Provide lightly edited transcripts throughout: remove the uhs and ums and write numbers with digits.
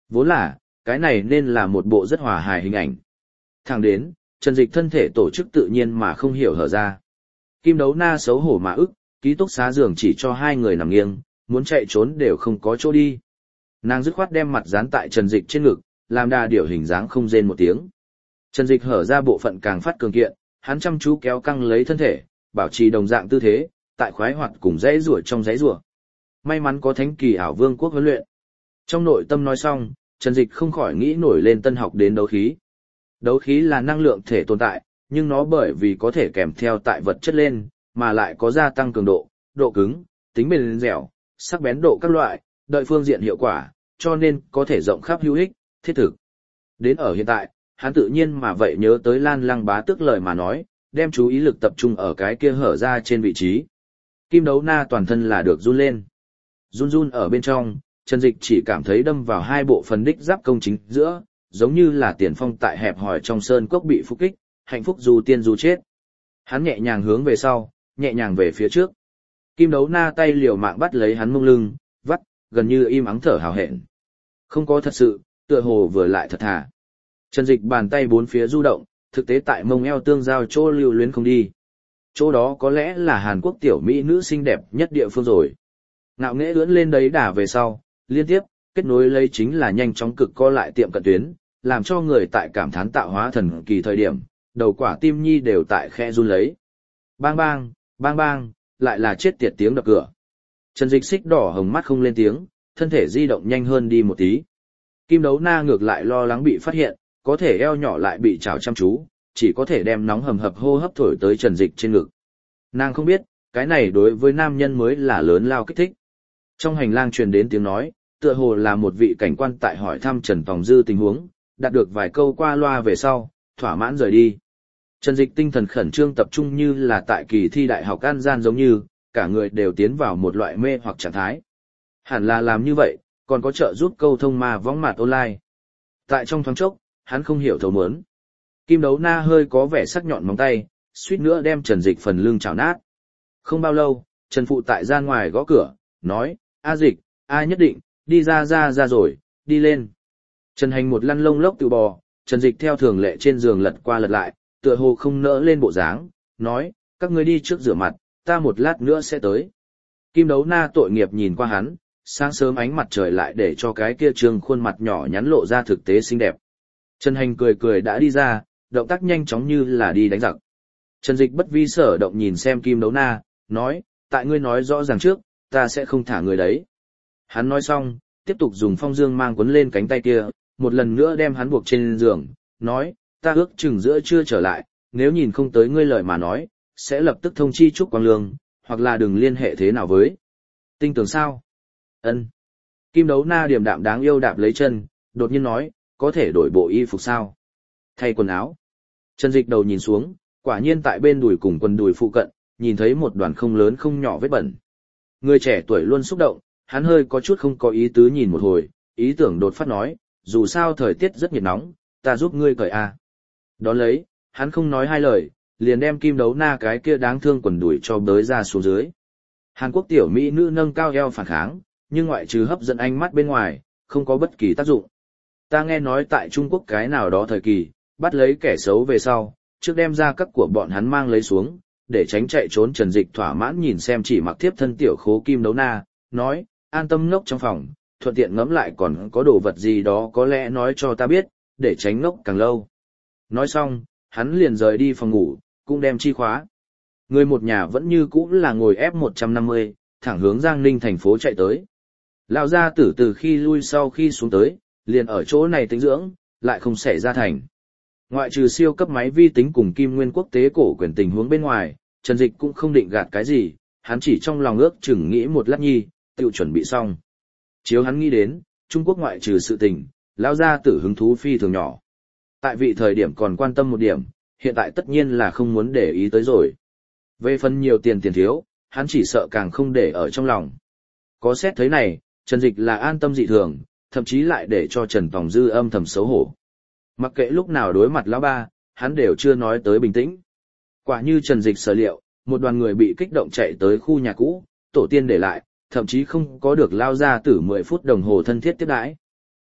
Vốn là, cái này nên là một bộ rất hòa hài hình ảnh. Thẳng đến, Trần Dịch thân thể tổ chức tự nhiên mà không hiểu hở ra. Kim Đấu Na xấu hổ mà ức, ký túc xá giường chỉ cho hai người nằm nghiêng, muốn chạy trốn đều không có chỗ đi. Nàng dứt khoát đem mặt dán tại Trần Dịch trên ngực, làm đà điểu hình dáng không rên một tiếng. Trần Dịch hở ra bộ phận càng phát cường kiện, hắn chăm chú kéo căng lấy thân thể, bảo trì đồng dạng tư thế, tại khoái hoạt cùng dãy rủa trong dãy rủa. May mắn có Thánh Kỳ ảo vương quốc huấn luyện. Trong nội tâm nói xong, Trần Dịch không khỏi nghĩ nổi lên tân học đến đấu khí. Đấu khí là năng lượng thể tồn tại, nhưng nó bởi vì có thể kèm theo tại vật chất lên, mà lại có gia tăng cường độ, độ cứng, tính bền dẻo, sắc bén độ các loại, đợi phương diện hiệu quả, cho nên có thể rộng khắp hữu ích, thiết thực. Đến ở hiện tại, hắn tự nhiên mà vậy nhớ tới Lan Lăng Bá Tước lời mà nói, đem chú ý lực tập trung ở cái kia hở ra trên vị trí. Kim Đấu Na toàn thân là được run lên. Run run ở bên trong, Trần Dịch chỉ cảm thấy đâm vào hai bộ phần đích giáp công chính giữa, giống như là tiền phong tại hẹp hòi trong sơn cốc bị phục kích, hạnh phúc dù tiên dù chết. Hắn nhẹ nhàng hướng về sau, nhẹ nhàng về phía trước. Kim Đấu Na tay liều mạng bắt lấy hắn mông lưng, vắt, gần như im ắng thở hào hẹn. Không có thật sự, tựa hồ vừa lại thật thà. Trần Dịch bàn tay bốn phía du động, thực tế tại mông eo tương giao chỗ lưu luyến không đi. Chỗ đó có lẽ là Hàn Quốc tiểu mỹ nữ xinh đẹp nhất địa phương rồi. Ngạo nghễ ưỡn lên đấy đả về sau, liên tiếp, kết nối lấy chính là nhanh chóng cực co lại tiệm cận tuyến, làm cho người tại cảm thán tạo hóa thần kỳ thời điểm, đầu quả tim nhi đều tại khe run lấy. Bang bang, bang bang, lại là chết tiệt tiếng đập cửa. Trần Dịch xích đỏ hồng mắt không lên tiếng, thân thể di động nhanh hơn đi một tí. Kim Đấu Na ngược lại lo lắng bị phát hiện, có thể eo nhỏ lại bị chảo chăm chú, chỉ có thể đem nóng hầm hập hô hấp thổi tới Trần Dịch trên ngực. Nàng không biết, cái này đối với nam nhân mới là lớn lao kích thích. Trong hành lang truyền đến tiếng nói, tựa hồ là một vị cảnh quan tại hỏi thăm Trần Tòng Dư tình huống, đạt được vài câu qua loa về sau, thỏa mãn rời đi. Trần Dịch tinh thần khẩn trương tập trung như là tại kỳ thi đại học An Gian giống như, cả người đều tiến vào một loại mê hoặc trạng thái. Hẳn là làm như vậy, còn có trợ giúp câu thông ma võng mạt online. Tại trong thoáng chốc, hắn không hiểu thấu mớn. Kim Đấu Na hơi có vẻ sắc nhọn móng tay, suýt nữa đem Trần Dịch phần lưng chảo nát. Không bao lâu, Trần Phụ tại gian ngoài gõ cửa, nói, A Dịch, A nhất định, đi ra rồi, đi lên. Trần Hành một lăn lông lốc tự bò, Trần Dịch theo thường lệ trên giường lật qua lật lại, tựa hồ không nỡ lên bộ dáng, nói, các ngươi đi trước rửa mặt, ta một lát nữa sẽ tới. Kim Đấu Na tội nghiệp nhìn qua hắn, sáng sớm ánh mặt trời lại để cho cái kia trương khuôn mặt nhỏ nhắn lộ ra thực tế xinh đẹp. Trần Hành cười cười đã đi ra, động tác nhanh chóng như là đi đánh giặc. Trần Dịch bất vi sở động nhìn xem Kim Đấu Na, nói, tại ngươi nói rõ ràng trước, ta sẽ không thả người đấy. Hắn nói xong, tiếp tục dùng phong dương mang quấn lên cánh tay kia, một lần nữa đem hắn buộc trên giường, nói, ta ước chừng giữa trưa trở lại, nếu nhìn không tới ngươi lời mà nói, sẽ lập tức thông chi Trúc Quang Lương, hoặc là đừng liên hệ thế nào với. Tinh tường sao? Ân. Kim Đấu Na điềm đạm đáng yêu đạp lấy chân, đột nhiên nói, có thể đổi bộ y phục sao? Thay quần áo. Trần Dịch đầu nhìn xuống, quả nhiên tại bên đùi cùng quần đùi phụ cận, nhìn thấy một đoàn không lớn không nhỏ vết bẩn. Người trẻ tuổi luôn xúc động, hắn hơi có chút không có ý tứ nhìn một hồi, ý tưởng đột phát nói, dù sao thời tiết rất nhiệt nóng, ta giúp ngươi cởi a. Đón lấy, hắn không nói hai lời, liền đem Kim Đấu Na cái kia đáng thương quần đùi cho bới ra xuống dưới. Hàn Quốc tiểu mỹ nữ nâng cao eo phản kháng, nhưng ngoại trừ hấp dẫn ánh mắt bên ngoài, không có bất kỳ tác dụng. Ta nghe nói tại Trung Quốc cái nào đó thời kỳ, bắt lấy kẻ xấu về sau, trước đem ra các của bọn hắn mang lấy xuống, để tránh chạy trốn. Trần Dịch thỏa mãn nhìn xem chỉ mặc thiếp thân tiểu khố Kim Đấu Na, nói, an tâm ngốc trong phòng, thuận tiện ngẫm lại còn có đồ vật gì đó có lẽ nói cho ta biết, để tránh ngốc càng lâu. Nói xong, hắn liền rời đi phòng ngủ, cũng đem chi khóa. Người một nhà vẫn như cũ là ngồi F150, thẳng hướng Giang Ninh thành phố chạy tới. Lão gia tử từ khi lui sau khi xuống tới, liền ở chỗ này tĩnh dưỡng, lại không xảy ra thành. Ngoại trừ siêu cấp máy vi tính cùng Kim Nguyên quốc tế cổ quyền tình huống bên ngoài, Trần Dịch cũng không định gạt cái gì, hắn chỉ trong lòng ước chừng nghĩ một lát nhi, tự chuẩn bị xong. Chiếu hắn nghĩ đến, Trung Quốc ngoại trừ sự tình, lão gia tử hứng thú phi thường nhỏ. Tại vị thời điểm còn quan tâm một điểm, hiện tại tất nhiên là không muốn để ý tới rồi. Về phần nhiều tiền thiếu, hắn chỉ sợ càng không để ở trong lòng. Có xét thấy này, Trần Dịch là an tâm dị thường, thậm chí lại để cho Trần Tòng Dư âm thầm xấu hổ. Mặc kệ lúc nào đối mặt lão ba, hắn đều chưa nói tới bình tĩnh. Quả như Trần Dịch sở liệu, một đoàn người bị kích động chạy tới khu nhà cũ, tổ tiên để lại, thậm chí không có được lao ra tử 10 phút đồng hồ thân thiết tiếp đãi.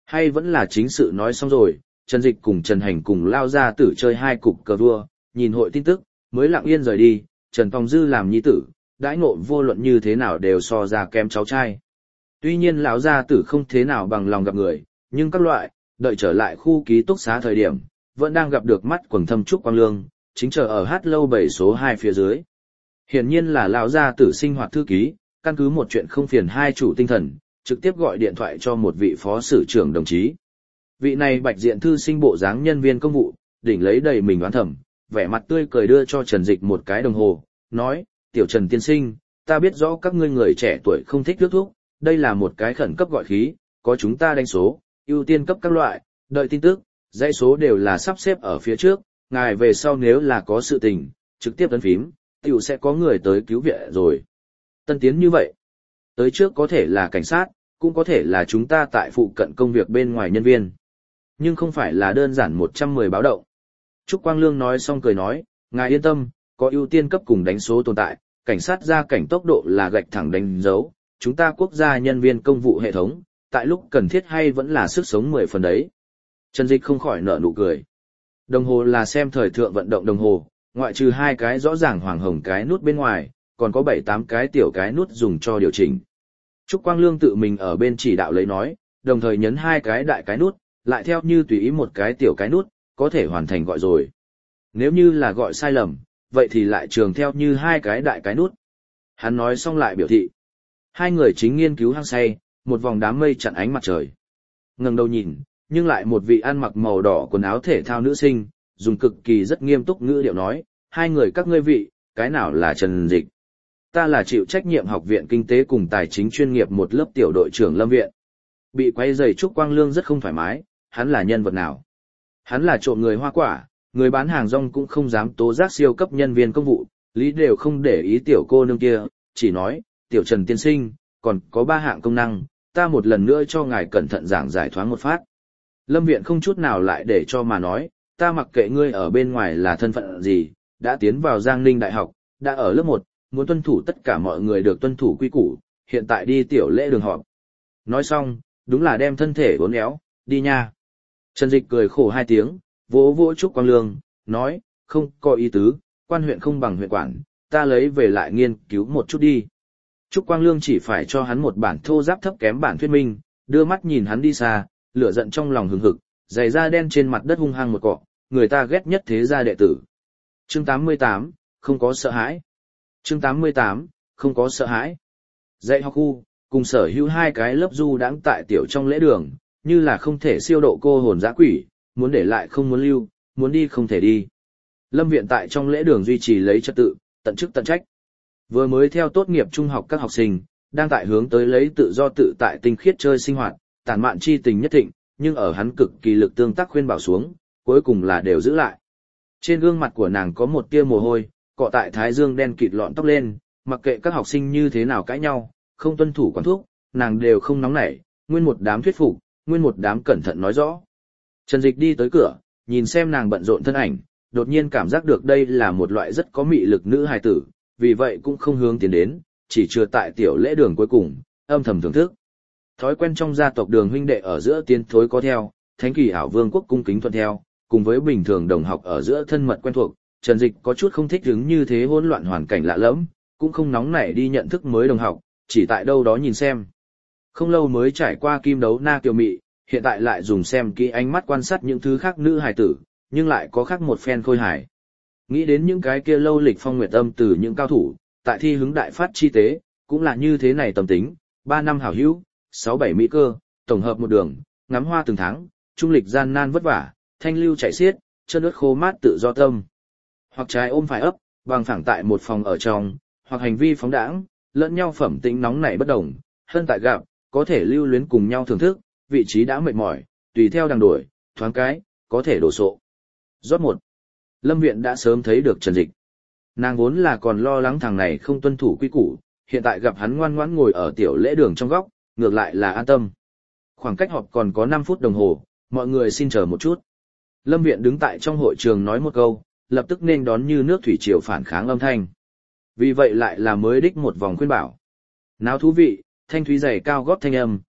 Hay vẫn là chính sự nói xong rồi, Trần Dịch cùng Trần Hành cùng lao ra tử chơi 2 cục cờ vua, nhìn hội tin tức, mới lặng yên rời đi, Trần Tòng Dư làm nhi tử, đãi ngộ vô luận như thế nào đều so ra kém cháu trai. Tuy nhiên lão gia tử không thế nào bằng lòng gặp người, nhưng các loại, đợi trở lại khu ký túc xá thời điểm, vẫn đang gặp được mắt quầng thâm Trúc Quang Lương, chính chờ ở hát lâu 7 số 2 phía dưới. Hiển nhiên là lão gia tử sinh hoạt thư ký, căn cứ một chuyện không phiền hai chủ tinh thần, trực tiếp gọi điện thoại cho một vị phó sử trưởng đồng chí. Vị này bạch diện thư sinh bộ dáng nhân viên công vụ, đỉnh lấy đầy mình oán thầm, vẻ mặt tươi cười đưa cho Trần Dịch một cái đồng hồ, nói, tiểu Trần tiên sinh, ta biết rõ các ngươi người trẻ tuổi không thích nước thuốc, đây là một cái khẩn cấp gọi khí, có chúng ta đánh số, ưu tiên cấp các loại, đợi tin tức, dãy số đều là sắp xếp ở phía trước, ngài về sau nếu là có sự tình, trực tiếp ấn phím, tiểu sẽ có người tới cứu viện rồi. Tân tiến như vậy, tới trước có thể là cảnh sát, cũng có thể là chúng ta tại phụ cận công việc bên ngoài nhân viên. Nhưng không phải là đơn giản 110 báo động. Trúc Quang Lương nói xong cười nói, ngài yên tâm, có ưu tiên cấp cùng đánh số tồn tại, cảnh sát ra cảnh tốc độ là gạch thẳng đánh dấu, chúng ta quốc gia nhân viên công vụ hệ thống, tại lúc cần thiết hay vẫn là sức sống 10 phần đấy. Trần Dịch không khỏi nở nụ cười. Đồng hồ là xem thời thượng vận động đồng hồ, ngoại trừ 2 cái rõ ràng hoàng hồng cái nút bên ngoài, còn có 7-8 cái tiểu cái nút dùng cho điều chỉnh. Trúc Quang Lương tự mình ở bên chỉ đạo lấy nói, đồng thời nhấn 2 cái đại cái nút, lại theo như tùy ý một cái tiểu cái nút, có thể hoàn thành gọi rồi. Nếu như là gọi sai lầm, vậy thì lại trường theo như 2 cái đại cái nút. Hắn nói xong lại biểu thị. 2 người chính nghiên cứu hăng say, một vòng đám mây chặn ánh mặt trời. Ngẩng đầu nhìn, nhưng lại một vị ăn mặc màu đỏ quần áo thể thao nữ sinh, dùng cực kỳ rất nghiêm túc ngữ điệu nói, 2 người các ngươi vị, cái nào là Trần Dịch? Ta là chịu trách nhiệm học viện kinh tế cùng tài chính chuyên nghiệp một lớp tiểu đội trưởng Lâm Viện. Bị quay giày Trúc Quang Lương rất không thoải mái, hắn là nhân vật nào? Hắn là trộm người hoa quả, người bán hàng rong cũng không dám tố giác siêu cấp nhân viên công vụ, lý đều không để ý tiểu cô nương kia, chỉ nói, tiểu Trần tiên sinh, còn có 3 hạng công năng, ta một lần nữa cho ngài cẩn thận giảng giải thoáng một phát. Lâm Viện không chút nào lại để cho mà nói, ta mặc kệ ngươi ở bên ngoài là thân phận gì, đã tiến vào Giang Ninh Đại học, đã ở lớp 1, muốn tuân thủ tất cả mọi người được tuân thủ quy củ, hiện tại đi tiểu lễ đường họp. Nói xong, đúng là đem thân thể uốn éo, đi nha. Trần Dịch cười khổ 2 tiếng, vỗ vỗ Trúc Quang Lương, nói, không có ý tứ, quan huyện không bằng huyện quản, ta lấy về lại nghiên cứu một chút đi. Trúc Quang Lương chỉ phải cho hắn một bản thô ráp thấp kém bản thuyết minh, đưa mắt nhìn hắn đi xa, lửa giận trong lòng hừng hực, giày da đen trên mặt đất hung hăng một cọ, người ta ghét nhất thế gia đệ tử. Chương 88, không có sợ hãi. Chương 88, không có sợ hãi. Dạy học khu, cùng sở hữu 2 cái lớp du đãng tại tiểu trong lễ đường, như là không thể siêu độ cô hồn dã quỷ, muốn để lại không muốn lưu, muốn đi không thể đi. Lâm Viện tại trong lễ đường duy trì lấy trật tự, tận chức tận trách. Vừa mới theo tốt nghiệp trung học các học sinh, đang tại hướng tới lấy tự do tự tại tinh khiết chơi sinh hoạt, tản mạn chi tình nhất thịnh, nhưng ở hắn cực kỳ lực tương tác khuyên bảo xuống, cuối cùng là đều giữ lại. Trên gương mặt của nàng có một tia mồ hôi, cọ tại thái dương đen kịt lọn tóc lên, mặc kệ các học sinh như thế nào cãi nhau, không tuân thủ quản thúc, nàng đều không nóng nảy, nguyên một đám thuyết phục, nguyên một đám cẩn thận nói rõ. Trần Dịch đi tới cửa, nhìn xem nàng bận rộn thân ảnh, đột nhiên cảm giác được đây là một loại rất có mị lực nữ hài tử, vì vậy cũng không hướng tiến đến, chỉ chừa tại tiểu lễ đường cuối cùng, âm thầm thưởng thức. Thói quen trong gia tộc Đường huynh đệ ở giữa tiến thối có theo, thánh kỳ ảo vương quốc cung kính thuận theo, cùng với bình thường đồng học ở giữa thân mật quen thuộc, Trần Dịch có chút không thích ứng như thế hỗn loạn hoàn cảnh lạ lẫm, cũng không nóng nảy đi nhận thức mới đồng học, chỉ tại đâu đó nhìn xem. Không lâu mới trải qua kim đấu na kiều mị, hiện tại lại dùng xem kỹ ánh mắt quan sát những thứ khác nữ hài tử, nhưng lại có khác một phen khôi hài. Nghĩ đến những cái kia lâu lịch phong nguyệt âm từ những cao thủ, tại thi hứng đại phát chi tế, cũng là như thế này tầm tính, 3 năm hảo hữu, 6-7 mỹ cơ, tổng hợp một đường, ngắm hoa từng tháng, trung lịch gian nan vất vả, thanh lưu chảy xiết, chân ướt khô mát tự do tâm. Hoặc trái ôm phải ấp, bằng phẳng tại một phòng ở trong, hoặc hành vi phóng đãng, lẫn nhau phẩm tính nóng nảy bất đồng, hơn tại gặp, có thể lưu luyến cùng nhau thưởng thức, vị trí đã mệt mỏi, tùy theo đằng đuổi, thoáng cái, có thể đổ sộ. Rót 1. Lâm Viện đã sớm thấy được Trần Dịch. Nàng vốn là còn lo lắng thằng này không tuân thủ quy củ, hiện tại gặp hắn ngoan ngoãn ngồi ở tiểu lễ đường trong góc, ngược lại là an tâm. Khoảng cách họp còn có 5 phút đồng hồ, mọi người xin chờ một chút. Lâm Viện đứng tại trong hội trường nói một câu, lập tức nên đón như nước thủy triều phản kháng âm thanh. Vì vậy lại là mới đích một vòng khuyên bảo. Nào thú vị, thanh thúy dày cao gót thanh âm,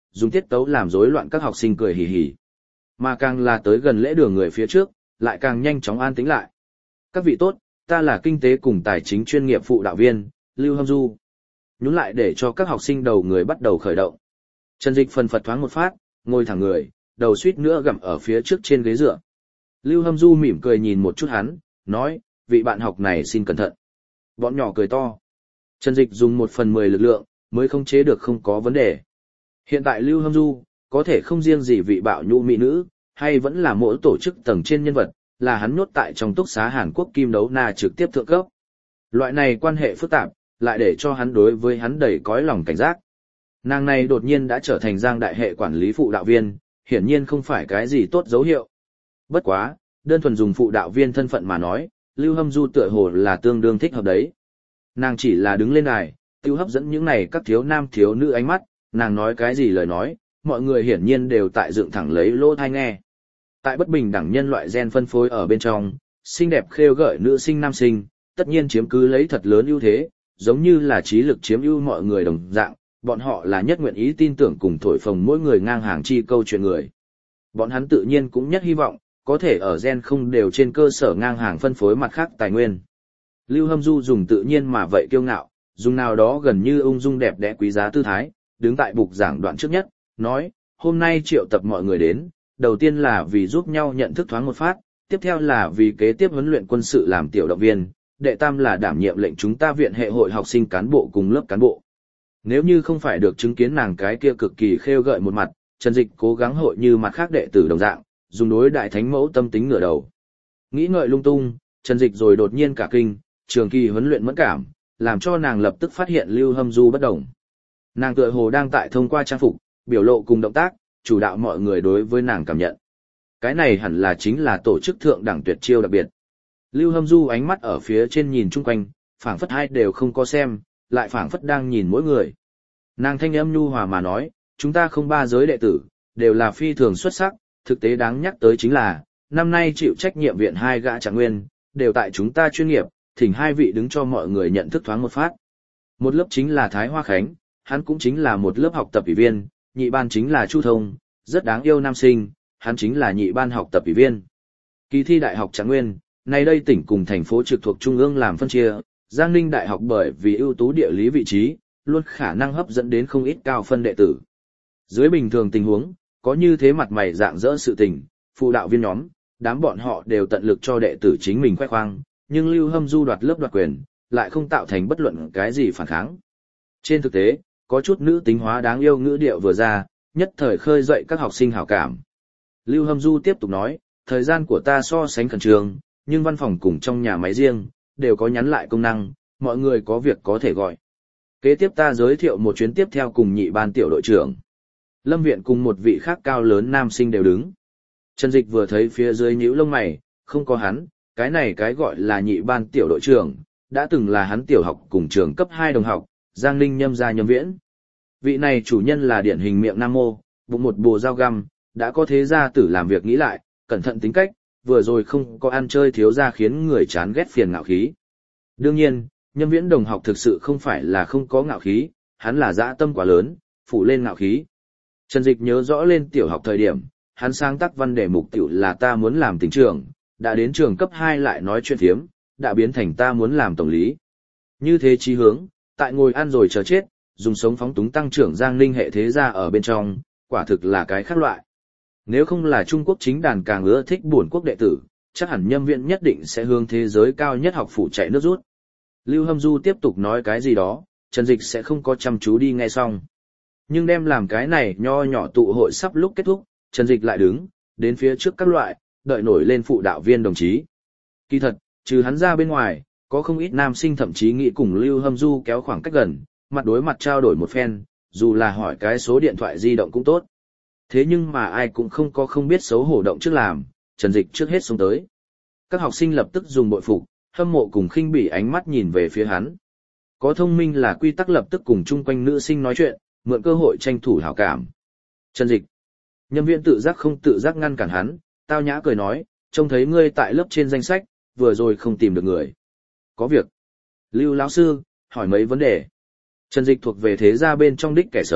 dùng tiết tấu làm rối loạn các học sinh cười hì hì. Mà càng là tới gần lễ đường người phía trước, lại càng nhanh chóng an tĩnh lại. Các vị tốt, ta là kinh tế cùng tài chính chuyên nghiệp phụ đạo viên, Lưu Hâm Du. Nhún lại để cho các học sinh đầu người bắt đầu khởi động. Trần Dịch phần phật thoáng một phát, ngồi thẳng người, đầu suýt nữa gặm ở phía trước trên ghế dựa. Lưu Hâm Du mỉm cười nhìn một chút hắn, nói, vị bạn học này xin cẩn thận. Bọn nhỏ cười to. Trần Dịch dùng 1/10 lực lượng, mới không chế được không có vấn đề. Hiện tại Lưu Hâm Du, có thể không riêng gì vị bạo nhũ mỹ nữ, hay vẫn là mỗi tổ chức tầng trên nhân vật, là hắn nhốt tại trong túc xá Hàn Quốc Kim Đấu Na trực tiếp thượng cấp. Loại này quan hệ phức tạp, lại để cho hắn đối với hắn đầy cõi lòng cảnh giác. Nàng này đột nhiên đã trở thành Giang đại hệ quản lý phụ đạo viên, hiển nhiên không phải cái gì tốt dấu hiệu. Bất quá, đơn thuần dùng phụ đạo viên thân phận mà nói, Lưu Hâm Du tựa hồ là tương đương thích hợp đấy. Nàng chỉ là đứng lên đài, tiêu hấp dẫn những này các thiếu nam thiếu nữ ánh mắt, nàng nói cái gì lời nói, mọi người hiển nhiên đều tại dựng thẳng lấy lỗ tai nghe. Tại bất bình đẳng nhân loại gen phân phối ở bên trong, xinh đẹp khêu gợi nữ sinh nam sinh, tất nhiên chiếm cứ lấy thật lớn ưu thế, giống như là trí lực chiếm ưu mọi người đồng dạng, bọn họ là nhất nguyện ý tin tưởng cùng thổi phồng mỗi người ngang hàng chi câu chuyện người. Bọn hắn tự nhiên cũng nhất hy vọng, có thể ở gen không đều trên cơ sở ngang hàng phân phối mặt khác tài nguyên. Lưu Hâm Du dùng tự nhiên mà vậy kiêu ngạo, dùng nào đó gần như ung dung đẹp đẽ quý giá tư thái, đứng tại bục giảng đoạn trước nhất, nói, hôm nay triệu tập mọi người đến, đầu tiên là vì giúp nhau nhận thức thoáng một phát, tiếp theo là vì kế tiếp huấn luyện quân sự làm tiểu động viên, đệ tam là đảm nhiệm lệnh chúng ta viện hệ hội học sinh cán bộ cùng lớp cán bộ. Nếu như không phải được chứng kiến nàng cái kia cực kỳ khêu gợi một mặt, Trần Dịch cố gắng hội như mặt khác đệ tử đồng dạng, dùng đối đại thánh mẫu tâm tính ngửa đầu. Nghĩ ngợi lung tung, Trần Dịch rồi đột nhiên cả kinh, trường kỳ huấn luyện mẫn cảm, làm cho nàng lập tức phát hiện Lưu Hâm Du bất đồng. Nàng tựa hồ đang tại thông qua trang phục, biểu lộ cùng động tác, chủ đạo mọi người đối với nàng cảm nhận. Cái này hẳn là chính là tổ chức thượng đẳng tuyệt chiêu đặc biệt. Lưu Hâm Du ánh mắt ở phía trên nhìn chung quanh, phảng phất hai đều không có xem, lại phảng phất đang nhìn mỗi người. Nàng thanh âm nhu hòa mà nói, chúng ta không ba giới đệ tử, đều là phi thường xuất sắc, thực tế đáng nhắc tới chính là, năm nay chịu trách nhiệm viện 2 gã trạng nguyên, đều tại chúng ta chuyên nghiệp, thỉnh 2 vị đứng cho mọi người nhận thức thoáng một phát. Một lớp chính là Thái Hoa Khánh, hắn cũng chính là một lớp học tập ủy viên, nhị ban chính là Chu Thông, rất đáng yêu nam sinh, hắn chính là nhị ban học tập ủy viên. Kỳ thi đại học trạng nguyên, nay đây tỉnh cùng thành phố trực thuộc trung ương làm phân chia, Giang Ninh đại học bởi vì ưu tú địa lý vị trí, luôn khả năng hấp dẫn đến không ít cao phân đệ tử. Dưới bình thường tình huống, có như thế mặt mày dạng dỡ sự tình, phụ đạo viên nhóm, đám bọn họ đều tận lực cho đệ tử chính mình khoe khoang, nhưng Lưu Hâm Du đoạt lớp đoạt quyền, lại không tạo thành bất luận cái gì phản kháng. Trên thực tế, có chút nữ tính hóa đáng yêu ngữ điệu vừa ra, nhất thời khơi dậy các học sinh hảo cảm. Lưu Hâm Du tiếp tục nói, thời gian của ta so sánh khẩn trương, nhưng văn phòng cùng trong nhà máy riêng, đều có nhắn lại công năng, mọi người có việc có thể gọi. Kế tiếp ta giới thiệu một chuyến tiếp theo cùng nhị ban tiểu đội trưởng. Lâm Viện cùng một vị khác cao lớn nam sinh đều đứng. Trần Dịch vừa thấy phía dưới nhíu lông mày, không có hắn, cái này cái gọi là nhị ban tiểu đội trưởng, đã từng là hắn tiểu học cùng trường cấp 2 đồng học, Giang Ninh Nhâm gia Nhâm Viễn. Vị này chủ nhân là điển hình miệng nam mô, bụng một bồ dao găm, đã có thế gia tử làm việc nghĩ lại, cẩn thận tính cách, vừa rồi không có ăn chơi thiếu gia khiến người chán ghét phiền ngạo khí. Đương nhiên, Nhâm Viễn đồng học thực sự không phải là không có ngạo khí, hắn là dã tâm quá lớn, phủ lên ngạo khí. Trần Dịch nhớ rõ lên tiểu học thời điểm, hắn sáng tác văn đề mục tiểu là ta muốn làm tỉnh trưởng, đã đến trường cấp 2 lại nói chuyện phiếm, đã biến thành ta muốn làm tổng lý. Như thế chí hướng, tại ngồi ăn rồi chờ chết, dùng sống phóng túng tăng trưởng Giang Ninh hệ thế gia ở bên trong, quả thực là cái khác loại. Nếu không là Trung Quốc chính đàn càng ưa thích bổn quốc đệ tử, chắc hẳn Nhâm Viễn nhất định sẽ hướng thế giới cao nhất học phủ chạy nước rút. Lưu Hâm Du tiếp tục nói cái gì đó, Trần Dịch sẽ không có chăm chú đi nghe xong. Nhưng đem làm cái này nho nhỏ tụ hội sắp lúc kết thúc, Trần Dịch lại đứng, đến phía trước các loại, đợi nổi lên phụ đạo viên đồng chí. Kỳ thật, trừ hắn ra bên ngoài, có không ít nam sinh thậm chí nghĩ cùng Lưu Hâm Du kéo khoảng cách gần, mặt đối mặt trao đổi một phen, dù là hỏi cái số điện thoại di động cũng tốt. Thế nhưng mà ai cũng không có không biết xấu hổ động trước làm, Trần Dịch trước hết xuống tới. Các học sinh lập tức dùng bội phục, hâm mộ cùng khinh bỉ ánh mắt nhìn về phía hắn. Có thông minh là quy tắc lập tức cùng chung quanh nữ sinh nói chuyện, mượn cơ hội tranh thủ hảo cảm. Trần Dịch. Nhâm Viễn tự giác không tự giác ngăn cản hắn, tao nhã cười nói, trông thấy ngươi tại lớp trên danh sách, vừa rồi không tìm được người. Có việc. Lưu lão sư, hỏi mấy vấn đề. Trần Dịch thuộc về thế gia bên trong đích kẻ xấu,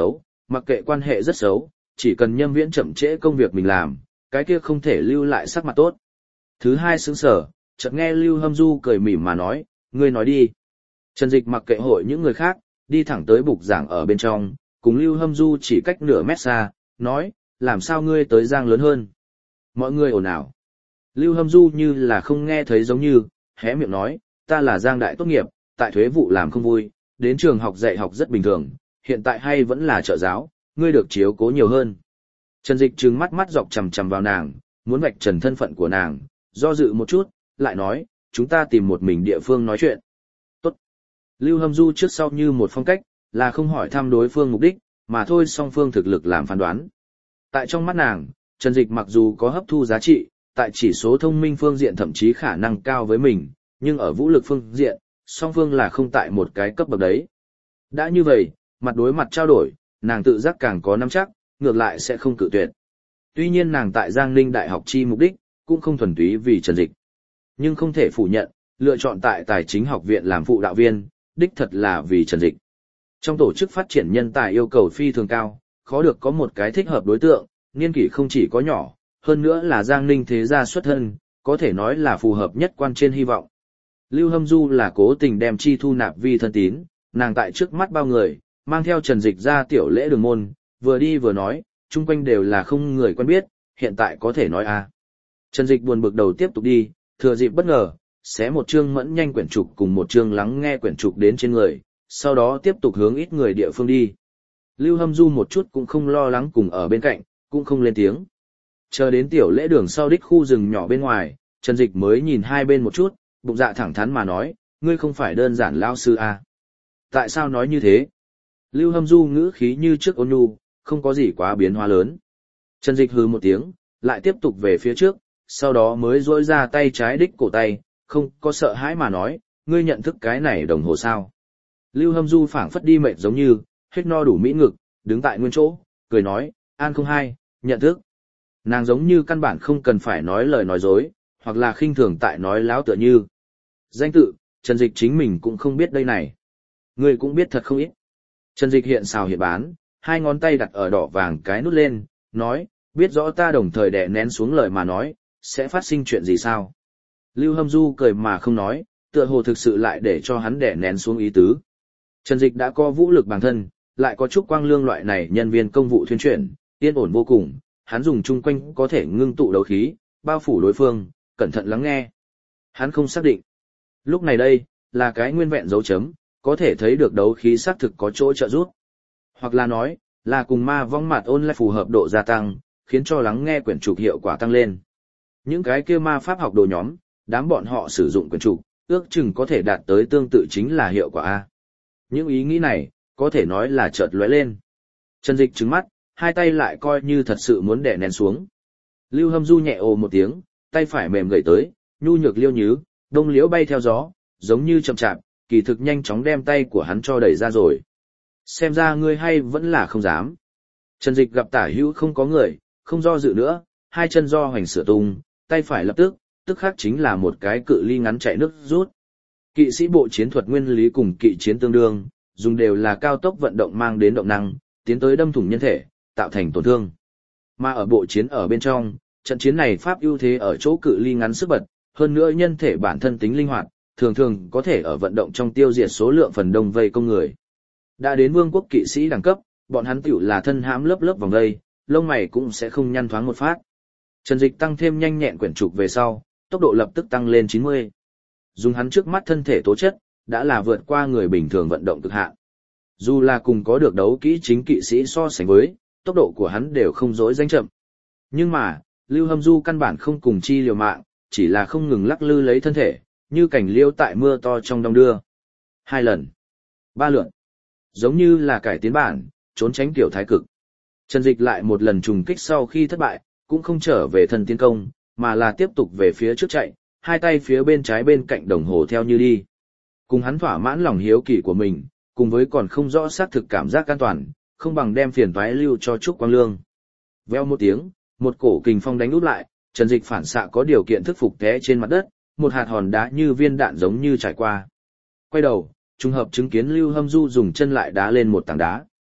Mặc kệ quan hệ rất xấu, chỉ cần Nhâm Viễn chậm trễ công việc mình làm, cái kia không thể lưu lại sắc mặt tốt. Thứ hai sững sờ, chợt nghe Lưu Hâm Du cười mỉm mà nói, ngươi nói đi. Trần Dịch mặc kệ hội những người khác, đi thẳng tới bục giảng ở bên trong, cùng Lưu Hâm Du chỉ cách nửa mét xa, nói, làm sao ngươi tới Giang lớn hơn. Mọi người ồn ào. Lưu Hâm Du như là không nghe thấy giống như, hé miệng nói, ta là Giang đại tốt nghiệp, tại thuế vụ làm không vui, đến trường học dạy học rất bình thường, hiện tại hay vẫn là trợ giáo, ngươi được chiếu cố nhiều hơn. Trần Dịch trừng mắt mắt dọc chằm chằm vào nàng, muốn vạch trần thân phận của nàng, do dự một chút, lại nói, chúng ta tìm một mình địa phương nói chuyện. Tốt. Lưu Hâm Du trước sau như một phong cách, là không hỏi thăm đối phương mục đích, mà thôi song phương thực lực làm phán đoán. Tại trong mắt nàng, Trần Dịch mặc dù có hấp thu giá trị, tại chỉ số thông minh phương diện thậm chí khả năng cao với mình, nhưng ở vũ lực phương diện, song phương là không tại một cái cấp bậc đấy. Đã như vậy, mặt đối mặt trao đổi, nàng tự giác càng có nắm chắc, ngược lại sẽ không cự tuyệt. Tuy nhiên nàng tại Giang Ninh Đại học chi mục đích, cũng không thuần túy vì Trần Dịch. Nhưng không thể phủ nhận, lựa chọn tại Tài chính học viện làm phụ đạo viên, đích thật là vì Trần Dịch. Trong tổ chức phát triển nhân tài yêu cầu phi thường cao, khó được có một cái thích hợp đối tượng, niên kỷ không chỉ có nhỏ, hơn nữa là Giang Ninh thế gia xuất thân, có thể nói là phù hợp nhất quan trên hy vọng. Lưu Hâm Du là cố tình đem chi thu nạp vi thân tín, nàng tại trước mắt bao người, mang theo Trần Dịch ra tiểu lễ đường môn, vừa đi vừa nói, chung quanh đều là không người quen biết, hiện tại có thể nói a. Trần Dịch buồn bực đầu tiếp tục đi, thừa dịp bất ngờ, xé một chương mẫn nhanh quyển trục cùng một chương lắng nghe quyển trục đến trên người, sau đó tiếp tục hướng ít người địa phương đi. Lưu Hâm Du một chút cũng không lo lắng cùng ở bên cạnh, cũng không lên tiếng. Chờ đến tiểu lễ đường sau đích khu rừng nhỏ bên ngoài, Trần Dịch mới nhìn hai bên một chút, bụng dạ thẳng thắn mà nói, ngươi không phải đơn giản lao sư à. Tại sao nói như thế? Lưu Hâm Du ngữ khí như trước ôn nhu, không có gì quá biến hóa lớn. Trần Dịch hừ một tiếng, lại tiếp tục về phía trước, sau đó mới duỗi ra tay trái đích cổ tay, không có sợ hãi mà nói, ngươi nhận thức cái này đồng hồ sao? Lưu Hâm Du phảng phất đi mệt giống như, hết no đủ mỹ ngực, đứng tại nguyên chỗ, cười nói, An không hai, nhận thức. Nàng giống như căn bản không cần phải nói lời nói dối, hoặc là khinh thường tại nói láo tựa như. Danh tự, Trần Dịch chính mình cũng không biết đây này. Ngươi cũng biết thật không ít. Trần Dịch hiện xào hiện bán, hai ngón tay đặt ở đỏ vàng cái nút lên, nói, biết rõ ta đồng thời đè nén xuống lời mà nói, sẽ phát sinh chuyện gì sao? Lưu Hâm Du cười mà không nói, tựa hồ thực sự lại để cho hắn đè nén xuống ý tứ. Trần Dịch đã có vũ lực bản thân, lại có chút quang lương loại này nhân viên công vụ thuyên chuyển, yên ổn vô cùng, hắn dùng chung quanh có thể ngưng tụ đấu khí, bao phủ đối phương, cẩn thận lắng nghe. Hắn không xác định. Lúc này đây, là cái nguyên vẹn dấu chấm, có thể thấy được đấu khí xác thực có chỗ trợ giúp. Hoặc là nói, là cùng ma vong mặt ôn lại phù hợp độ gia tăng, khiến cho lắng nghe quyển trục hiệu quả tăng lên. Những cái kia ma pháp học đồ nhóm, đám bọn họ sử dụng quyển trục, ước chừng có thể đạt tới tương tự chính là hiệu quả A. Những ý nghĩ này, có thể nói là chợt lóe lên. Trần Dịch trừng mắt, hai tay lại coi như thật sự muốn đè nén xuống. Lưu Hâm Du nhẹ ồ một tiếng, tay phải mềm gầy tới, nhu nhược liêu nhứ, đông liễu bay theo gió, giống như chậm chạp, kỳ thực nhanh chóng đem tay của hắn cho đẩy ra rồi. Xem ra ngươi hay vẫn là không dám. Trần Dịch gặp tả hữu không có người, không do dự nữa, hai chân do hoành sửa tung, tay phải lập tức khắc chính là một cái cự ly ngắn chạy nước rút. Kỵ sĩ bộ chiến thuật nguyên lý cùng kỵ chiến tương đương, dùng đều là cao tốc vận động mang đến động năng, tiến tới đâm thủng nhân thể, tạo thành tổn thương. Mà ở bộ chiến ở bên trong, trận chiến này pháp ưu thế ở chỗ cự ly ngắn sức bật, hơn nữa nhân thể bản thân tính linh hoạt, thường thường có thể ở vận động trong tiêu diệt số lượng phần đông vây công người. Đã đến vương quốc kỵ sĩ đẳng cấp, bọn hắn tiểu là thân hãm lớp lớp vòng vây, lông mày cũng sẽ không nhăn thoáng một phát. Trần Dịch tăng thêm nhanh nhẹn quyển trục về sau, tốc độ lập tức tăng lên 90. Dùng hắn trước mắt thân thể tố chất, đã là vượt qua người bình thường vận động cực hạn. Dù là cùng có được đấu kỹ chính kỵ sĩ so sánh với, tốc độ của hắn đều không dối danh chậm. Nhưng mà, Lưu Hâm Du căn bản không cùng chi liều mạng, chỉ là không ngừng lắc lư lấy thân thể, như cảnh liêu tại mưa to trong đông đưa. 2 lần, 3 lượt, giống như là cải tiến bản, trốn tránh tiểu thái cực. Trần Dịch lại một lần trùng kích sau khi thất bại, cũng không trở về thân tiến công, mà là tiếp tục về phía trước chạy, hai tay phía bên trái bên cạnh đồng hồ theo như đi. Cùng hắn thỏa mãn lòng hiếu kỳ của mình, cùng với còn không rõ xác thực cảm giác an toàn, không bằng đem phiền toái lưu cho Trúc Quang Lương. Veo một tiếng, một cổ kình phong đánh úp lại, Trần Dịch phản xạ có điều kiện thức phục té trên mặt đất, một hạt hòn đá như viên đạn giống như trải qua. Quay đầu, trùng hợp chứng kiến Lưu Hâm Du dùng chân lại đá lên một tảng đá.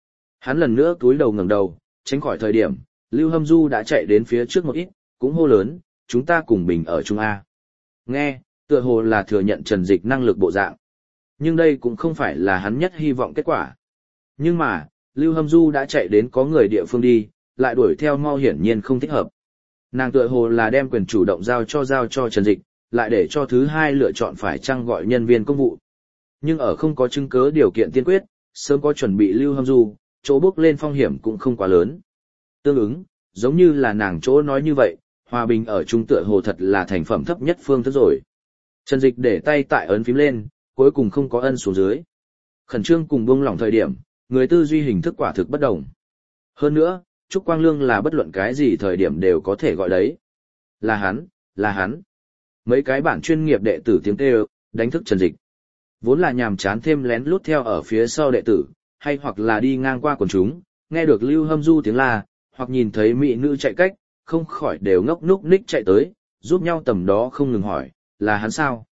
Hắn lần nữa cúi đầu ngẩng đầu, tránh khỏi thời điểm, Lưu Hâm Du đã chạy đến phía trước một ít, cũng hô lớn, chúng ta cùng bình ở Trung A. Nghe, tựa hồ là thừa nhận Trần Dịch năng lực bộ dạng. Nhưng đây cũng không phải là hắn nhất hy vọng kết quả. Nhưng mà, Lưu Hâm Du đã chạy đến có người địa phương đi, lại đuổi theo mau hiển nhiên không thích hợp. Nàng tựa hồ là đem quyền chủ động giao cho Trần Dịch, lại để cho thứ hai lựa chọn phải chăng gọi nhân viên công vụ. Nhưng ở không có chứng cứ điều kiện tiên quyết, sớm có chuẩn bị Lưu Hâm Du, chỗ bước lên phong hiểm cũng không quá lớn. Tương ứng, giống như là nàng chỗ nói như vậy, hòa bình ở chung tựa hồ thật là thành phẩm thấp nhất phương thức rồi. Trần Dịch để tay tại ấn phím lên, cuối cùng không có ân xuống dưới. Khẩn trương cùng buông lỏng thời điểm, người tư duy hình thức quả thực bất đồng. Hơn nữa, Trúc Quang Lương là bất luận cái gì thời điểm đều có thể gọi đấy. Là hắn. Mấy cái bản chuyên nghiệp đệ tử tiếng kêu, đánh thức Trần Dịch. Vốn là nhàm chán thêm lén lút theo ở phía sau đệ tử, hay hoặc là đi ngang qua quần chúng, nghe được Lưu Hâm Du tiếng la, hoặc nhìn thấy mỹ nữ chạy cách, không khỏi đều ngốc núc ních chạy tới, giúp nhau tầm đó không ngừng hỏi, là hắn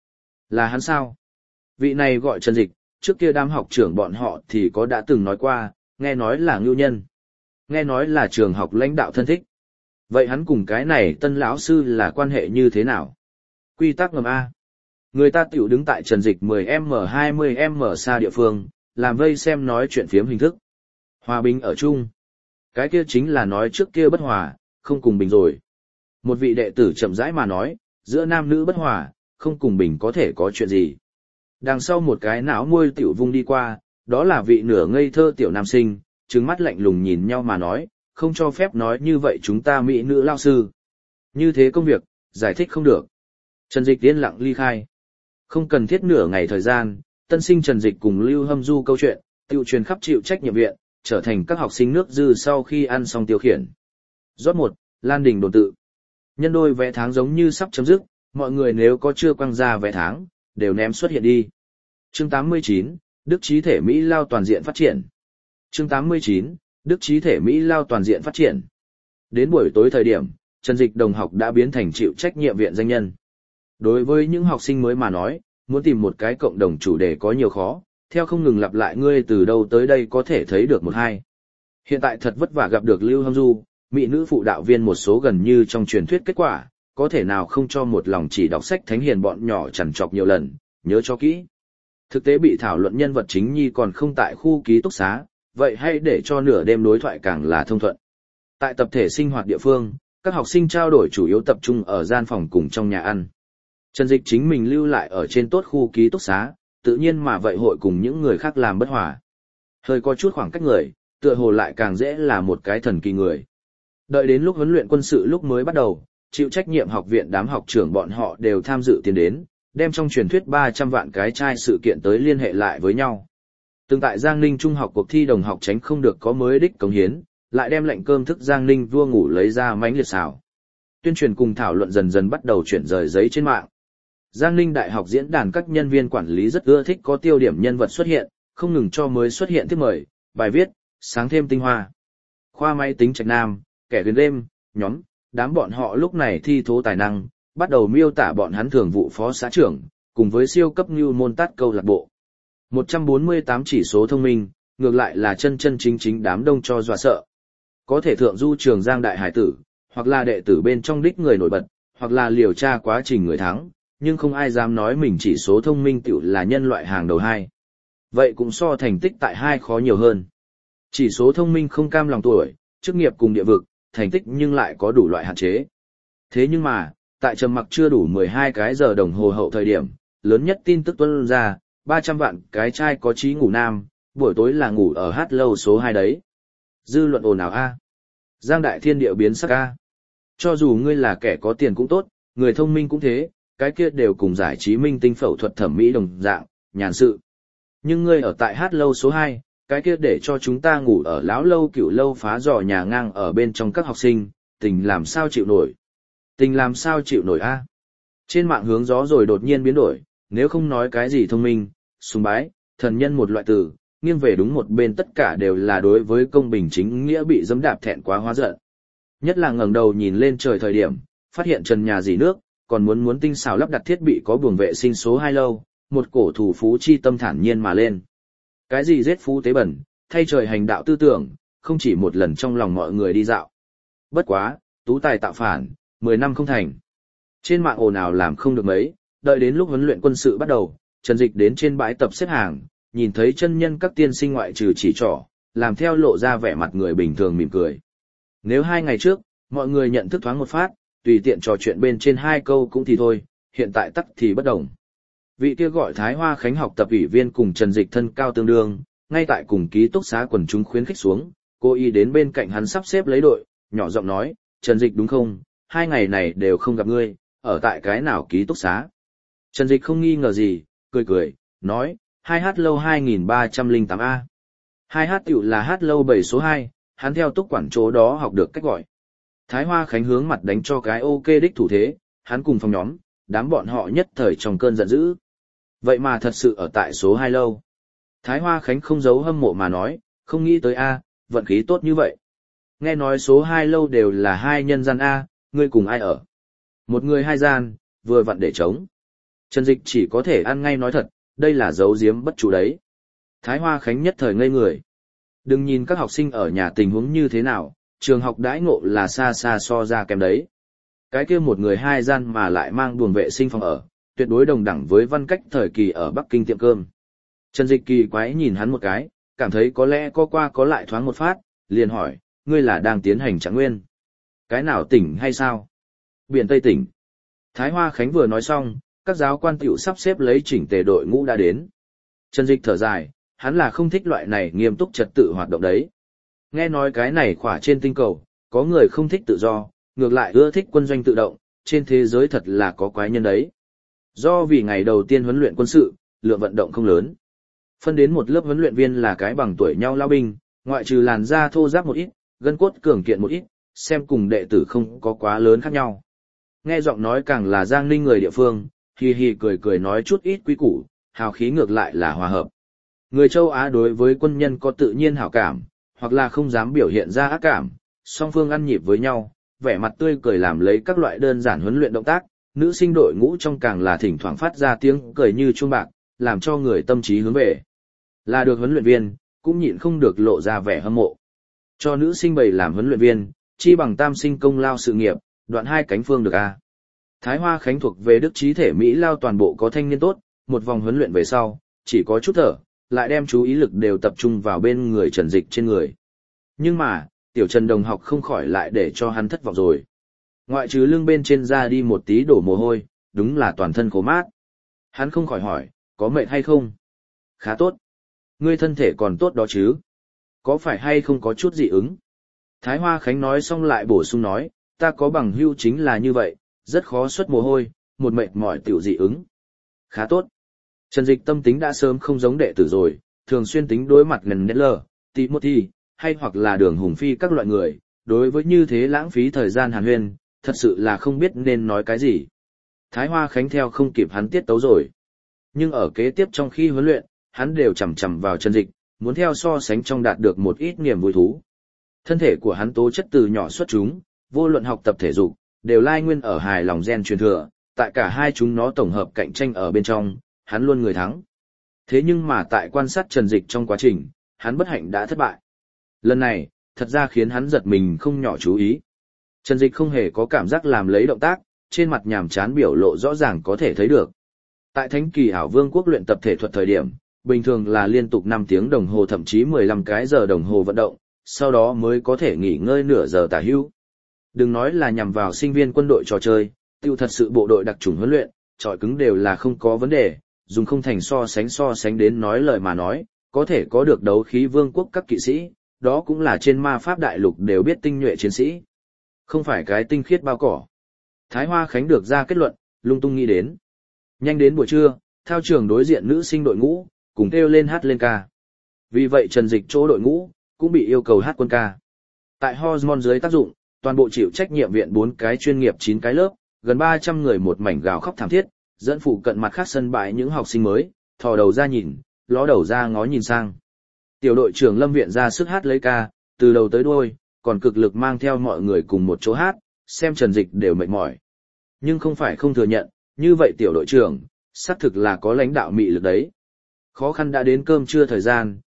sao? Vị này gọi Trần Dịch, trước kia đám học trưởng bọn họ thì có đã từng nói qua, nghe nói là ngưu nhân. Nghe nói là trường học lãnh đạo thân thích. Vậy hắn cùng cái này tân lão sư là quan hệ như thế nào? Quy tắc ngầm A. Người ta tiểu đứng tại Trần Dịch 10m 20m xa địa phương, làm vây xem nói chuyện phiếm hình thức. Hòa bình ở chung. Cái kia chính là nói trước kia bất hòa, không cùng bình rồi. Một vị đệ tử chậm rãi mà nói, giữa nam nữ bất hòa, không cùng bình có thể có chuyện gì. Đằng sau một cái não môi tiểu vung đi qua, đó là vị nửa ngây thơ tiểu nam sinh, trừng mắt lạnh lùng nhìn nhau mà nói, không cho phép nói như vậy chúng ta mỹ nữ lao sư. Như thế công việc, giải thích không được. Trần Dịch yên lặng ly khai. Không cần thiết nửa ngày thời gian, tân sinh Trần Dịch cùng Lưu Hâm Du câu chuyện, tiêu truyền khắp chịu trách nhiệm viện, trở thành các học sinh nước dư sau khi ăn xong tiêu khiển. Rót 1, Lan Đình đồn tự. Nhân đôi vé tháng giống như sắp chấm dứt, mọi người nếu có chưa quăng ra vé tháng, đều ném xuất hiện đi. Chương 89, Đức trí thể Mỹ Lao toàn diện phát triển. Chương 89, Đức trí thể Mỹ Lao toàn diện phát triển. Đến buổi tối thời điểm, Trần Dịch đồng học đã biến thành chịu trách nhiệm viện danh nhân. Đối với những học sinh mới mà nói, muốn tìm một cái cộng đồng chủ đề có nhiều khó, theo không ngừng lặp lại ngươi từ đâu tới đây có thể thấy được một hai. Hiện tại thật vất vả gặp được Lưu Hâm Du, mỹ nữ phụ đạo viên một số gần như trong truyền thuyết kết quả, có thể nào không cho một lòng chỉ đọc sách thánh hiền bọn nhỏ chằn chọc nhiều lần, nhớ cho kỹ. Thực tế bị thảo luận nhân vật chính nhi còn không tại khu ký túc xá, vậy hãy để cho nửa đêm đối thoại càng là thông thuận. Tại tập thể sinh hoạt địa phương, các học sinh trao đổi chủ yếu tập trung ở gian phòng cùng trong nhà ăn. Trần Dịch chính mình lưu lại ở trên tốt khu ký túc xá, tự nhiên mà vậy hội cùng những người khác làm bất hòa. Hơi có chút khoảng cách người, tựa hồ lại càng dễ là một cái thần kỳ người. Đợi đến lúc huấn luyện quân sự lúc mới bắt đầu, chịu trách nhiệm học viện đám học trưởng bọn họ đều tham dự tiến đến, đem trong truyền thuyết 300 vạn cái chai sự kiện tới liên hệ lại với nhau. Từng tại Giang Ninh Trung học cuộc thi đồng học tránh không được có mới đích cống hiến, lại đem lệnh cơm thức Giang Ninh vua ngủ lấy ra mánh liệt xào. Tuyên truyền cùng thảo luận dần dần bắt đầu chuyển rời giấy trên mạng. Giang Ninh Đại học diễn đàn các nhân viên quản lý rất ưa thích có tiêu điểm nhân vật xuất hiện, không ngừng cho mới xuất hiện tiếp mời, bài viết, sáng thêm tinh hoa. Khoa máy tính Trạch Nam, kẻ huyền đêm, nhóm, đám bọn họ lúc này thi thố tài năng, bắt đầu miêu tả bọn hắn thường vụ phó xã trưởng, cùng với siêu cấp như môn tát câu lạc bộ. 148 chỉ số thông minh, ngược lại là chân chân chính chính đám đông cho dọa sợ. Có thể thượng du trường Giang Đại hải tử, hoặc là đệ tử bên trong đích người nổi bật, hoặc là liều tra quá trình người thắng, nhưng không ai dám nói mình chỉ số thông minh tiểu là nhân loại hàng đầu 2. Vậy cũng so thành tích tại 2 khó nhiều hơn. Chỉ số thông minh không cam lòng tuổi, chức nghiệp cùng địa vực, thành tích nhưng lại có đủ loại hạn chế. Thế nhưng mà, tại trầm mặc chưa đủ 12 cái giờ đồng hồ hậu thời điểm, lớn nhất tin tức tuôn ra, 300 vạn cái trai có trí ngủ nam, buổi tối là ngủ ở hát lâu số 2 đấy. Dư luận ồn ào a. Giang Đại thiên địa biến sắc a. Cho dù ngươi là kẻ có tiền cũng tốt, người thông minh cũng thế, cái kia đều cùng giải trí minh tinh phẫu thuật thẩm mỹ đồng dạng, nhàn sự. Nhưng ngươi ở tại hát lâu số 2, cái kia để cho chúng ta ngủ ở lão lâu cửu lâu phá giò nhà ngang ở bên trong các học sinh, tình làm sao chịu nổi. Tình làm sao chịu nổi a? Trên mạng hướng gió rồi đột nhiên biến đổi, nếu không nói cái gì thông minh, sùng bái, thần nhân một loại từ, nghiêng về đúng một bên tất cả đều là đối với công bình chính nghĩa bị dẫm đạp thẹn quá hóa giận. Nhất là ngẩng đầu nhìn lên trời thời điểm, phát hiện trần nhà dỉ nước, còn muốn tinh xảo lắp đặt thiết bị có buồng vệ sinh số 2 lâu, một cổ thủ phú chi tâm thản nhiên mà lên. Cái gì giết phú tế bẩn, thay trời hành đạo tư tưởng, không chỉ một lần trong lòng mọi người đi dạo. Bất quá, tú tài tạo phản, 10 năm không thành. Trên mạng ồn ào làm không được mấy, đợi đến lúc huấn luyện quân sự bắt đầu, Trần Dịch đến trên bãi tập xếp hàng, nhìn thấy chân nhân các tiên sinh ngoại trừ chỉ trỏ, làm theo lộ ra vẻ mặt người bình thường mỉm cười. Nếu 2 ngày trước, mọi người nhận thức thoáng một phát, tùy tiện trò chuyện bên trên 2 câu cũng thì thôi, hiện tại tắc thì bất đồng. Vị kia gọi Thái Hoa Khánh học tập ủy viên cùng Trần Dịch thân cao tương đương, ngay tại cùng ký túc xá quần chúng khuyến khích xuống, cô y đến bên cạnh hắn sắp xếp lấy đội, nhỏ giọng nói, Trần Dịch đúng không, 2 ngày này đều không gặp ngươi, ở tại cái nào ký túc xá. Trần Dịch không nghi ngờ gì, cười, nói, 2H lâu 2308A. 2H tiểu là hát lâu 7 số 2, hắn theo túc quản chỗ đó học được cách gọi. Thái Hoa Khánh hướng mặt đánh cho cái ok đích thủ thế, hắn cùng phòng nhóm, đám bọn họ nhất thời trong cơn giận dữ. Vậy mà thật sự ở tại số 2 lâu. Thái Hoa Khánh không giấu hâm mộ mà nói, không nghĩ tới A, vận khí tốt như vậy. Nghe nói số 2 lâu đều là 2 nhân gian A, ngươi cùng ai ở? Một người 2 gian, vừa vặn để trống. Trần Dịch chỉ có thể ăn ngay nói thật, đây là giấu giếm bất chủ đấy. Thái Hoa Khánh nhất thời ngây người. Đừng nhìn các học sinh ở nhà tình huống như thế nào, trường học đãi ngộ là xa xa so ra kém đấy. Cái kia một người 2 gian mà lại mang buồng vệ sinh phòng ở, tuyệt đối đồng đẳng với Văn Cách thời kỳ ở Bắc Kinh tiệm cơm. Trần Dịch kỳ quái nhìn hắn một cái, cảm thấy có lẽ có qua có lại thoáng một phát, liền hỏi, ngươi là đang tiến hành Trạng Nguyên. Cái nào tỉnh hay sao? Biển Tây tỉnh. Thái Hoa Khánh vừa nói xong, các giáo quan tiểu sắp xếp lấy chỉnh tề đội ngũ đã đến. Trần Dịch thở dài, hắn là không thích loại này nghiêm túc trật tự hoạt động đấy. Nghe nói cái này khỏa trên tinh cầu, có người không thích tự do, ngược lại ưa thích quân doanh tự động, trên thế giới thật là có quái nhân đấy. Do vì ngày đầu tiên huấn luyện quân sự, lượng vận động không lớn. Phân đến một lớp huấn luyện viên là cái bằng tuổi nhau lao binh, ngoại trừ làn da thô ráp một ít, gân cốt cường kiện một ít, xem cùng đệ tử không có quá lớn khác nhau. Nghe giọng nói càng là Giang Ninh người địa phương, hi hi cười nói chút ít quý củ, hào khí ngược lại là hòa hợp. Người châu Á đối với quân nhân có tự nhiên hảo cảm, hoặc là không dám biểu hiện ra ác cảm, song phương ăn nhịp với nhau, vẻ mặt tươi cười làm lấy các loại đơn giản huấn luyện động tác, nữ sinh đội ngũ trong càng là thỉnh thoảng phát ra tiếng cười như chuông bạc, làm cho người tâm trí hướng về. Là được huấn luyện viên, cũng nhịn không được lộ ra vẻ hâm mộ. Cho nữ sinh bày làm huấn luyện viên, chi bằng tam sinh công lao sự nghiệp, đoạn 2 cánh phương được a. Thái Hoa Khánh thuộc về đức trí thể Mỹ lao toàn bộ có thanh niên tốt, một vòng huấn luyện về sau, chỉ có chút thở, lại đem chú ý lực đều tập trung vào bên người Trần Dịch trên người. Nhưng mà, tiểu Trần đồng học không khỏi lại để cho hắn thất vọng rồi. Ngoại trừ lưng bên trên ra đi một tí đổ mồ hôi, đúng là toàn thân khô mát. Hắn không khỏi hỏi, có mệt hay không? Khá tốt. Ngươi thân thể còn tốt đó chứ? Có phải hay không có chút dị ứng? Thái Hoa Khánh nói xong lại bổ sung nói, ta có bằng hữu chính là như vậy, rất khó xuất mồ hôi, một mệt mỏi tiểu dị ứng. Khá tốt. Trần Dịch tâm tính đã sớm không giống đệ tử rồi, thường xuyên tính đối mặt gần nét lờ, Timothy, hay hoặc là Đường Hùng Phi các loại người, đối với như thế lãng phí thời gian hàn huyên, thật sự là không biết nên nói cái gì. Thái Hoa Khánh theo không kịp hắn tiết tấu rồi. Nhưng ở kế tiếp trong khi huấn luyện, hắn đều chằm chằm vào Trần Dịch, muốn theo so sánh trong đạt được một ít niềm vui thú. Thân thể của hắn tố chất từ nhỏ xuất chúng, vô luận học tập thể dục, đều lai nguyên ở hài lòng gen truyền thừa, tại cả hai chúng nó tổng hợp cạnh tranh ở bên trong, hắn luôn người thắng. Thế nhưng mà tại quan sát Trần Dịch trong quá trình, hắn bất hạnh đã thất bại. Lần này, thật ra khiến hắn giật mình không nhỏ chú ý. Trần Dịch không hề có cảm giác làm lấy động tác, trên mặt nhàm chán biểu lộ rõ ràng có thể thấy được. Tại Thánh Kỳ Ảo Vương quốc luyện tập thể thuật thời điểm, bình thường là liên tục 5 tiếng đồng hồ thậm chí 15 cái giờ đồng hồ vận động, sau đó mới có thể nghỉ ngơi nửa giờ tả hữu. Đừng nói là nhằm vào sinh viên quân đội trò chơi, tiêu thật sự bộ đội đặc chủng huấn luyện, trọi cứng đều là không có vấn đề, dùng không thành so sánh đến nói lời mà nói, có thể có được đấu khí vương quốc các kỵ sĩ, đó cũng là trên ma pháp đại lục đều biết tinh nhuệ chiến sĩ. Không phải cái tinh khiết bao cỏ. Thái Hoa Khánh được ra kết luận, lung tung nghĩ đến. Nhanh đến buổi trưa, thao trường đối diện nữ sinh đội ngũ, cùng kêu lên hát lên ca. Vì vậy Trần Dịch chỗ đội ngũ, cũng bị yêu cầu hát quân ca. Tại hormone dưới tác dụng, toàn bộ chịu trách nhiệm viện 4 cái chuyên nghiệp 9 cái lớp, gần 300 người một mảnh gào khóc thảm thiết, dẫn phụ cận mặt khác sân bãi những học sinh mới, thò đầu ra nhìn, ló đầu ra ngó nhìn sang. Tiểu đội trưởng Lâm Viện ra sức hát lấy ca, từ đầu tới đuôi, còn cực lực mang theo mọi người cùng một chỗ hát, xem Trần Dịch đều mệt mỏi. Nhưng không phải không thừa nhận, như vậy tiểu đội trưởng, xác thực là có lãnh đạo mị lực đấy. Khó khăn đã đến cơm trưa thời gian,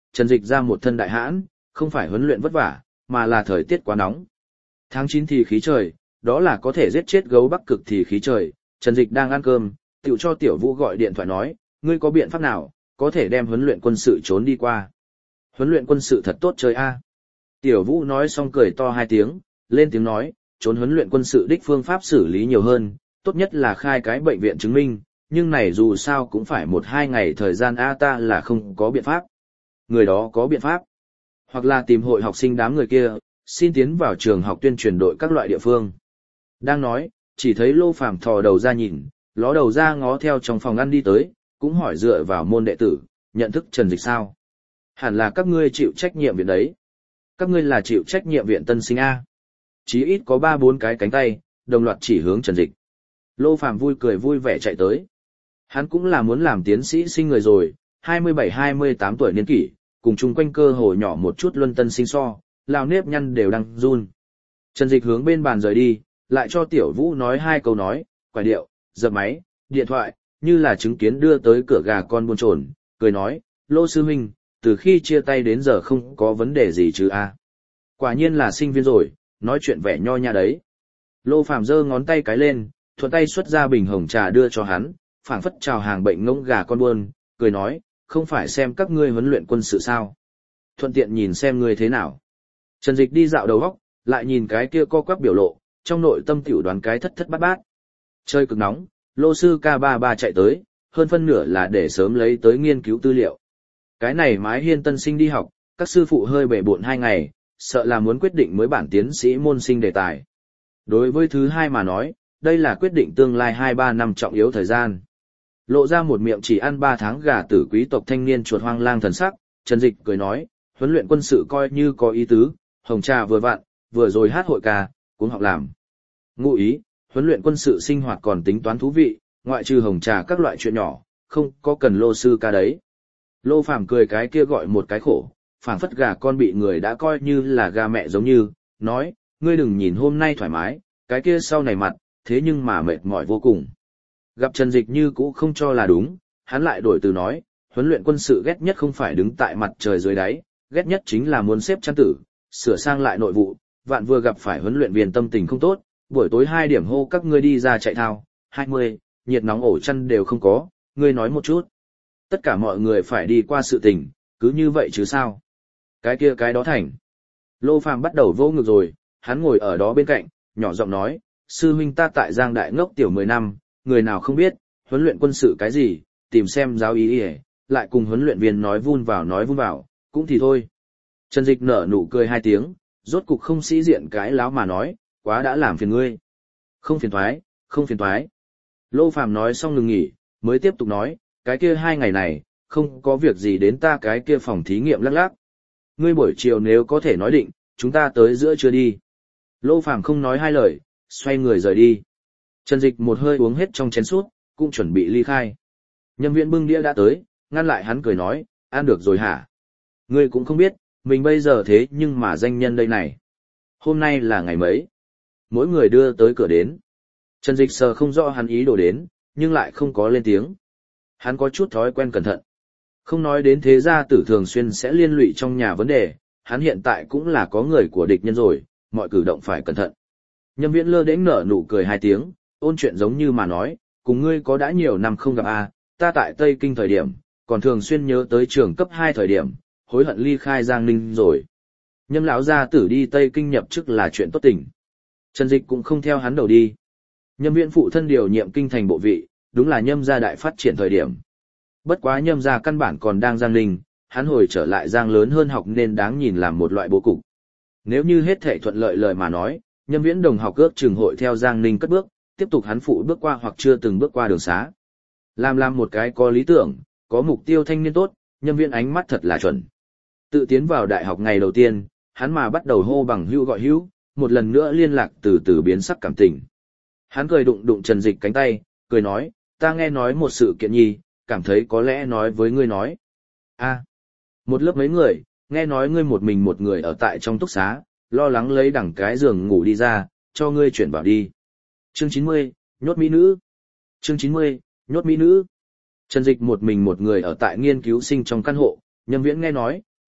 Trần Dịch ra một thân đại hãn, không phải huấn luyện vất vả, mà là thời tiết quá nóng. Tháng 9 thì khí trời, đó là có thể giết chết gấu Bắc Cực thì khí trời, Trần Dịch đang ăn cơm, tiểu cho Tiểu Vũ gọi điện thoại nói, ngươi có biện pháp nào, có thể đem huấn luyện quân sự trốn đi qua. Huấn luyện quân sự thật tốt chơi a. Tiểu Vũ nói xong cười to 2 tiếng, lên tiếng nói, trốn huấn luyện quân sự đích phương pháp xử lý nhiều hơn, tốt nhất là khai cái bệnh viện chứng minh, nhưng này dù sao cũng phải 1-2 ngày thời gian a, ta là không có biện pháp. Người đó có biện pháp. Hoặc là tìm hội học sinh đám người kia, xin tiến vào trường học tuyên truyền đội các loại địa phương. Đang nói, chỉ thấy Lô Phàm thò đầu ra nhìn, ló đầu ra ngó theo trong phòng ăn đi tới, cũng hỏi dựa vào môn đệ tử, nhận thức Trần Dịch sao? Hẳn là các ngươi chịu trách nhiệm viện đấy. Các ngươi là chịu trách nhiệm viện tân sinh A. Chí ít có 3-4 cái cánh tay, đồng loạt chỉ hướng Trần Dịch. Lô Phàm vui cười vui vẻ chạy tới. Hắn cũng là muốn làm tiến sĩ sinh người rồi, 27-28 tuổi niên kỷ, cùng chung quanh cơ hồ nhỏ một chút luân tân sinh so, lao nếp nhăn đều đang run. Trần Dịch hướng bên bàn rời đi, lại cho Tiểu Vũ nói 2 câu nói, quải điệu, dập máy, điện thoại, như là chứng kiến đưa tới cửa gà con buôn trồn, cười nói, Lô sư huynh, từ khi chia tay đến giờ không có vấn đề gì chứ a? Quả nhiên là sinh viên rồi, nói chuyện vẻ nho nhã đấy. Lô Phàm giơ ngón tay cái lên, thuận tay xuất ra bình hồng trà đưa cho hắn, phảng phất chào hàng bệnh ngỗng gà con buôn, cười nói, không phải xem các ngươi huấn luyện quân sự sao? Thuận tiện nhìn xem ngươi thế nào. Trần Dịch đi dạo đầu góc, lại nhìn cái kia co quắp biểu lộ, trong nội tâm tiểu đoán cái thất thất bát bát. Chơi cực nóng, Lô sư K33 chạy tới, hơn phân nửa là để sớm lấy tới nghiên cứu tư liệu. Cái này mái hiên tân sinh đi học, các sư phụ hơi bể bộn 2 ngày, sợ là muốn quyết định mới bản tiến sĩ môn sinh đề tài. Đối với thứ hai mà nói, đây là quyết định tương lai 2-3 năm trọng yếu thời gian. Lộ ra một miệng chỉ ăn 3 tháng gà tử quý tộc thanh niên chuột hoang lang thần sắc, Trần Dịch cười nói, huấn luyện quân sự coi như có ý tứ, hồng trà vừa vặn, vừa rồi hát hội ca, cũng học làm. Ngụ ý, huấn luyện quân sự sinh hoạt còn tính toán thú vị, ngoại trừ hồng trà các loại chuyện nhỏ, không có cần Lô sư ca đấy. Lô Phàm cười cái kia gọi một cái khổ, phảng phất gà con bị người đã coi như là gà mẹ giống như, nói, ngươi đừng nhìn hôm nay thoải mái, cái kia sau này mặt, thế nhưng mà mệt mỏi vô cùng. Gặp Trần Dịch như cũ không cho là đúng, hắn lại đổi từ nói, huấn luyện quân sự ghét nhất không phải đứng tại mặt trời dưới đáy, ghét nhất chính là muốn xếp chăn tử, sửa sang lại nội vụ, vạn vừa gặp phải huấn luyện viên tâm tình không tốt, buổi tối 2 điểm hô các ngươi đi ra chạy thao, 20, nhiệt nóng ổ chăn đều không có, ngươi nói một chút. Tất cả mọi người phải đi qua sự tình, cứ như vậy chứ sao? Cái kia cái đó thành. Lô Phàm bắt đầu vô ngực rồi, hắn ngồi ở đó bên cạnh, nhỏ giọng nói, sư huynh ta tại Giang Đại ngốc tiểu 10 năm, người nào không biết, huấn luyện quân sự cái gì, tìm xem giáo ý lại cùng huấn luyện viên nói vun vào, cũng thì thôi. Trần Dịch nở nụ cười 2 tiếng, rốt cục không sĩ diện cái láo mà nói, quá đã làm phiền ngươi. Không phiền toái. Lô Phàm nói xong ngừng nghỉ, mới tiếp tục nói, cái kia 2 ngày này, không có việc gì đến ta cái kia phòng thí nghiệm lắc lắc. Ngươi buổi chiều nếu có thể nói định, chúng ta tới giữa trưa đi. Lô Phàm không nói 2 lời, xoay người rời đi. Trần Dịch một hơi uống hết trong chén súp, cũng chuẩn bị ly khai. Nhân viên bưng đĩa đã tới, ngăn lại hắn cười nói, ăn được rồi hả? Ngươi cũng không biết, mình bây giờ thế nhưng mà danh nhân đây này. Hôm nay là ngày mấy? Mỗi người đưa tới cửa đến. Trần Dịch sờ không rõ hắn ý đồ đến, nhưng lại không có lên tiếng. Hắn có chút thói quen cẩn thận. Không nói đến thế gia tử thường xuyên sẽ liên lụy trong nhà vấn đề, hắn hiện tại cũng là có người của địch nhân rồi, mọi cử động phải cẩn thận. Nhâm Viễn lơ đễnh nở nụ cười 2 tiếng, ôn chuyện giống như mà nói, cùng ngươi có đã nhiều năm không gặp ta tại Tây Kinh thời điểm, còn thường xuyên nhớ tới trường cấp 2 thời điểm, hối hận ly khai Giang Ninh rồi. Nhâm lão gia tử đi Tây Kinh nhập chức là chuyện tốt tình. Trần Dịch cũng không theo hắn đầu đi. Nhâm Viễn phụ thân điều nhiệm kinh thành bộ vị, đúng là Nhâm gia đại phát triển thời điểm. Bất quá Nhâm gia căn bản còn đang Giang Ninh, hắn hồi trở lại Giang lớn hơn học nên đáng nhìn làm một loại bố cục. Nếu như hết thảy thuận lợi lời mà nói, Nhâm Viễn đồng học ước trường hội theo Giang Ninh cất bước, tiếp tục hắn phụ bước qua hoặc chưa từng bước qua đường xá. Làm một cái có lý tưởng, có mục tiêu thanh niên tốt, Nhâm Viễn ánh mắt thật là chuẩn. Tự tiến vào đại học ngày đầu tiên, hắn mà bắt đầu hô bằng hữu gọi hữu, một lần nữa liên lạc từ từ biến sắc cảm tình. Hắn cười đụng Trần Dịch cánh tay, cười nói, ta nghe nói một sự kiện nhi, cảm thấy có lẽ nói với ngươi nói. Một lớp mấy người, nghe nói ngươi một mình một người ở tại trong túc xá, lo lắng lấy đẳng cái giường ngủ đi ra, cho ngươi chuyển vào đi. Chương 90, nhốt mỹ nữ. Chương 90, nhốt mỹ nữ. Trần Dịch một mình một người ở tại nghiên cứu sinh trong căn hộ, Nhâm Viễn nghe nói,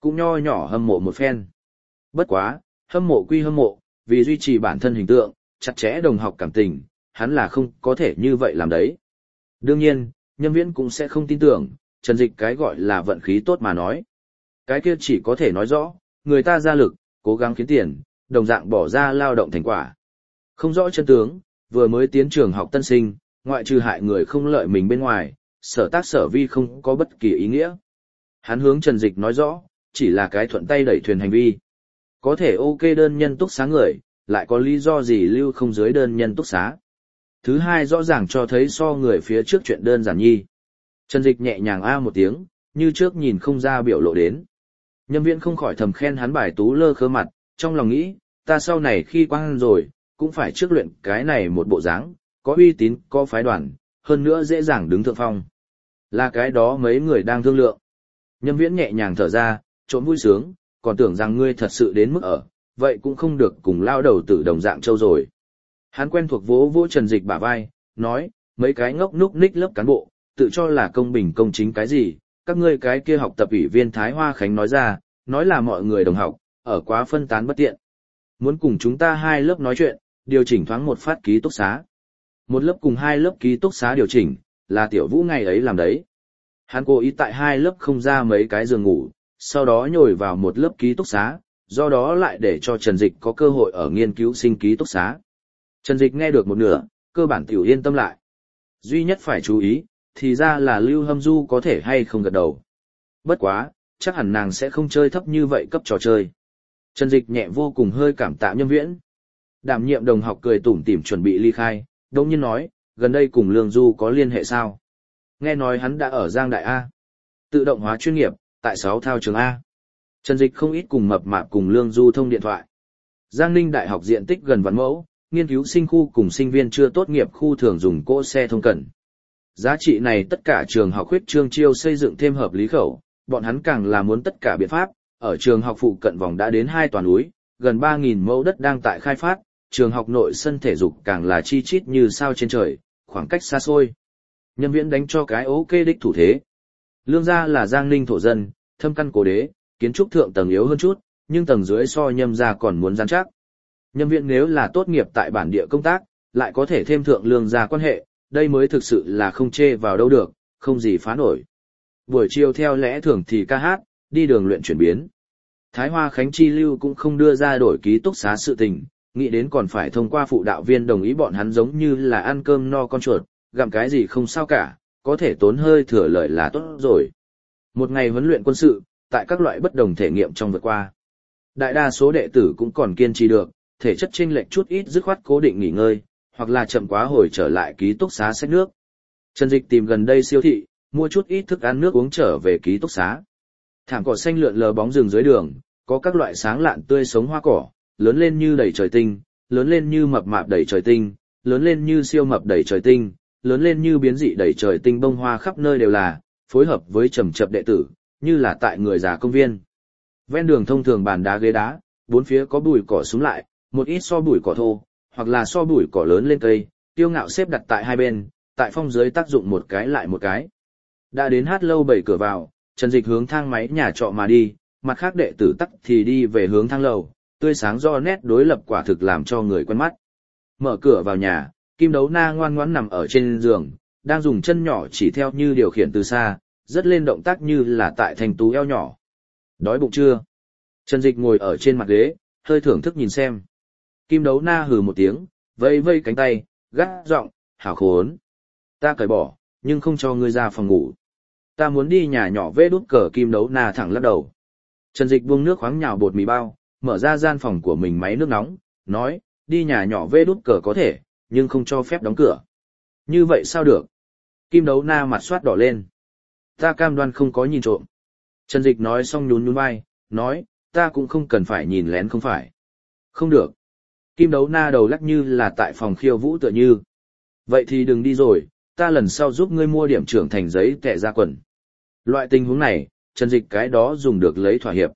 cũng nho nhỏ hâm mộ một phen. Bất quá, hâm mộ quy hâm mộ, vì duy trì bản thân hình tượng, chặt chẽ đồng học cảm tình, hắn là không có thể như vậy làm đấy. Đương nhiên, Nhâm Viễn cũng sẽ không tin tưởng, Trần Dịch cái gọi là vận khí tốt mà nói. Cái kia chỉ có thể nói rõ, người ta ra lực, cố gắng kiếm tiền, đồng dạng bỏ ra lao động thành quả. Không rõ chân tướng, vừa mới tiến trường học tân sinh, ngoại trừ hại người không lợi mình bên ngoài, sở tác sở vi không có bất kỳ ý nghĩa. Hắn hướng Trần Dịch nói rõ, chỉ là cái thuận tay đẩy thuyền hành vi. Có thể ok đơn nhân túc xá người, lại có lý do gì lưu không dưới đơn nhân túc xá. Thứ hai rõ ràng cho thấy so người phía trước chuyện đơn giản nhi. Trần Dịch nhẹ nhàng a một tiếng, như trước nhìn không ra biểu lộ đến. Nhâm Viễn không khỏi thầm khen hắn bài tú lơ khơ mặt, trong lòng nghĩ, ta sau này khi quang rồi, cũng phải trước luyện cái này một bộ dáng, có uy tín, có phái đoàn, hơn nữa dễ dàng đứng thượng phong. Là cái đó mấy người đang thương lượng. Nhâm Viễn nhẹ nhàng thở ra, trốn vui sướng, còn tưởng rằng ngươi thật sự đến mức ở, vậy cũng không được cùng lao đầu tử đồng dạng châu rồi. Hắn quen thuộc vỗ vỗ Trần Dịch bả vai, nói, mấy cái ngốc núc ních lớp cán bộ, tự cho là công bình công chính cái gì, các ngươi cái kia học tập ủy viên Thái Hoa Khánh nói ra, nói là mọi người đồng học, ở quá phân tán bất tiện. Muốn cùng chúng ta hai lớp nói chuyện, điều chỉnh thoáng một phát ký túc xá. Một lớp cùng hai lớp ký túc xá điều chỉnh, là Tiểu Vũ ngày ấy làm đấy. Hắn cố ý tại hai lớp không ra mấy cái giường ngủ, sau đó nhồi vào một lớp ký túc xá, do đó lại để cho Trần Dịch có cơ hội ở nghiên cứu sinh ký túc xá. Trần Dịch nghe được một nửa, cơ bản tiểu yên tâm lại. Duy nhất phải chú ý, thì ra là Lưu Hâm Du có thể hay không gật đầu. Bất quá, chắc hẳn nàng sẽ không chơi thấp như vậy cấp trò chơi. Trần Dịch nhẹ vô cùng hơi cảm tạ Nhâm Viễn. Đảm nhiệm đồng học cười tủm tỉm chuẩn bị ly khai, đồng nhiên nói, gần đây cùng Lương Du có liên hệ sao? Nghe nói hắn đã ở Giang Đại A. Tự động hóa chuyên nghiệp, tại 6 thao trường A. Trần Dịch không ít cùng mập mạp cùng Lương Du thông điện thoại. Giang Ninh Đại học diện tích gần vạn mẫu, nghiên cứu sinh khu cùng sinh viên chưa tốt nghiệp khu thường dùng cỗ xe thông cận. Giá trị này tất cả trường học huyết trương chiêu xây dựng thêm hợp lý khẩu, bọn hắn càng là muốn tất cả biện pháp, ở trường học phụ cận vòng đã đến 2 toàn núi, gần 3.000 mẫu đất đang tại khai phát, trường học nội sân thể dục càng là chi chít như sao trên trời, khoảng cách xa xôi. Nhâm Viễn đánh cho cái ok đích thủ thế. Lương gia là Giang Ninh thổ dân, thâm căn cố đế, kiến trúc thượng tầng yếu hơn chút, nhưng tầng dưới so Nhâm gia còn muốn rắn chắc. Nhâm Viễn nếu là tốt nghiệp tại bản địa công tác, lại có thể thêm thượng Lương gia quan hệ, đây mới thực sự là không chê vào đâu được, không gì phá nổi. Buổi chiều theo lẽ thường thì ca hát, đi đường luyện chuyển biến. Thái Hoa Khánh Chi Lưu cũng không đưa ra đổi ký túc xá sự tình, nghĩ đến còn phải thông qua phụ đạo viên đồng ý bọn hắn giống như là ăn cơm no con chuột, gặm cái gì không sao cả, có thể tốn hơi thừa lợi là tốt rồi. Một ngày huấn luyện quân sự, tại các loại bất đồng thể nghiệm trong vượt qua. Đại đa số đệ tử cũng còn kiên trì được, thể chất chênh lệch chút ít dứt khoát cố định nghỉ ngơi, hoặc là chậm quá hồi trở lại ký túc xá xách nước. Trần Dịch tìm gần đây siêu thị, mua chút ít thức ăn nước uống trở về ký túc xá. Thảm cỏ xanh lượn lờ bóng rừng dưới đường, có các loại sáng lạn tươi sống hoa cỏ, lớn lên như đầy trời tinh, lớn lên như mập mạp đầy trời tinh, lớn lên như siêu mập đầy trời tinh, lớn lên như biến dị đầy trời tinh bông hoa khắp nơi đều là, phối hợp với trầm chập đệ tử, như là tại người già công viên. Ven đường thông thường bàn đá ghế đá, bốn phía có bụi cỏ xúm lại, một ít so bụi cỏ thô, hoặc là so bụi cỏ lớn lên cây, tiêu ngạo xếp đặt tại hai bên, tại phong dưới tác dụng một cái lại một cái. Đã đến hát lâu bảy cửa vào, Trần Dịch hướng thang máy nhà trọ mà đi, mặt khác đệ tử tắc thì đi về hướng thang lầu, tươi sáng do nét đối lập quả thực làm cho người quen mắt. Mở cửa vào nhà, Kim Đấu Na ngoan ngoãn nằm ở trên giường, đang dùng chân nhỏ chỉ theo như điều khiển từ xa, rất lên động tác như là tại thành tú eo nhỏ. Đói bụng chưa? Trần Dịch ngồi ở trên mặt ghế, hơi thưởng thức nhìn xem. Kim Đấu Na hừ một tiếng, vây vây cánh tay, gắt giọng, hảo khốn. Ta cởi bỏ, nhưng không cho ngươi ra phòng ngủ. Ta muốn đi nhà nhỏ vê đút cờ. Kim Đấu Na thẳng lắc đầu. Trần Dịch buông nước khoáng nhào bột mì bao, mở ra gian phòng của mình máy nước nóng, nói, đi nhà nhỏ vê đút cờ có thể, nhưng không cho phép đóng cửa. Như vậy sao được? Kim Đấu Na mặt soát đỏ lên. Ta cam đoan không có nhìn trộm. Trần Dịch nói xong nhún nhún vai, nói, ta cũng không cần phải nhìn lén không phải. Không được. Kim Đấu Na đầu lắc như là tại phòng khiêu vũ tựa như. Vậy thì đừng đi rồi, ta lần sau giúp ngươi mua điểm trưởng thành giấy tệ ra quần. Loại tình huống này, Trần Dịch cái đó dùng được lấy thỏa hiệp.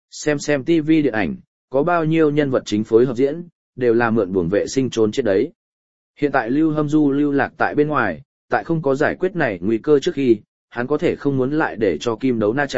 Xem TV điện ảnh, có bao nhiêu nhân vật chính phối hợp diễn, đều là mượn buồng vệ sinh trốn chết đấy. Hiện tại Lưu Hâm Du lưu lạc tại bên ngoài, tại không có giải quyết này nguy cơ trước khi, hắn có thể không muốn lại để cho Kim Đấu Na chạy,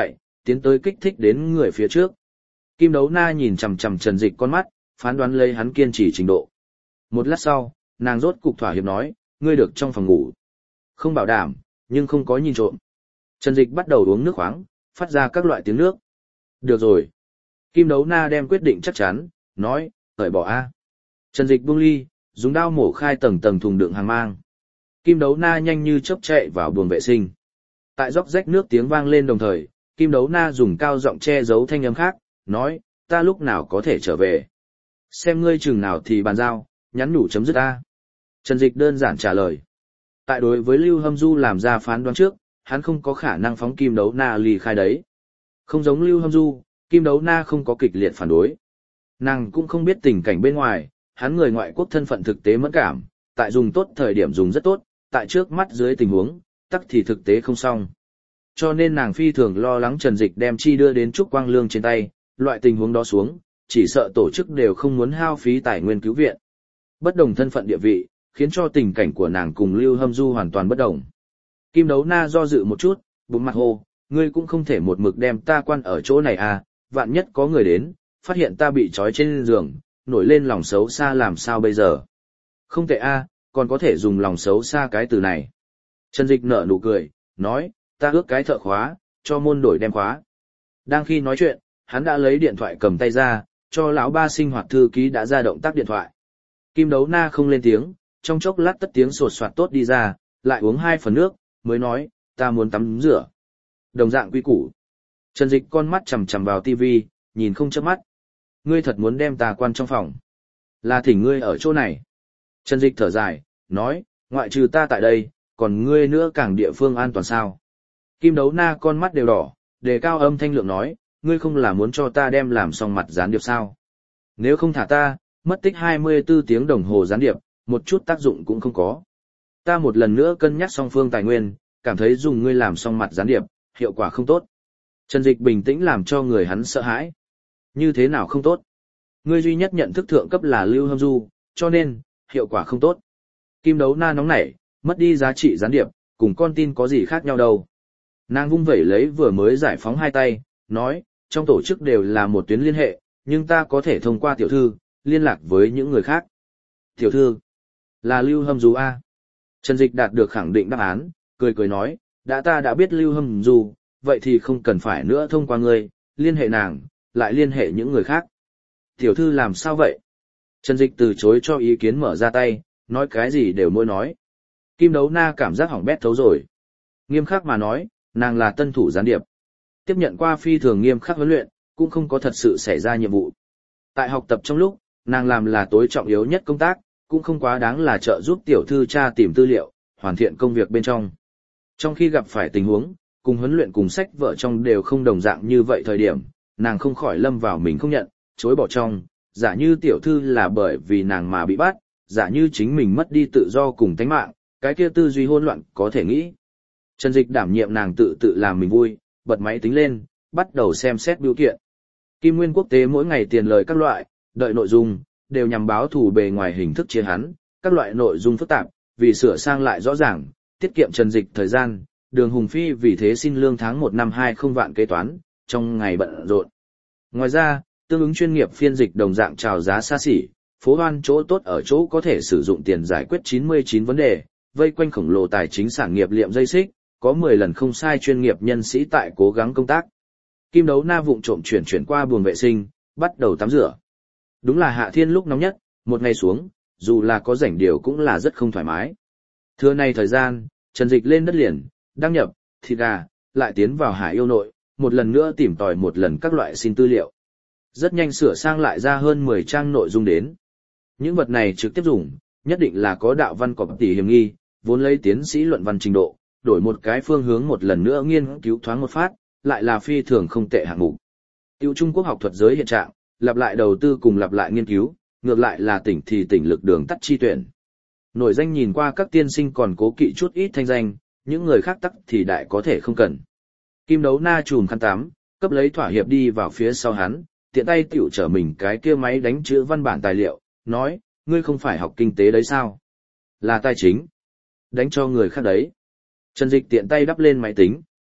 tiến tới kích thích đến người phía trước. Kim Đấu Na nhìn chằm chằm Trần Dịch con mắt, phán đoán lấy hắn kiên trì trình độ. Một lát sau, nàng rốt cục thỏa hiệp nói, ngươi được trong phòng ngủ. Không bảo đảm, nhưng không có nhìn trộm. Trần Dịch bắt đầu uống nước khoáng, phát ra các loại tiếng nước. Được rồi. Kim Đấu Na đem quyết định chắc chắn, nói, cởi bỏ a. Trần Dịch buông ly, dùng dao mổ khai tầng tầng thùng đựng hàng mang. Kim Đấu Na nhanh như chớp chạy vào buồng vệ sinh. Tại róc rách nước tiếng vang lên đồng thời, Kim Đấu Na dùng cao giọng che giấu thanh âm khác, nói, ta lúc nào có thể trở về. Xem ngươi chừng nào thì bàn giao, nhắn nhủ chấm dứt ta. Trần Dịch đơn giản trả lời. Tại đối với Lưu Hâm Du làm ra phán đoán trước, hắn không có khả năng phóng Kim Đấu Na ly khai đấy. Không giống Lưu Hâm Du, Kim Đấu Na không có kịch liệt phản đối. Nàng cũng không biết tình cảnh bên ngoài, hắn người ngoại quốc thân phận thực tế mẫn cảm, tại dùng tốt thời điểm dùng rất tốt, tại trước mắt dưới tình huống, tắc thì thực tế không xong. Cho nên nàng phi thường lo lắng Trần Dịch đem chi đưa đến Trúc Quang Lương trên tay, loại tình huống đó xuống, chỉ sợ tổ chức đều không muốn hao phí tài nguyên cứu viện. Bất đồng thân phận địa vị, khiến cho tình cảnh của nàng cùng Lưu Hâm Du hoàn toàn bất đồng. Kim Đấu Na do dự một chút, bụng mặt hô, ngươi cũng không thể một mực đem ta quan ở chỗ này à, vạn nhất có người đến, phát hiện ta bị trói trên giường, nổi lên lòng xấu xa làm sao bây giờ. Không tệ a, còn có thể dùng lòng xấu xa cái từ này. Trần Dịch nở nụ cười, nói, ta ước cái thợ khóa, cho môn đổi đem khóa. Đang khi nói chuyện, hắn đã lấy điện thoại cầm tay ra, cho lão ba sinh hoạt thư ký đã ra động tác điện thoại. Kim Đấu Na không lên tiếng, trong chốc lát tất tiếng sột soạt tốt đi ra, lại uống 2 phần nước, mới nói, ta muốn tắm rửa. Đồng dạng quy củ. Trần Dịch con mắt chằm chằm vào tivi, nhìn không chớp mắt. Ngươi thật muốn đem ta quan trong phòng. Là thỉnh ngươi ở chỗ này. Trần Dịch thở dài, nói, ngoại trừ ta tại đây, còn ngươi nữa càng địa phương an toàn sao. Kim Đấu Na con mắt đều đỏ, đề cao âm thanh lượng nói, ngươi không là muốn cho ta đem làm xong mặt gián điệp sao. Nếu không thả ta, mất tích 24 tiếng đồng hồ gián điệp, một chút tác dụng cũng không có. Ta một lần nữa cân nhắc song phương tài nguyên, cảm thấy dùng ngươi làm xong mặt gián điệp, hiệu quả không tốt. Trần Dịch bình tĩnh làm cho người hắn sợ hãi. Như thế nào không tốt? Ngươi duy nhất nhận thức thượng cấp là Lưu Hâm Du, cho nên, hiệu quả không tốt. Kim Đấu Na nóng nảy, mất đi giá trị gián điệp, cùng con tin có gì khác nhau đâu. Nàng vung vẩy lấy vừa mới giải phóng 2 tay, nói, trong tổ chức đều là một tuyến liên hệ, nhưng ta có thể thông qua tiểu thư, liên lạc với những người khác. Tiểu thư, là Lưu Hâm Du A. Trần Dịch đạt được khẳng định đáp án, cười cười nói, ta đã biết Lưu Hâm Du, vậy thì không cần phải nữa thông qua ngươi, liên hệ nàng, lại liên hệ những người khác. Tiểu thư làm sao vậy? Trần Dịch từ chối cho ý kiến mở ra tay, nói cái gì đều môi nói. Kim Đấu Na cảm giác hỏng bét thấu rồi. Nghiêm khắc mà nói, nàng là tân thủ gián điệp. Tiếp nhận qua phi thường nghiêm khắc huấn luyện, cũng không có thật sự xảy ra nhiệm vụ. Tại học tập trong lúc, nàng làm là tối trọng yếu nhất công tác, cũng không quá đáng là trợ giúp tiểu thư tra tìm tư liệu, hoàn thiện công việc bên trong. Trong khi gặp phải tình huống, cùng huấn luyện cùng sách vở trong đều không đồng dạng như vậy thời điểm, nàng không khỏi lâm vào mình không nhận, chối bỏ trong, giả như tiểu thư là bởi vì nàng mà bị bắt, giả như chính mình mất đi tự do cùng tánh mạng, cái kia tư duy hỗn loạn có thể nghĩ. Trần Dịch đảm nhiệm nàng tự làm mình vui, bật máy tính lên, bắt đầu xem xét biểu kiện. Kim Nguyên Quốc tế mỗi ngày tiền lời các loại, đợi nội dung, đều nhằm báo thù bề ngoài hình thức chia hắn, các loại nội dung phức tạp, vì sửa sang lại rõ ràng, tiết kiệm Trần Dịch thời gian, Đường Hùng Phi vì thế xin lương tháng 1 năm 20 vạn kế toán, trong ngày bận rộn. Ngoài ra, tương ứng chuyên nghiệp phiên dịch đồng dạng chào giá xa xỉ, phố hoan chỗ tốt ở chỗ có thể sử dụng tiền giải quyết 99 vấn đề, vây quanh khổng lồ tài chính sản nghiệp liệm dây xích, có 10 lần không sai chuyên nghiệp nhân sĩ tại cố gắng công tác. Kim Đấu Na vụng trộm chuyển qua buồng vệ sinh, bắt đầu tắm rửa. Đúng là hạ thiên lúc nóng nhất, một ngày xuống, dù là có rảnh điều cũng là rất không thoải mái. Thưa này thời gian, Trần Dịch lên đất liền, đăng nhập, thịt gà, lại tiến vào Hải Yêu Nội, một lần nữa tìm tòi một lần các loại xin tư liệu. Rất nhanh sửa sang lại ra hơn 10 trang nội dung đến. Những vật này trực tiếp dùng, nhất định là có đạo văn cọp tỷ hiểm nghi, vốn lấy tiến sĩ luận văn trình độ, đổi một cái phương hướng một lần nữa nghiên cứu thoáng một phát, lại là phi thường không tệ hạng mục. Tiêu Trung Quốc học thuật giới hiện trạng, lặp lại đầu tư cùng lặp lại nghiên cứu, ngược lại là tỉnh thì tỉnh lực đường tắt chi tuyển. Nổi danh nhìn qua các tiên sinh còn cố kỵ chút ít thanh danh, những người khác tắc thì đại có thể không cần. Kim Đấu Na chùm khăn tắm, cấp lấy thỏa hiệp đi vào phía sau hắn, tiện tay tiểu trở mình cái kia máy đánh chữ văn bản tài liệu, nói, ngươi không phải học kinh tế đấy sao? Là tài chính. Đánh cho người khác đấy. Trần Dịch tiện tay đắp lên máy tính.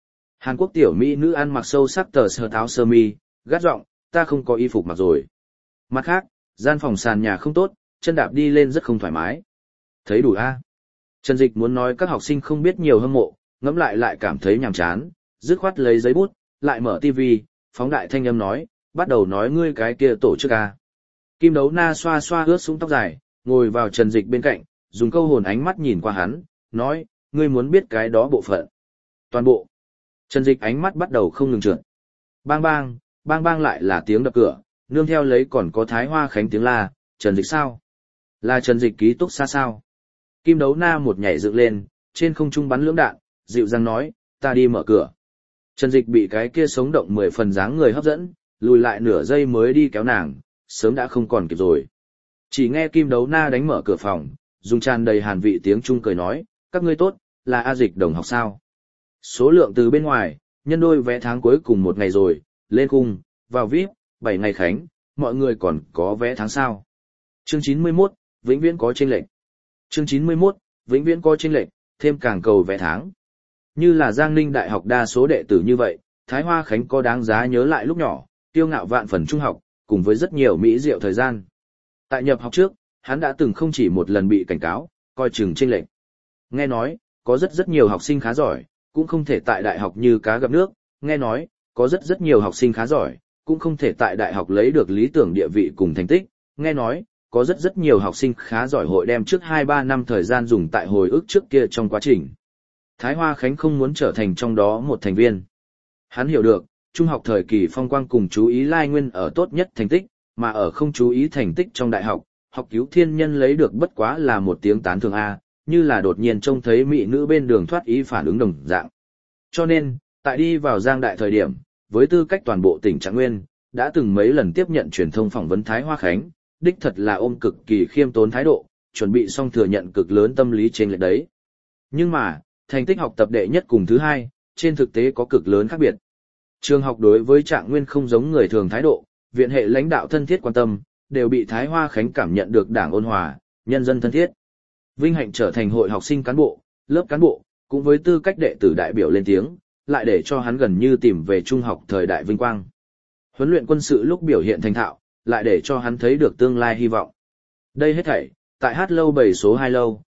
Hàn Quốc tiểu mỹ nữ ăn mặc sâu sắc tờ sơ áo sơ mi, gắt giọng, ta không có y phục mặc rồi. Mặt khác, gian phòng sàn nhà không tốt, chân đạp đi lên rất không thoải mái. Thấy đủ a? Trần Dịch muốn nói các học sinh không biết nhiều hâm mộ, ngẫm lại cảm thấy nhàm chán, dứt khoát lấy giấy bút, lại mở tivi, phóng đại thanh âm nói, bắt đầu nói ngươi cái kia tổ chức a. Kim Đấu Na xoa xoa ướt sũng tóc dài, ngồi vào Trần Dịch bên cạnh, dùng câu hồn ánh mắt nhìn qua hắn, nói, ngươi muốn biết cái đó bộ phận. Toàn bộ. Trần Dịch ánh mắt bắt đầu không ngừng trượt. Bang bang, bang bang lại là tiếng đập cửa, nương theo lấy còn có Thái Hoa Khánh tiếng la, Trần Dịch sao? Là Trần Dịch ký túc xá sao? Kim Đấu Na một nhảy dựng lên, trên không trung bắn lưỡng đạn, dịu dàng nói, ta đi mở cửa. Trần Dịch bị cái kia sống động 10 phần dáng người hấp dẫn, lùi lại nửa giây mới đi kéo nàng, sớm đã không còn kịp rồi. Chỉ nghe Kim Đấu Na đánh mở cửa phòng, dùng tràn đầy hàn vị tiếng Trung cười nói, các ngươi tốt, là A Dịch đồng học sao? Số lượng từ bên ngoài, nhân đôi vé tháng cuối cùng một ngày rồi, lên khung, vào VIP, 7 ngày khánh, mọi người còn có vé tháng sao? Chương 91, vĩnh viễn có chênh lệch. Chương 91, vĩnh viễn có chênh lệch, thêm càng cầu vé tháng. Như là Giang Ninh Đại học đa số đệ tử như vậy, Thái Hoa Khánh có đáng giá nhớ lại lúc nhỏ, tiêu ngạo vạn phần trung học, cùng với rất nhiều mỹ diệu thời gian. Tại nhập học trước, hắn đã từng không chỉ một lần bị cảnh cáo, coi chừng chênh lệch. Nghe nói, có rất nhiều học sinh khá giỏi, cũng không thể tại đại học như cá gặp nước. Nghe nói, có rất nhiều học sinh khá giỏi, cũng không thể tại đại học lấy được lý tưởng địa vị cùng thành tích. Nghe nói, có rất nhiều học sinh khá giỏi hội đem trước 2-3 năm thời gian dùng tại hồi ức trước kia trong quá trình. Thái Hoa Khánh không muốn trở thành trong đó một thành viên. Hắn hiểu được, trung học thời kỳ phong quang cùng chú ý lai nguyên ở tốt nhất thành tích, mà ở không chú ý thành tích trong đại học, học cứu thiên nhân lấy được bất quá là một tiếng tán thưởng A, như là đột nhiên trông thấy mỹ nữ bên đường thoát ý phản ứng đồng dạng. Cho nên, tại đi vào Giang Đại thời điểm, với tư cách toàn bộ tỉnh Trạng Nguyên, đã từng mấy lần tiếp nhận truyền thông phỏng vấn Thái Hoa Khánh, đích thật là ôm cực kỳ khiêm tốn thái độ, chuẩn bị xong thừa nhận cực lớn tâm lý trên lệch đấy. Nhưng mà, thành tích học tập đệ nhất cùng thứ hai, trên thực tế có cực lớn khác biệt. Trường học đối với Trạng Nguyên không giống người thường thái độ, viện hệ lãnh đạo thân thiết quan tâm, đều bị Thái Hoa Khánh cảm nhận được đảng ôn hòa, nhân dân thân thiết. Vinh hạnh trở thành hội học sinh cán bộ, lớp cán bộ, cũng với tư cách đệ tử đại biểu lên tiếng, lại để cho hắn gần như tìm về trung học thời đại vinh quang. Huấn luyện quân sự lúc biểu hiện thành thạo, lại để cho hắn thấy được tương lai hy vọng. Đây hết thảy, tại hát lâu 7 số 2 lâu,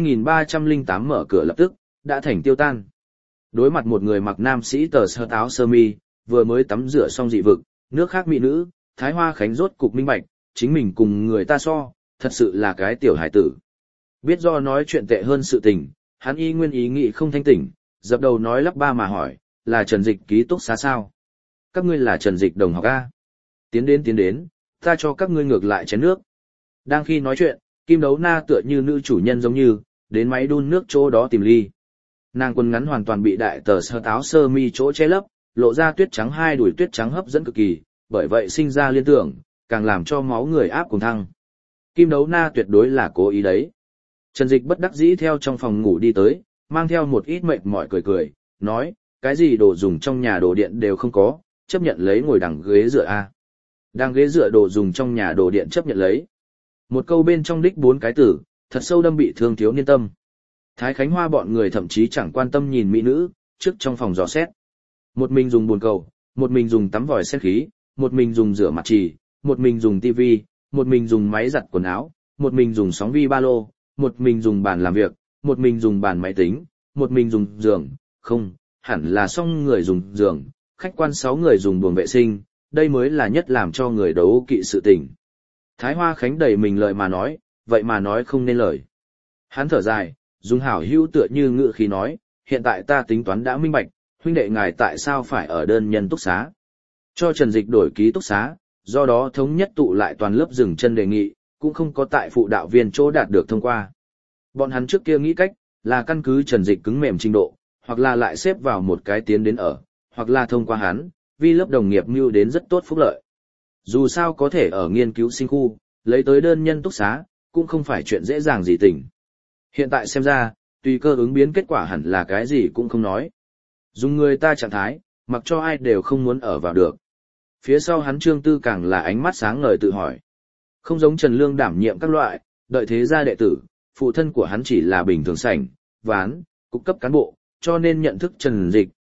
2308 mở cửa lập tức, đã thành tiêu tan. Đối mặt một người mặc nam sĩ tờ sơ áo sơ mi, vừa mới tắm rửa xong dị vực, nước khác mỹ nữ, Thái Hoa Khánh rốt cục minh bạch, chính mình cùng người ta so, thật sự là cái tiểu hải tử. Biết do nói chuyện tệ hơn sự tình, hắn y nguyên ý nghĩ không thanh tỉnh, dập đầu nói lắp ba mà hỏi, là Trần Dịch ký túc xá sao? Các ngươi là Trần Dịch đồng học A. Tiến đến, ta cho các ngươi ngược lại chén nước. Đang khi nói chuyện, Kim Đấu Na tựa như nữ chủ nhân giống như, đến máy đun nước chỗ đó tìm ly. Nàng quần ngắn hoàn toàn bị đại tờ sơ áo sơ mi chỗ che lấp, lộ ra tuyết trắng hai đùi tuyết trắng hấp dẫn cực kỳ, bởi vậy sinh ra liên tưởng, càng làm cho máu người áp cùng thăng. Kim Đấu Na tuyệt đối là cố ý đấy. Trần Dịch bất đắc dĩ theo trong phòng ngủ đi tới, mang theo một ít mệt mỏi cười, nói, cái gì đồ dùng trong nhà đồ điện đều không có, chấp nhận lấy ngồi đằng ghế dựa A. Đằng ghế dựa đồ dùng trong nhà đồ điện chấp nhận lấy. Một câu bên trong đích 4 cái tử, thật sâu đâm bị thương thiếu niên tâm. Thái Khánh Hoa bọn người thậm chí chẳng quan tâm nhìn mỹ nữ, trước trong phòng dò xét. Một mình dùng bồn cầu, một mình dùng tắm vòi sen khí, một mình dùng rửa mặt chì, một mình dùng tivi, một mình dùng máy giặt quần áo, một mình dùng sóng vi ba lô, một mình dùng bàn làm việc, một mình dùng bàn máy tính, một mình dùng giường, không, hẳn là xong người dùng giường, khách quan 6 người dùng buồng vệ sinh, đây mới là nhất làm cho người đấu kỵ sự tình. Thái Hoa Khánh đầy mình lời mà nói, vậy mà nói không nên lời. Hắn thở dài, dùng hảo hữu tựa như ngự khí nói, hiện tại ta tính toán đã minh bạch, huynh đệ ngài tại sao phải ở đơn nhân túc xá. Cho Trần Dịch đổi ký túc xá, do đó thống nhất tụ lại toàn lớp dừng chân đề nghị, cũng không có tại phụ đạo viên chỗ đạt được thông qua. Bọn hắn trước kia nghĩ cách, là căn cứ Trần Dịch cứng mềm trình độ, hoặc là lại xếp vào một cái tiến đến ở, hoặc là thông qua hắn, vì lớp đồng nghiệp mưu đến rất tốt phúc lợi. Dù sao có thể ở nghiên cứu sinh khu, lấy tới đơn nhân túc xá, cũng không phải chuyện dễ dàng gì tỉnh. Hiện tại xem ra, tùy cơ ứng biến kết quả hẳn là cái gì cũng không nói. Dùng người ta trạng thái, mặc cho ai đều không muốn ở vào được. Phía sau hắn Trương Tư càng là ánh mắt sáng ngời tự hỏi. Không giống Trần Lương đảm nhiệm các loại, đợi thế gia đệ tử, phụ thân của hắn chỉ là bình thường sảnh, ván, cục cấp cán bộ, cho nên nhận thức Trần Dịch,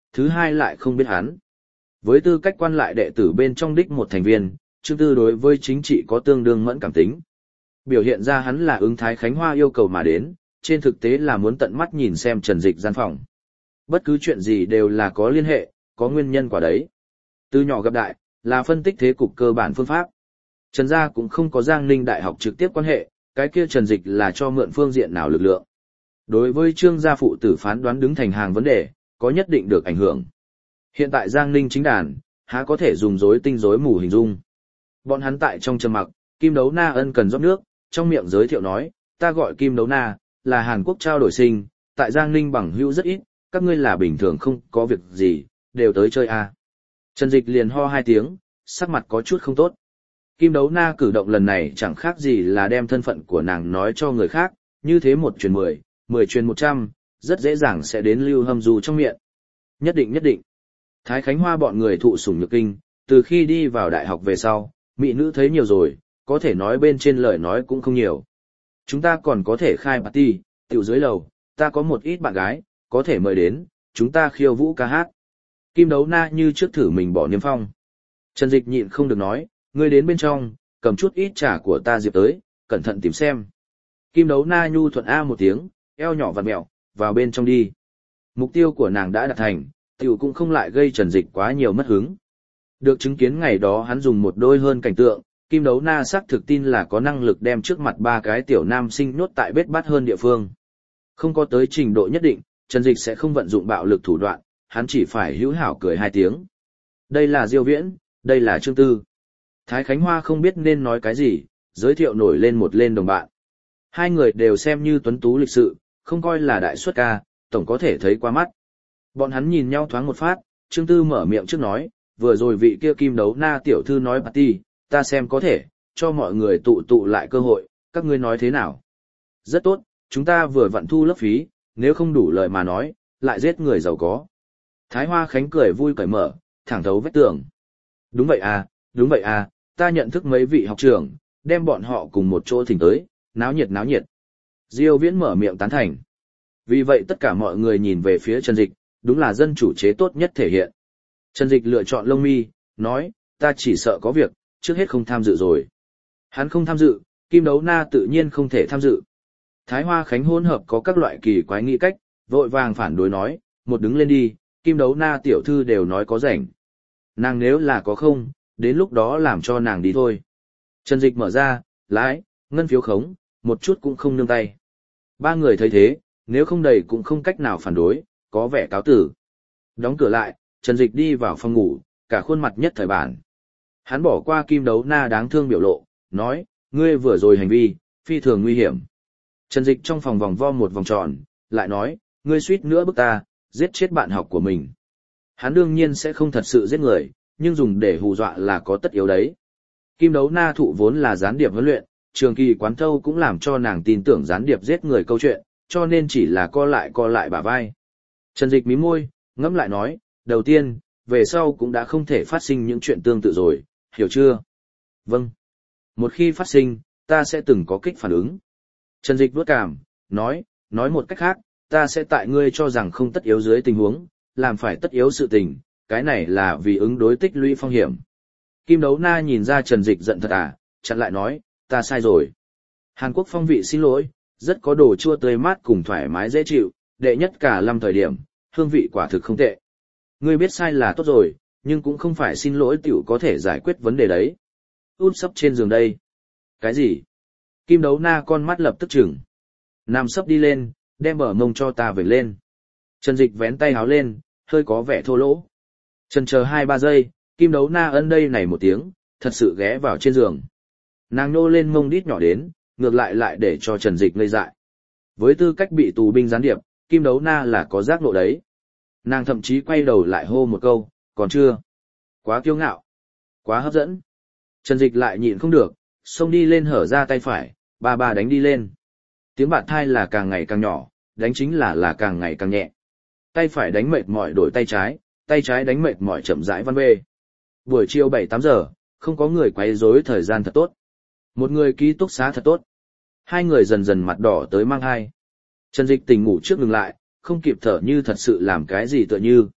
thứ hai lại không biết hắn. Với tư cách quan lại đệ tử bên trong đích một thành viên, Trương Tư đối với chính trị có tương đương mẫn cảm tính. Biểu hiện ra hắn là ứng Thái Khánh Hoa yêu cầu mà đến, trên thực tế là muốn tận mắt nhìn xem Trần Dịch gian phòng. Bất cứ chuyện gì đều là có liên hệ, có nguyên nhân quả đấy. Từ nhỏ gặp đại, là phân tích thế cục cơ bản phương pháp. Trần gia cũng không có Giang Ninh Đại học trực tiếp quan hệ, cái kia Trần Dịch là cho mượn phương diện nào lực lượng. Đối với Trương gia phụ tử phán đoán đứng thành hàng vấn đề, có nhất định được ảnh hưởng. Hiện tại Giang Ninh chính đàn, há có thể dùng rối tinh rối mù hình dung. Bọn hắn tại trong trầm mặc, Kim Đấu Na ân cần rót nước, trong miệng giới thiệu nói, ta gọi Kim Đấu Na, là Hàn Quốc trao đổi sinh, tại Giang Ninh bằng hữu rất ít, các ngươi là bình thường không có việc gì, đều tới chơi à. Trần Dịch liền ho hai tiếng, sắc mặt có chút không tốt. Kim Đấu Na cử động lần này chẳng khác gì là đem thân phận của nàng nói cho người khác, như thế 1 truyền 10, 10 truyền 100, rất dễ dàng sẽ đến Lưu Hâm Du trong miệng. Nhất định. Thái Khánh Hoa bọn người thụ sủng nhược kinh, từ khi đi vào đại học về sau, mỹ nữ thấy nhiều rồi, có thể nói bên trên lời nói cũng không nhiều. Chúng ta còn có thể khai party, tiểu dưới lầu, ta có một ít bạn gái, có thể mời đến, chúng ta khiêu vũ ca hát. Kim Đấu Na như trước thử mình bỏ niêm phong. Trần Dịch nhịn không được nói, ngươi đến bên trong, cầm chút ít trà của ta diệp tới, cẩn thận tìm xem. Kim Đấu Na nhu thuận a một tiếng, eo nhỏ vặn mẹo, vào bên trong đi. Mục tiêu của nàng đã đạt thành, tiểu cũng không lại gây Trần Dịch quá nhiều mất hứng. Được chứng kiến ngày đó hắn dùng một đôi hơn cảnh tượng, Kim Đấu Na xác thực tin là có năng lực đem trước mặt 3 cái tiểu nam sinh nhốt tại bết bát hơn địa phương. Không có tới trình độ nhất định, Trần Dịch sẽ không vận dụng bạo lực thủ đoạn, hắn chỉ phải hữu hảo cười 2 tiếng. Đây là Diêu Viễn, đây là Trương Tư. Thái Khánh Hoa không biết nên nói cái gì, giới thiệu nổi lên một lên đồng bạn. 2 người đều xem như tuấn tú lịch sự, không coi là đại xuất ca, tổng có thể thấy qua mắt. Bọn hắn nhìn nhau thoáng một phát, Trương Tư mở miệng trước nói, vừa rồi vị kia Kim Đấu Na tiểu thư nói party, ta xem có thể, cho mọi người tụ lại cơ hội, các ngươi nói thế nào? Rất tốt, chúng ta vừa vặn thu lớp phí, nếu không đủ lời mà nói, lại giết người giàu có. Thái Hoa Khánh cười vui cởi mở, thẳng thấu vách tường. Đúng vậy à, ta nhận thức mấy vị học trưởng, đem bọn họ cùng một chỗ thỉnh tới, náo nhiệt. Diêu Viễn mở miệng tán thành. Vì vậy tất cả mọi người nhìn về phía Trần Dịch, đúng là dân chủ chế tốt nhất thể hiện. Trần Dịch lựa chọn lông mi, nói, ta chỉ sợ có việc, trước hết không tham dự rồi. Hắn không tham dự, Kim Đấu Na tự nhiên không thể tham dự. Thái Hoa Khánh hỗn hợp có các loại kỳ quái nghĩ cách, vội vàng phản đối nói, một đứng lên đi, Kim Đấu Na tiểu thư đều nói có rảnh. Nàng nếu là có không, đến lúc đó làm cho nàng đi thôi. Trần Dịch mở ra, lái, ngân phiếu khống, một chút cũng không nương tay. 3 người thấy thế, nếu không đầy cũng không cách nào phản đối, có vẻ cáo tử. Đóng cửa lại, Trần Dịch đi vào phòng ngủ, cả khuôn mặt nhất thời bản. Hắn bỏ qua Kim Đấu Na đáng thương biểu lộ, nói, ngươi vừa rồi hành vi, phi thường nguy hiểm. Trần Dịch trong phòng vòng vo một vòng tròn, lại nói, ngươi suýt nữa bức ta, giết chết bạn học của mình. Hắn đương nhiên sẽ không thật sự giết người, nhưng dùng để hù dọa là có tất yếu đấy. Kim Đấu Na thụ vốn là gián điệp huấn luyện, trường kỳ quán thâu cũng làm cho nàng tin tưởng gián điệp giết người câu chuyện, cho nên chỉ là co lại bả vai. Trần Dịch mím môi, ngẫm lại nói, đầu tiên, về sau cũng đã không thể phát sinh những chuyện tương tự rồi, hiểu chưa? Vâng. Một khi phát sinh, ta sẽ từng có kích phản ứng. Trần Dịch vuốt cảm, nói một cách khác, ta sẽ tại ngươi cho rằng không tất yếu dưới tình huống, làm phải tất yếu sự tình, cái này là vì ứng đối tích lũy phong hiểm. Kim Đấu Na nhìn ra Trần Dịch giận thật à, chặn lại nói, ta sai rồi. Hàn Quốc phong vị xin lỗi, rất có đồ chua tươi mát cùng thoải mái dễ chịu, đệ nhất cả 5 thời điểm, hương vị quả thực không tệ. Ngươi biết sai là tốt rồi, nhưng cũng không phải xin lỗi tiểu có thể giải quyết vấn đề đấy. Út sấp trên giường đây. Cái gì? Kim Đấu Na con mắt lập tức chừng. Nằm sấp đi lên, đem bờ mông cho ta về lên. Trần Dịch vén tay áo lên, hơi có vẻ thô lỗ. Chần chờ 2-3 giây, Kim Đấu Na ân đây này một tiếng, thật sự ghé vào trên giường. Nàng nô lên mông đít nhỏ đến, ngược lại để cho Trần Dịch ngây dại. Với tư cách bị tù binh gián điệp, Kim Đấu Na là có giác ngộ đấy. Nàng thậm chí quay đầu lại hô một câu, còn chưa? Quá kiêu ngạo, quá hấp dẫn. Trần Dịch lại nhịn không được, xông đi lên hở ra tay phải, ba đánh đi lên. Tiếng bạt thai là càng ngày càng nhỏ, đánh chính là càng ngày càng nhẹ. Tay phải đánh mệt mỏi đổi tay trái đánh mệt mỏi chậm rãi văn bê. Buổi chiều 7-8 giờ, không có người quấy rối thời gian thật tốt. Một người ký túc xá thật tốt. 2 người dần dần mặt đỏ tới mang hai. Trần Dịch tỉnh ngủ trước ngừng lại, không kịp thở như thật sự làm cái gì tựa như.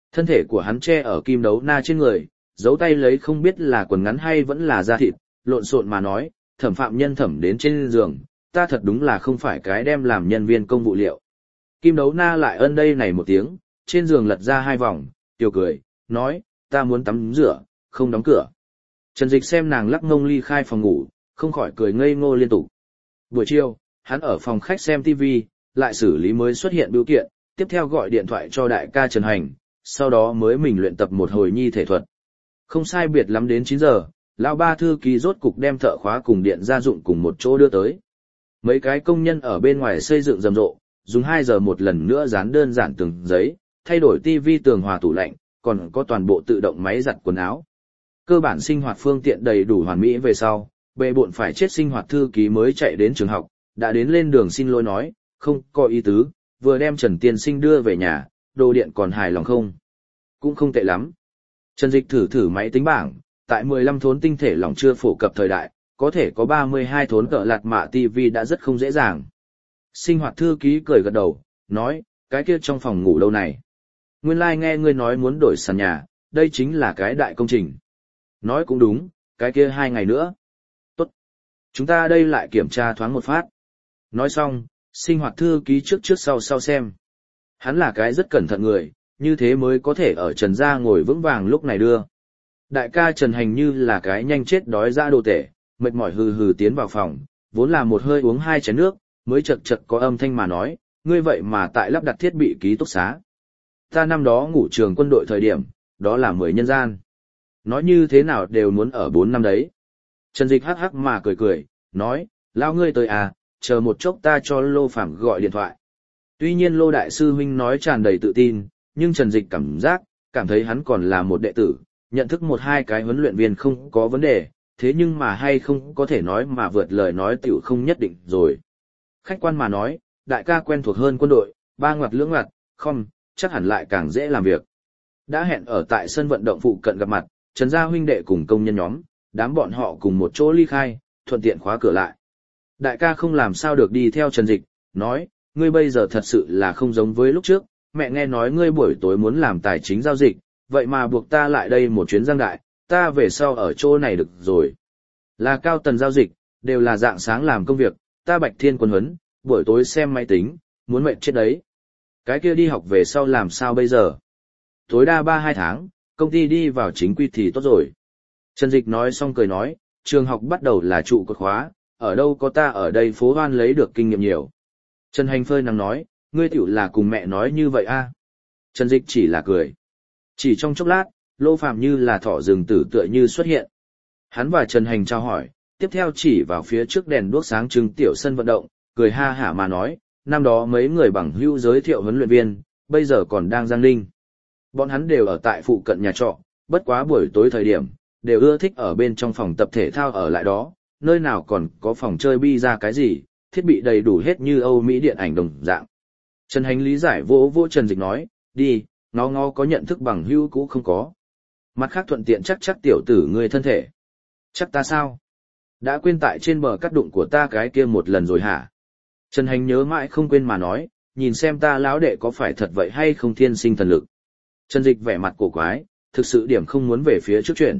Thân thể của hắn che ở Kim Đấu Na trên người, giấu tay lấy không biết là quần ngắn hay vẫn là da thịt, lộn xộn mà nói, Thẩm phạm nhân thẩm đến trên giường, ta thật đúng là không phải cái đem làm nhân viên công vụ liệu. Kim Đấu Na lại ân đây này một tiếng, trên giường lật ra 2 vòng, tiểu cười, nói, ta muốn tắm rửa, không đóng cửa. Trần Dịch xem nàng lắc mông ly khai phòng ngủ, không khỏi cười ngây ngô liên tục. Buổi chiều, hắn ở phòng khách xem TV, lại xử lý mới xuất hiện biểu kiện, tiếp theo gọi điện thoại cho đại ca Trần Hành, sau đó mới mình luyện tập một hồi nhi thể thuật. Không sai biệt lắm đến 9 giờ, lão ba thư ký rốt cục đem thợ khóa cùng điện gia dụng cùng một chỗ đưa tới. Mấy cái công nhân ở bên ngoài xây dựng rầm rộ, dùng 2 giờ một lần nữa dán đơn giản từng giấy, thay đổi tivi tường hòa tủ lạnh, còn có toàn bộ tự động máy giặt quần áo. Cơ bản sinh hoạt phương tiện đầy đủ hoàn mỹ về sau, bệ bộn phải chết sinh hoạt thư ký mới chạy đến trường học, đã đến lên đường xin lỗi nói, không có ý tứ, vừa đem Trần Tiên Sinh đưa về nhà, đồ điện còn hài lòng không? Cũng không tệ lắm. Trần Dịch thử máy tính bảng, tại 15 thốn tinh thể lỏng chưa phổ cập thời đại, có thể có 32 thốn cỡ lạt mạ TV đã rất không dễ dàng. Sinh hoạt thư ký cười gật đầu, nói, cái kia trong phòng ngủ lâu này. Nguyên lai nghe ngươi nói muốn đổi sàn nhà, đây chính là cái đại công trình. Nói cũng đúng, cái kia 2 ngày nữa. Tốt. Chúng ta đây lại kiểm tra thoáng một phát. Nói xong, sinh hoạt thư ký trước sau xem. Hắn là cái rất cẩn thận người, như thế mới có thể ở Trần gia ngồi vững vàng lúc này đưa. Đại ca Trần Hành như là cái nhanh chết đói ra đồ tể, mệt mỏi hừ tiến vào phòng, vốn là một hơi uống 2 chén nước, mới chật có âm thanh mà nói, ngươi vậy mà tại lắp đặt thiết bị ký túc xá. Ta năm đó ngủ trường quân đội thời điểm, đó là 10 nhân gian. Nói như thế nào đều muốn ở 4 năm đấy. Trần Dịch hắc hắc mà cười, nói, lao ngươi tới à, chờ một chốc ta cho Lô Phàm gọi điện thoại. Tuy nhiên Lô Đại Sư Huynh nói tràn đầy tự tin, nhưng Trần Dịch cảm thấy hắn còn là một đệ tử, nhận thức 1-2 cái huấn luyện viên không có vấn đề, thế nhưng mà hay không có thể nói mà vượt lời nói tiểu không nhất định rồi. Khách quan mà nói, đại ca quen thuộc hơn quân đội, 3 ngoặt lưỡng ngoặt, không, chắc hẳn lại càng dễ làm việc. Đã hẹn ở tại sân vận động phụ cận gặp mặt, Trần gia huynh đệ cùng công nhân nhóm, đám bọn họ cùng một chỗ ly khai, thuận tiện khóa cửa lại. Đại ca không làm sao được đi theo Trần Dịch, nói, ngươi bây giờ thật sự là không giống với lúc trước, mẹ nghe nói ngươi buổi tối muốn làm tài chính giao dịch, vậy mà buộc ta lại đây một chuyến giang đại, ta về sau ở chỗ này được rồi. Là cao tần giao dịch, đều là dạng sáng làm công việc, ta bạch thiên quân huấn, buổi tối xem máy tính, muốn mệt chết đấy. Cái kia đi học về sau làm sao bây giờ? Tối đa 3-2 tháng, công ty đi vào chính quy thì tốt rồi. Trần Dịch nói xong cười nói, trường học bắt đầu là trụ cột khóa, ở đâu có ta ở đây phố hoan lấy được kinh nghiệm nhiều. Trần Hành phơi nắng nói, ngươi tiểu là cùng mẹ nói như vậy a? Trần Dịch chỉ là cười. Chỉ trong chốc lát, Lô Phàm như là thỏ rừng tử tựa như xuất hiện. Hắn và Trần Hành trao hỏi, tiếp theo chỉ vào phía trước đèn đuốc sáng trưng tiểu sân vận động, cười ha hả mà nói, năm đó mấy người bằng hữu giới thiệu huấn luyện viên, bây giờ còn đang Giang Ninh. Bọn hắn đều ở tại phụ cận nhà trọ, bất quá buổi tối thời điểm, đều ưa thích ở bên trong phòng tập thể thao ở lại đó, nơi nào còn có phòng chơi bi ra cái gì, thiết bị đầy đủ hết như Âu Mỹ điện ảnh đồng dạng. Trần Hành lý giải vỗ Trần Dịch nói, đi, ngó có nhận thức bằng hữu cũ không có. Mặt khác thuận tiện chắc tiểu tử người thân thể. Chắc ta sao? Đã quên tại trên bờ cắt đụng của ta cái kia một lần rồi hả? Trần Hành nhớ mãi không quên mà nói, nhìn xem ta lão đệ có phải thật vậy hay không thiên sinh thần lực. Trần Dịch vẻ mặt cổ quái, thực sự điểm không muốn về phía trước chuyển.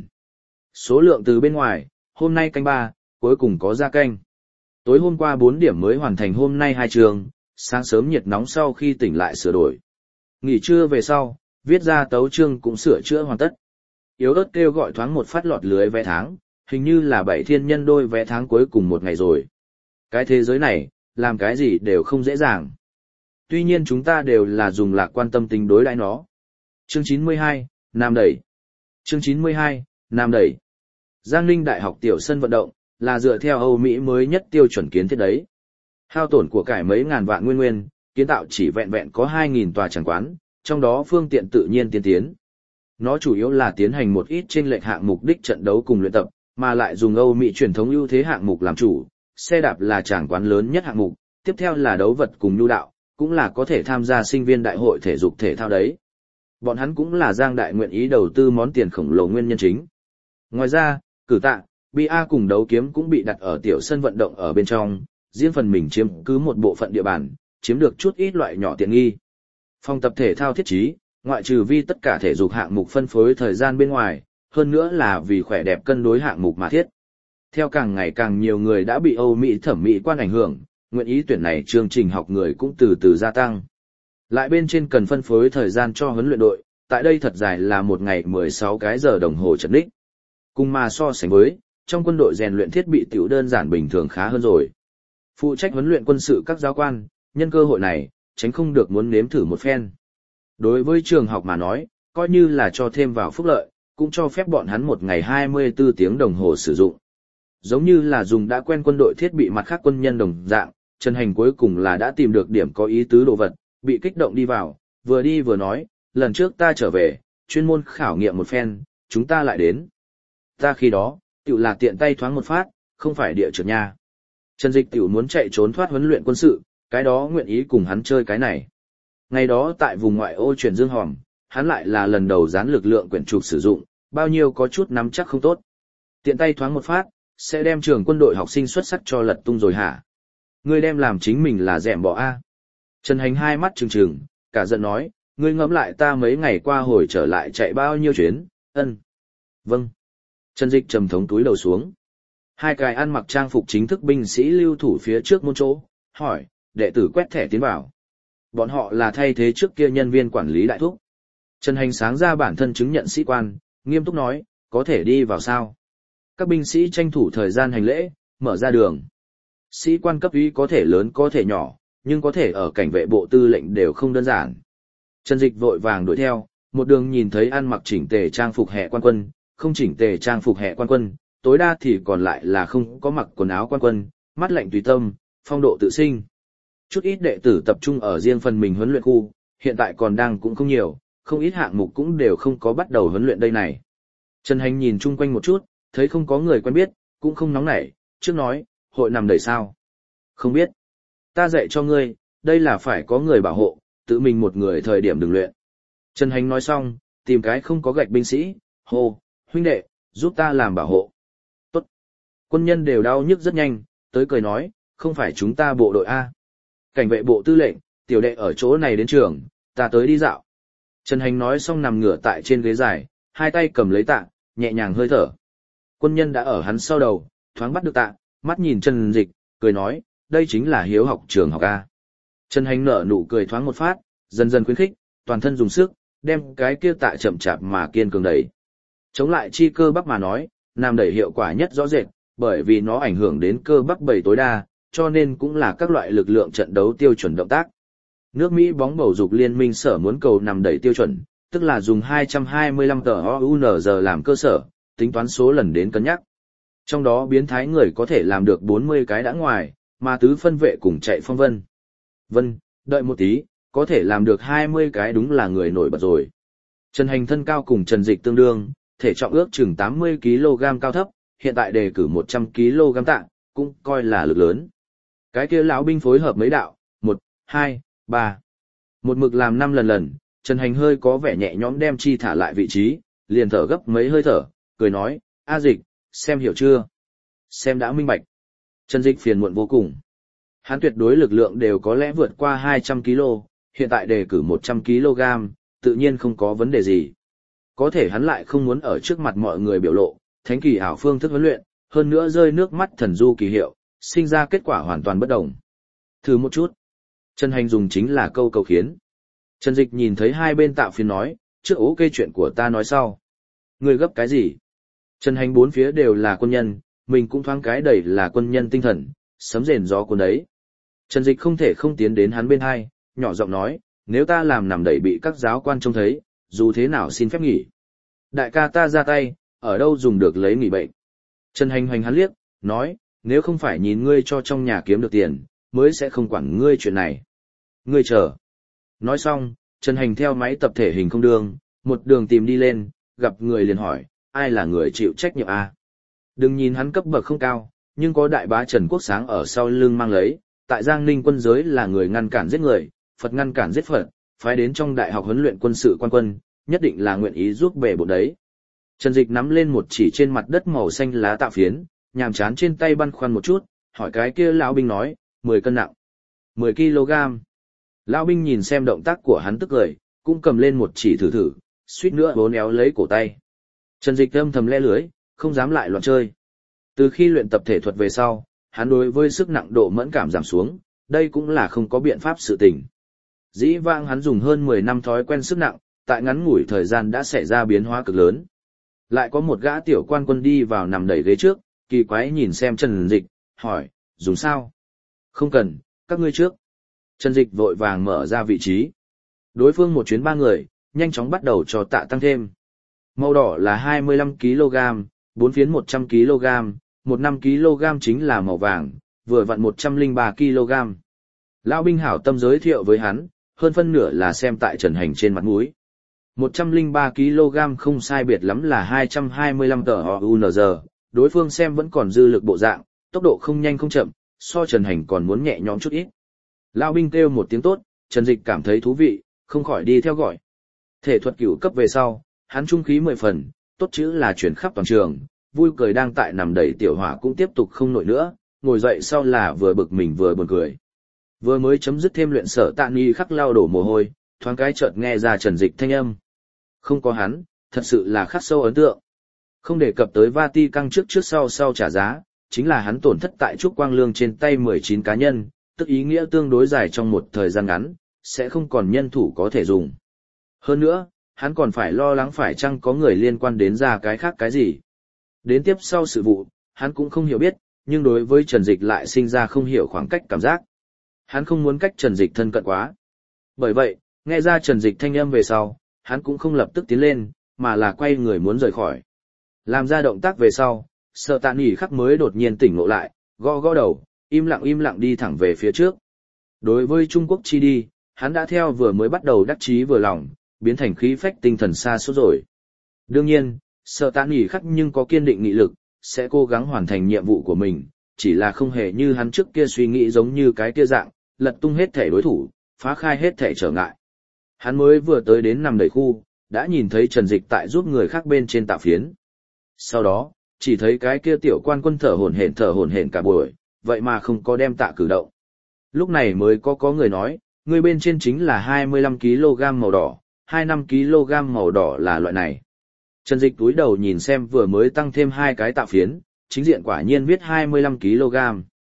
Số lượng từ bên ngoài, hôm nay canh 3, cuối cùng có ra canh. Tối hôm qua 4 điểm mới hoàn thành hôm nay 2 trường, sáng sớm nhiệt nóng sau khi tỉnh lại sửa đổi. Nghỉ trưa về sau, viết ra tấu chương cũng sửa chữa hoàn tất. Yếu ớt kêu gọi thoáng một phát lọt lưới vé tháng, hình như là 7 thiên nhân đôi vé tháng cuối cùng một ngày rồi. Cái thế giới này, làm cái gì đều không dễ dàng. Tuy nhiên chúng ta đều là dùng lạc quan tâm tính đối đãi nó. Chương 92, Nam đẩy. Chương 92, Nam đẩy. Giang Ninh Đại học tiểu sân vận động, là dựa theo Âu Mỹ mới nhất tiêu chuẩn kiến thiết đấy. Hao tổn của cải mấy ngàn vạn nguyên, kiến tạo chỉ vẹn có 2.000 tòa tràng quán, trong đó phương tiện tự nhiên tiên tiến. Nó chủ yếu là tiến hành một ít trên lệch hạng mục đích trận đấu cùng luyện tập, mà lại dùng Âu Mỹ truyền thống ưu thế hạng mục làm chủ, xe đạp là tràng quán lớn nhất hạng mục, tiếp theo là đấu vật cùng nhu đạo, cũng là có thể tham gia sinh viên đại hội thể dục thể thao đấy. Bọn hắn cũng là Giang Đại nguyện ý đầu tư món tiền khổng lồ nguyên nhân chính. Ngoài ra, cử tạ, bia cùng đấu kiếm cũng bị đặt ở tiểu sân vận động ở bên trong, riêng phần mình chiếm cứ một bộ phận địa bàn, chiếm được chút ít loại nhỏ tiện nghi. Phòng tập thể thao thiết trí, Ngoại trừ vì tất cả thể dục hạng mục phân phối thời gian bên ngoài, hơn nữa là vì khỏe đẹp cân đối hạng mục mà thiết. Theo càng ngày càng nhiều người đã bị Âu Mỹ thẩm mỹ quan ảnh hưởng, nguyện ý tuyển này chương trình học người cũng từ từ gia tăng. Lại bên trên cần phân phối thời gian cho huấn luyện đội, tại đây thật dài là một ngày 16 cái giờ đồng hồ trật đích. Cùng mà so sánh với, trong quân đội rèn luyện thiết bị tiểu đơn giản bình thường khá hơn rồi. Phụ trách huấn luyện quân sự các giáo quan, nhân cơ hội này, tránh không được muốn nếm thử một phen. Đối với trường học mà nói, coi như là cho thêm vào phúc lợi, cũng cho phép bọn hắn một ngày 24 tiếng đồng hồ sử dụng. Giống như là dùng đã quen quân đội thiết bị mặt khác quân nhân đồng dạng, Trần Hành cuối cùng là đã tìm được điểm có ý tứ đồ vật, bị kích động đi vào, vừa đi vừa nói, lần trước ta trở về, chuyên môn khảo nghiệm một phen, chúng ta lại đến. Ta khi đó, tiểu là tiện tay thoáng một phát, không phải địa trượt nha. Trần Dịch tiểu muốn chạy trốn thoát huấn luyện quân sự, cái đó nguyện ý cùng hắn chơi cái này. Ngày đó tại vùng ngoại ô chuyển Dương Hòm, hắn lại là lần đầu dán lực lượng quyển trục sử dụng, bao nhiêu có chút nắm chắc không tốt. Tiện tay thoáng một phát, sẽ đem trường quân đội học sinh xuất sắc cho lật tung rồi hả? Ngươi đem làm chính mình là dẻm bỏ a. Trần Hành hai mắt trừng trừng, cả giận nói, ngươi ngẫm lại ta mấy ngày qua hồi trở lại chạy bao nhiêu chuyến, ân. Vâng. Trần Dịch trầm thống túi đầu xuống. Hai cái ăn mặc trang phục chính thức binh sĩ lưu thủ phía trước môn chỗ, hỏi, đệ tử quét thẻ tiến vào. Bọn họ là thay thế trước kia nhân viên quản lý đại thúc. Trần Hành sáng ra bản thân chứng nhận sĩ quan, nghiêm túc nói, có thể đi vào sao? Các binh sĩ tranh thủ thời gian hành lễ, mở ra đường. Sĩ quan cấp úy có thể lớn có thể nhỏ, nhưng có thể ở cảnh vệ bộ tư lệnh đều không đơn giản. Trần Dịch vội vàng đuổi theo, một đường nhìn thấy ăn mặc chỉnh tề trang phục hệ quan quân, không chỉnh tề trang phục hệ quan quân, tối đa thì còn lại là không có mặc quần áo quan quân, mắt lạnh tùy tâm, phong độ tự sinh. Chút ít đệ tử tập trung ở riêng phần mình huấn luyện khu, hiện tại còn đang cũng không nhiều, không ít hạng mục cũng đều không có bắt đầu huấn luyện đây này. Trần Hành nhìn chung quanh một chút, thấy không có người quen biết, cũng không nóng nảy, trước nói, hội nằm đầy sao? Không biết. Ta dạy cho ngươi, đây là phải có người bảo hộ, tự mình một người thời điểm đừng luyện. Trần Hành nói xong, tìm cái không có gạch binh sĩ, hô, huynh đệ, giúp ta làm bảo hộ. Tốt. Quân nhân đều đau nhức rất nhanh, tới cười nói, không phải chúng ta bộ đội A. Cảnh vệ bộ tư lệnh, tiểu đệ ở chỗ này đến trường, ta tới đi dạo. Trần Hành nói xong nằm ngửa tại trên ghế dài, hai tay cầm lấy tạ, nhẹ nhàng hơi thở. Quân nhân đã ở hắn sau đầu, thoáng bắt được tạ, mắt nhìn Trần Dịch, cười nói, đây chính là hiếu học trường học A. Trần Hành nở nụ cười thoáng một phát, dần dần khuyến khích, toàn thân dùng sức, đem cái kia tạ chậm chạp mà kiên cường đẩy. Chống lại chi cơ bắp mà nói, nam đẩy hiệu quả nhất rõ rệt, bởi vì nó ảnh hưởng đến cơ bắp bầy tối đa, cho nên cũng là các loại lực lượng trận đấu tiêu chuẩn động tác. Nước Mỹ bóng bầu dục liên minh sở muốn cầu nằm đẩy tiêu chuẩn, tức là dùng 225 tờ OUNZ làm cơ sở, tính toán số lần đến cân nhắc. Trong đó biến thái người có thể làm được 40 cái đã ngoài, mà tứ phân vệ cùng chạy phong vân. Vân, đợi một tí, có thể làm được 20 cái đúng là người nổi bật rồi. Trần Hành thân cao cùng Trần Dịch tương đương, thể trọng ước chừng 80 kg cao thấp, hiện tại đề cử 100 kg tạ, cũng coi là lực lớn. Cái kia lão binh phối hợp mấy đạo, 1, 2, 3. Một mực làm 5 lần, Trần Hành hơi có vẻ nhẹ nhõm đem chi thả lại vị trí, liền thở gấp mấy hơi thở, cười nói, A Dịch, xem hiểu chưa? Xem đã minh bạch. Trần Dịch phiền muộn vô cùng. Hắn tuyệt đối lực lượng đều có lẽ vượt qua 200 kg, hiện tại đề cử 100 kg, tự nhiên không có vấn đề gì. Có thể hắn lại không muốn ở trước mặt mọi người biểu lộ, thánh kỳ ảo phương thức huấn luyện, hơn nữa rơi nước mắt thần du kỳ hiệu, sinh ra kết quả hoàn toàn bất đồng. Thử một chút. Trần Hành dùng chính là câu cầu khiến. Trần Dịch nhìn thấy hai bên tạo phiền nói, trước ok chuyện của ta nói sau. Người gấp cái gì? Trần Hành bốn phía đều là quân nhân, mình cũng thoáng cái đầy là quân nhân tinh thần, sấm rền gió cuốn đấy. Trần Dịch không thể không tiến đến hắn bên hai, nhỏ giọng nói, nếu ta làm nằm đẩy bị các giáo quan trông thấy, dù thế nào xin phép nghỉ. Đại ca ta ra tay, ở đâu dùng được lấy nghỉ bệnh. Trần Hành hoành hắn liếc, nói, nếu không phải nhìn ngươi cho trong nhà kiếm được tiền, mới sẽ không quản ngươi chuyện này. Ngươi chờ. Nói xong, Trần Hành theo máy tập thể hình không đường, một đường tìm đi lên, gặp người liền hỏi, ai là người chịu trách nhiệm a? Đừng nhìn hắn cấp bậc không cao, nhưng có đại bá Trần Quốc Sáng ở sau lưng mang lấy, tại Giang Ninh quân giới là người ngăn cản giết người, Phật ngăn cản giết Phật, phái đến trong đại học huấn luyện quân sự quan quân, nhất định là nguyện ý giúp bề bộ đấy. Trần Dịch nắm lên một chỉ trên mặt đất màu xanh lá tạo phiến, nhàm chán trên tay băn khoăn một chút, hỏi cái kia lão binh nói, 10 cân nặng, 10 kg. Lão binh nhìn xem động tác của hắn tức cười, cũng cầm lên một chỉ thử thử, suýt nữa bốn éo lấy cổ tay. Trần Dịch âm thầm le lưới, không dám lại loạn chơi. Từ khi luyện tập thể thuật về sau, hắn đối với sức nặng độ mẫn cảm giảm xuống, đây cũng là không có biện pháp sự tình. Dĩ vãng hắn dùng hơn 10 năm thói quen sức nặng, tại ngắn ngủi thời gian đã xảy ra biến hóa cực lớn. Lại có một gã tiểu quan quân đi vào nằm đẩy ghế trước, kỳ quái nhìn xem Trần Dịch, hỏi, dùng sao? Không cần, các ngươi trước. Trần Dịch vội vàng mở ra vị trí. Đối phương một chuyến 3 người, nhanh chóng bắt đầu cho tạ tăng thêm. Màu đỏ là 25 kg, 4 phiến 100 kg, 15 kg chính là màu vàng, vừa vặn 103 kg. Lão binh hảo tâm giới thiệu với hắn, hơn phân nửa là xem tại Trần Hành trên mặt mũi. 103 kg không sai biệt lắm là 225 tờ UNZ, đối phương xem vẫn còn dư lực bộ dạng, tốc độ không nhanh không chậm, so Trần Hành còn muốn nhẹ nhõm chút ít. Lão binh kêu một tiếng tốt, Trần Dịch cảm thấy thú vị, không khỏi đi theo gọi. Thể thuật cửu cấp về sau, hắn trung khí 10 phần, tốt chữ là chuyển khắp toàn trường, vui cười đang tại nằm đẩy tiểu hỏa cũng tiếp tục không nổi nữa, ngồi dậy sau là vừa bực mình vừa buồn cười. Vừa mới chấm dứt thêm luyện sở tạ nghi khắc lao đổ mồ hôi, thoáng cái chợt nghe ra Trần Dịch thanh âm. Không có hắn, thật sự là khắc sâu ấn tượng. Không đề cập tới Vati căng trước sau trả giá, chính là hắn tổn thất tại Trúc Quang Lương trên tay 19 cá nhân, tức ý nghĩa tương đối dài trong một thời gian ngắn, sẽ không còn nhân thủ có thể dùng. Hơn nữa, hắn còn phải lo lắng phải chăng có người liên quan đến ra cái khác cái gì. Đến tiếp sau sự vụ, hắn cũng không hiểu biết, nhưng đối với Trần Dịch lại sinh ra không hiểu khoảng cách cảm giác. Hắn không muốn cách Trần Dịch thân cận quá. Bởi vậy, nghe ra Trần Dịch thanh âm về sau, hắn cũng không lập tức tiến lên, mà là quay người muốn rời khỏi. Làm ra động tác về sau, Sở Tạ Nghỉ khắc mới đột nhiên tỉnh ngộ lại, gõ gõ đầu, im lặng đi thẳng về phía trước. Đối với Trung Quốc chi đi, hắn đã theo vừa mới bắt đầu đắc chí vừa lòng, biến thành khí phách tinh thần xa suốt rồi. Đương nhiên, Sở Tạ Nghỉ khắc nhưng có kiên định nghị lực, sẽ cố gắng hoàn thành nhiệm vụ của mình, chỉ là không hề như hắn trước kia suy nghĩ giống như cái kia dạng, lật tung hết thể đối thủ, phá khai hết thể trở ngại. Hắn mới vừa tới đến nằm đẩy khu, đã nhìn thấy Trần Dịch tại giúp người khác bên trên tạ phiến. Sau đó, chỉ thấy cái kia tiểu quan quân thở hổn hển cả buổi, vậy mà không có đem tạ cử động. Lúc này mới có người nói, người bên trên chính là 25 kg màu đỏ, 25 kg màu đỏ là loại này. Trần Dịch túi đầu nhìn xem vừa mới tăng thêm 2 cái tạ phiến, chính diện quả nhiên viết 25 kg.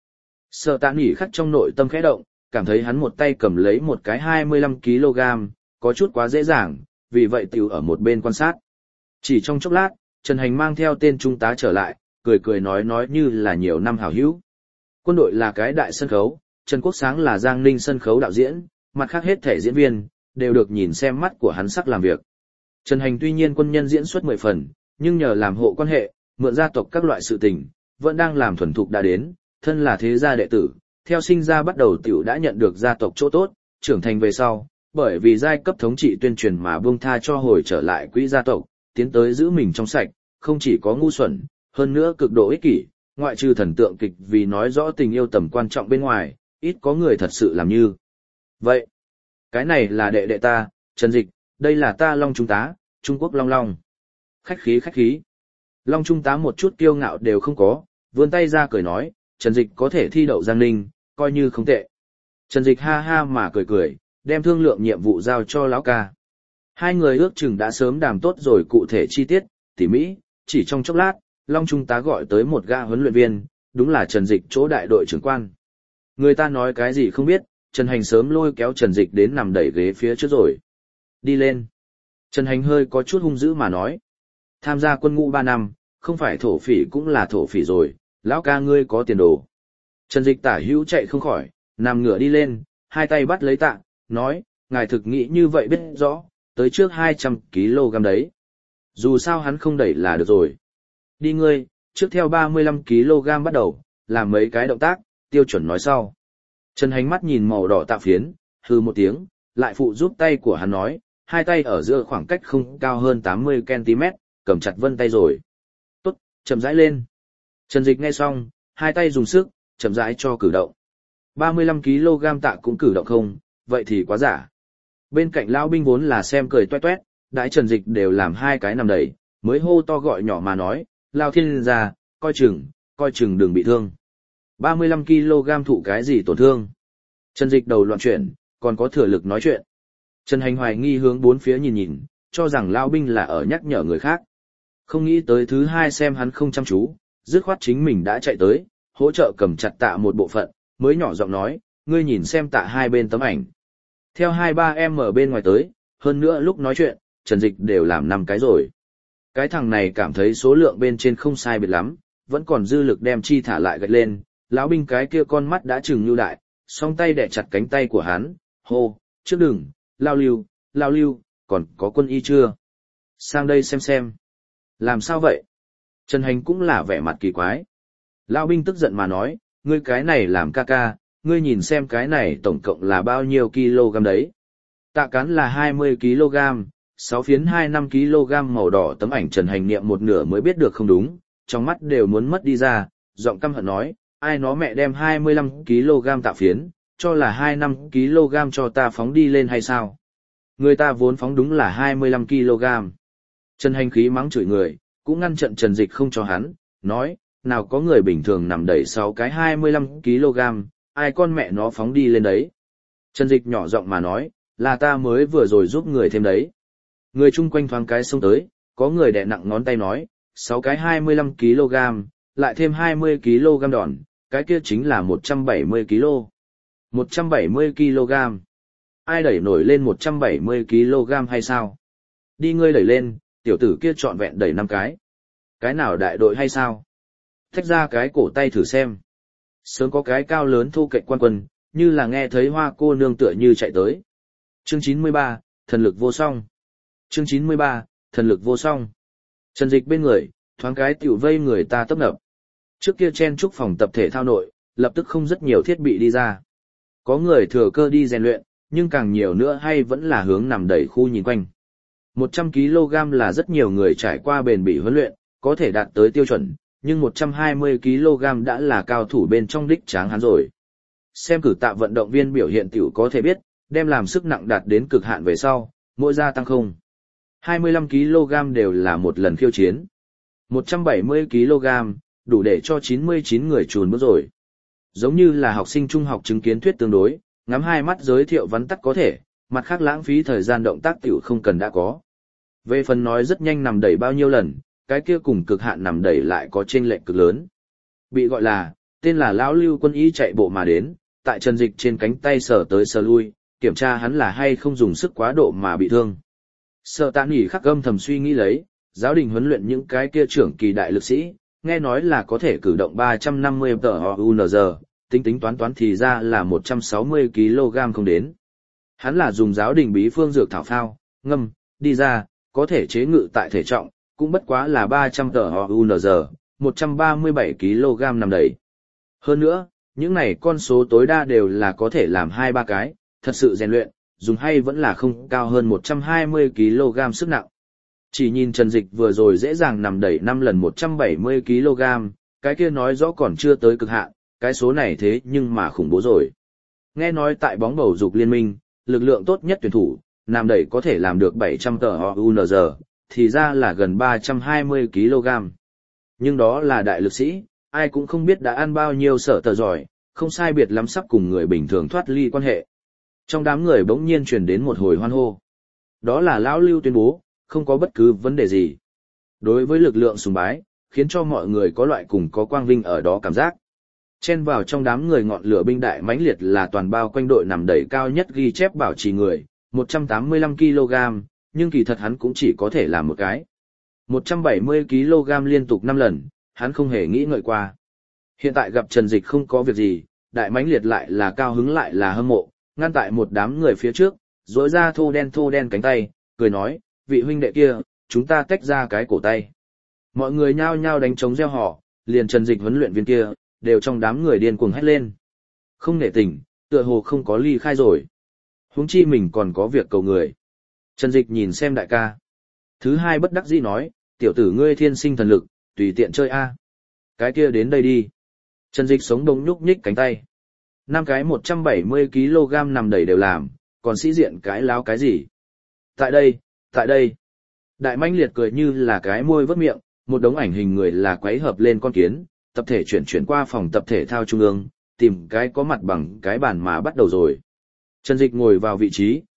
Sở Tạ Nghỉ khắc trong nội tâm khẽ động, cảm thấy hắn một tay cầm lấy một cái 25 kg, có chút quá dễ dàng, vì vậy tiểu ở một bên quan sát. Chỉ trong chốc lát, Trần Hành mang theo tên trung tá trở lại, cười nói như là nhiều năm hảo hữu. Quân đội là cái đại sân khấu, Trần Quốc Sáng là Giang Ninh sân khấu đạo diễn, mặt khác hết thể diễn viên, đều được nhìn xem mắt của hắn sắc làm việc. Trần Hành tuy nhiên quân nhân diễn xuất 10 phần, nhưng nhờ làm hộ quan hệ, mượn gia tộc các loại sự tình, vẫn đang làm thuần thục đã đến, thân là thế gia đệ tử, theo sinh ra bắt đầu tiểu đã nhận được gia tộc chỗ tốt, trưởng thành về sau, bởi vì giai cấp thống trị tuyên truyền mà buông tha cho hồi trở lại quỹ gia tộc, tiến tới giữ mình trong sạch, không chỉ có ngu xuẩn, hơn nữa cực độ ích kỷ, ngoại trừ thần tượng kịch vì nói rõ tình yêu tầm quan trọng bên ngoài, ít có người thật sự làm như vậy. Cái này là đệ đệ ta, Trần Dịch, đây là ta Long Trung tá, Trung Quốc Long. Khách khí. Long Trung tá một chút kiêu ngạo đều không có, vươn tay ra cười nói, Trần Dịch có thể thi đậu Giang Ninh, coi như không tệ. Trần Dịch ha ha mà cười, đem thương lượng nhiệm vụ giao cho lão ca. Hai người ước chừng đã sớm đàm tốt rồi cụ thể chi tiết, tỉ mỹ, chỉ trong chốc lát, Long Trung tá gọi tới một gã huấn luyện viên, đúng là Trần Dịch chỗ đại đội trưởng quan. Người ta nói cái gì không biết, Trần Hành sớm lôi kéo Trần Dịch đến nằm đẩy ghế phía trước rồi. Đi lên. Trần Hành hơi có chút hung dữ mà nói. Tham gia quân ngũ 3 năm, không phải thổ phỉ cũng là thổ phỉ rồi, lão ca ngươi có tiền đồ. Trần Dịch tả hữu chạy không khỏi, nằm ngửa đi lên, hai tay bắt lấy tạ, nói, ngài thực nghĩ như vậy biết rõ, tới trước 200 kg đấy. Dù sao hắn không đẩy là được rồi. Đi ngươi, trước theo 35 kg bắt đầu, làm mấy cái động tác, tiêu chuẩn nói sau. Trần Hành mắt nhìn màu đỏ tạ phiến, hừ một tiếng, lại phụ giúp tay của hắn nói, hai tay ở giữa khoảng cách không cao hơn 80 cm, cầm chặt vân tay rồi. Tốt, chậm rãi lên. Trần Dịch nghe xong, hai tay dùng sức, chậm rãi cho cử động. 35 kg tạ cũng cử động không, vậy thì quá giả. Bên cạnh lão binh vốn là xem cười toét toét, đãi Trần Dịch đều làm hai cái nằm đẩy, mới hô to gọi nhỏ mà nói, Lao Thiên gia, coi chừng đừng bị thương. 35 kg thụ cái gì tổn thương. Trần Dịch đầu loạn chuyển, còn có thừa lực nói chuyện. Trần Hành hoài nghi hướng bốn phía nhìn nhìn, cho rằng Lão binh là ở nhắc nhở người khác. Không nghĩ tới thứ hai xem hắn không chăm chú, dứt khoát chính mình đã chạy tới, hỗ trợ cầm chặt tạ một bộ phận, mới nhỏ giọng nói, ngươi nhìn xem tạ hai bên tấm ảnh. Theo 2-3 em ở bên ngoài tới, hơn nữa lúc nói chuyện, Trần Dịch đều làm 5 cái rồi. Cái thằng này cảm thấy số lượng bên trên không sai biệt lắm, vẫn còn dư lực đem chi thả lại gạch lên, lão binh cái kia con mắt đã trừng lưu đại, song tay đè chặt cánh tay của hắn, hô, trước đừng, lao lưu, còn có quân y chưa? Sang đây xem. Làm sao vậy? Trần Hành cũng là vẻ mặt kỳ quái. Lão binh tức giận mà nói, ngươi cái này làm ca ca, ngươi nhìn xem cái này tổng cộng là bao nhiêu kg đấy. Tạ cán là 20 kg, 6 phiến 25 kg màu đỏ tấm ảnh Trần Hành niệm một nửa mới biết được không đúng, trong mắt đều muốn mất đi ra, giọng căm hận nói, ai nó mẹ đem 25 kg tạ phiến, cho là 25 kg cho ta phóng đi lên hay sao? Người ta vốn phóng đúng là 25 kg. Trần Hành khí mắng chửi người, cũng ngăn trận Trần Dịch không cho hắn, nói, nào có người bình thường nằm đẩy 6 cái 25 kg, ai con mẹ nó phóng đi lên đấy. Trần Dịch nhỏ giọng mà nói, là ta mới vừa rồi giúp người thêm đấy. Người chung quanh thoáng cái xông tới, có người đè nặng ngón tay nói, 6 cái 25 kg, lại thêm 20 kg đòn, cái kia chính là 170 kg. 170 kg. Ai đẩy nổi lên 170 kg hay sao? Đi ngươi đẩy lên, tiểu tử kia trọn vẹn đẩy 5 cái. Cái nào đại đội hay sao? Thách ra cái cổ tay thử xem. Sớm có cái cao lớn thu cạnh quan quân, như là nghe thấy hoa cô nương tựa như chạy tới. Chương 93, thần lực vô song. Chương 93, thần lực vô song. Trần Dịch bên người, thoáng cái tiểu vây người ta tấp nập. Trước kia chen chúc phòng tập thể thao nội, lập tức không rất nhiều thiết bị đi ra. Có người thừa cơ đi rèn luyện, nhưng càng nhiều nữa hay vẫn là hướng nằm đẩy khu nhìn quanh. 100 kg là rất nhiều người trải qua bền bỉ huấn luyện, có thể đạt tới tiêu chuẩn, nhưng 120 kg đã là cao thủ bên trong đích tráng hắn rồi. Xem cử tạ vận động viên biểu hiện tiểu có thể biết, đem làm sức nặng đạt đến cực hạn về sau, mỗi gia tăng không. 25 kg đều là một lần khiêu chiến. 170 kg, đủ để cho 99 người chùn bước rồi. Giống như là học sinh trung học chứng kiến thuyết tương đối, ngắm hai mắt giới thiệu vắn tắt có thể, mặt khác lãng phí thời gian động tác tiểu không cần đã có. Về phần nói rất nhanh nằm đẩy bao nhiêu lần, cái kia cùng cực hạn nằm đẩy lại có chênh lệch cực lớn. Bị gọi là, tên là lão Lưu quân y chạy bộ mà đến, tại Trần Dịch trên cánh tay sờ tới sờ lui, kiểm tra hắn là hay không dùng sức quá độ mà bị thương. Sợ Tạ Nghỉ khắc âm thầm suy nghĩ lấy, giáo đình huấn luyện những cái kia trưởng kỳ đại lực sĩ, nghe nói là có thể cử động 350 tờ tính toán thì ra là 160 kg không đến. Hắn là dùng giáo đình bí phương dược thảo phao, ngâm, đi ra, có thể chế ngự tại thể trọng, cũng bất quá là 300 tờ 137 kg nằm đầy. Hơn nữa, những này con số tối đa đều là có thể làm 2-3 cái, thật sự rèn luyện, dùng hay vẫn là không cao hơn 120 kg sức nặng. Chỉ nhìn Trần Dịch vừa rồi dễ dàng nằm đẩy 5 lần 170 kg, cái kia nói rõ còn chưa tới cực hạn, cái số này thế nhưng mà khủng bố rồi. Nghe nói tại bóng bầu dục liên minh, lực lượng tốt nhất tuyển thủ, nằm đẩy có thể làm được 700 tờ thì ra là gần 320 kg. Nhưng đó là đại lực sĩ, ai cũng không biết đã ăn bao nhiêu sở tờ giỏi, không sai biệt lắm sắp cùng người bình thường thoát ly quan hệ. Trong đám người bỗng nhiên truyền đến một hồi hoan hô. Đó là lão Lưu tuyên bố, không có bất cứ vấn đề gì. Đối với lực lượng sùng bái, khiến cho mọi người có loại cùng có quang vinh ở đó cảm giác. Chen vào trong đám người ngọn lửa binh đại mãnh liệt là toàn bao quanh đội nằm đẩy cao nhất ghi chép bảo trì người, 185 kg, nhưng kỳ thật hắn cũng chỉ có thể làm một cái. 170 kg liên tục 5 lần, hắn không hề nghĩ ngợi qua. Hiện tại gặp Trần Dịch không có việc gì, đại mãnh liệt lại là cao hứng lại là hâm mộ, ngăn tại một đám người phía trước, rỗi ra thô đen cánh tay, cười nói, vị huynh đệ kia, chúng ta tách ra cái cổ tay. Mọi người nhao nhao đánh trống reo hò, liền Trần Dịch huấn luyện viên kia, đều trong đám người điên cuồng hét lên. Không nể tình, tựa hồ không có ly khai rồi. Huống chi mình còn có việc cầu người. Trần Dịch nhìn xem đại ca. Thứ hai bất đắc dĩ nói, tiểu tử ngươi thiên sinh thần lực, tùy tiện chơi a. Cái kia đến đây đi. Trần Dịch sống đông nhúc nhích cánh tay. 5 cái 170 kg nằm đầy đều làm, còn sĩ diện cái láo cái gì. Tại đây. Đại mãnh liệt cười như là cái môi vớt miệng, một đống ảnh hình người là quấy hợp lên con kiến, tập thể chuyển qua phòng tập thể thao trung ương, tìm cái có mặt bằng cái bàn mà bắt đầu rồi. Trần Dịch ngồi vào vị trí,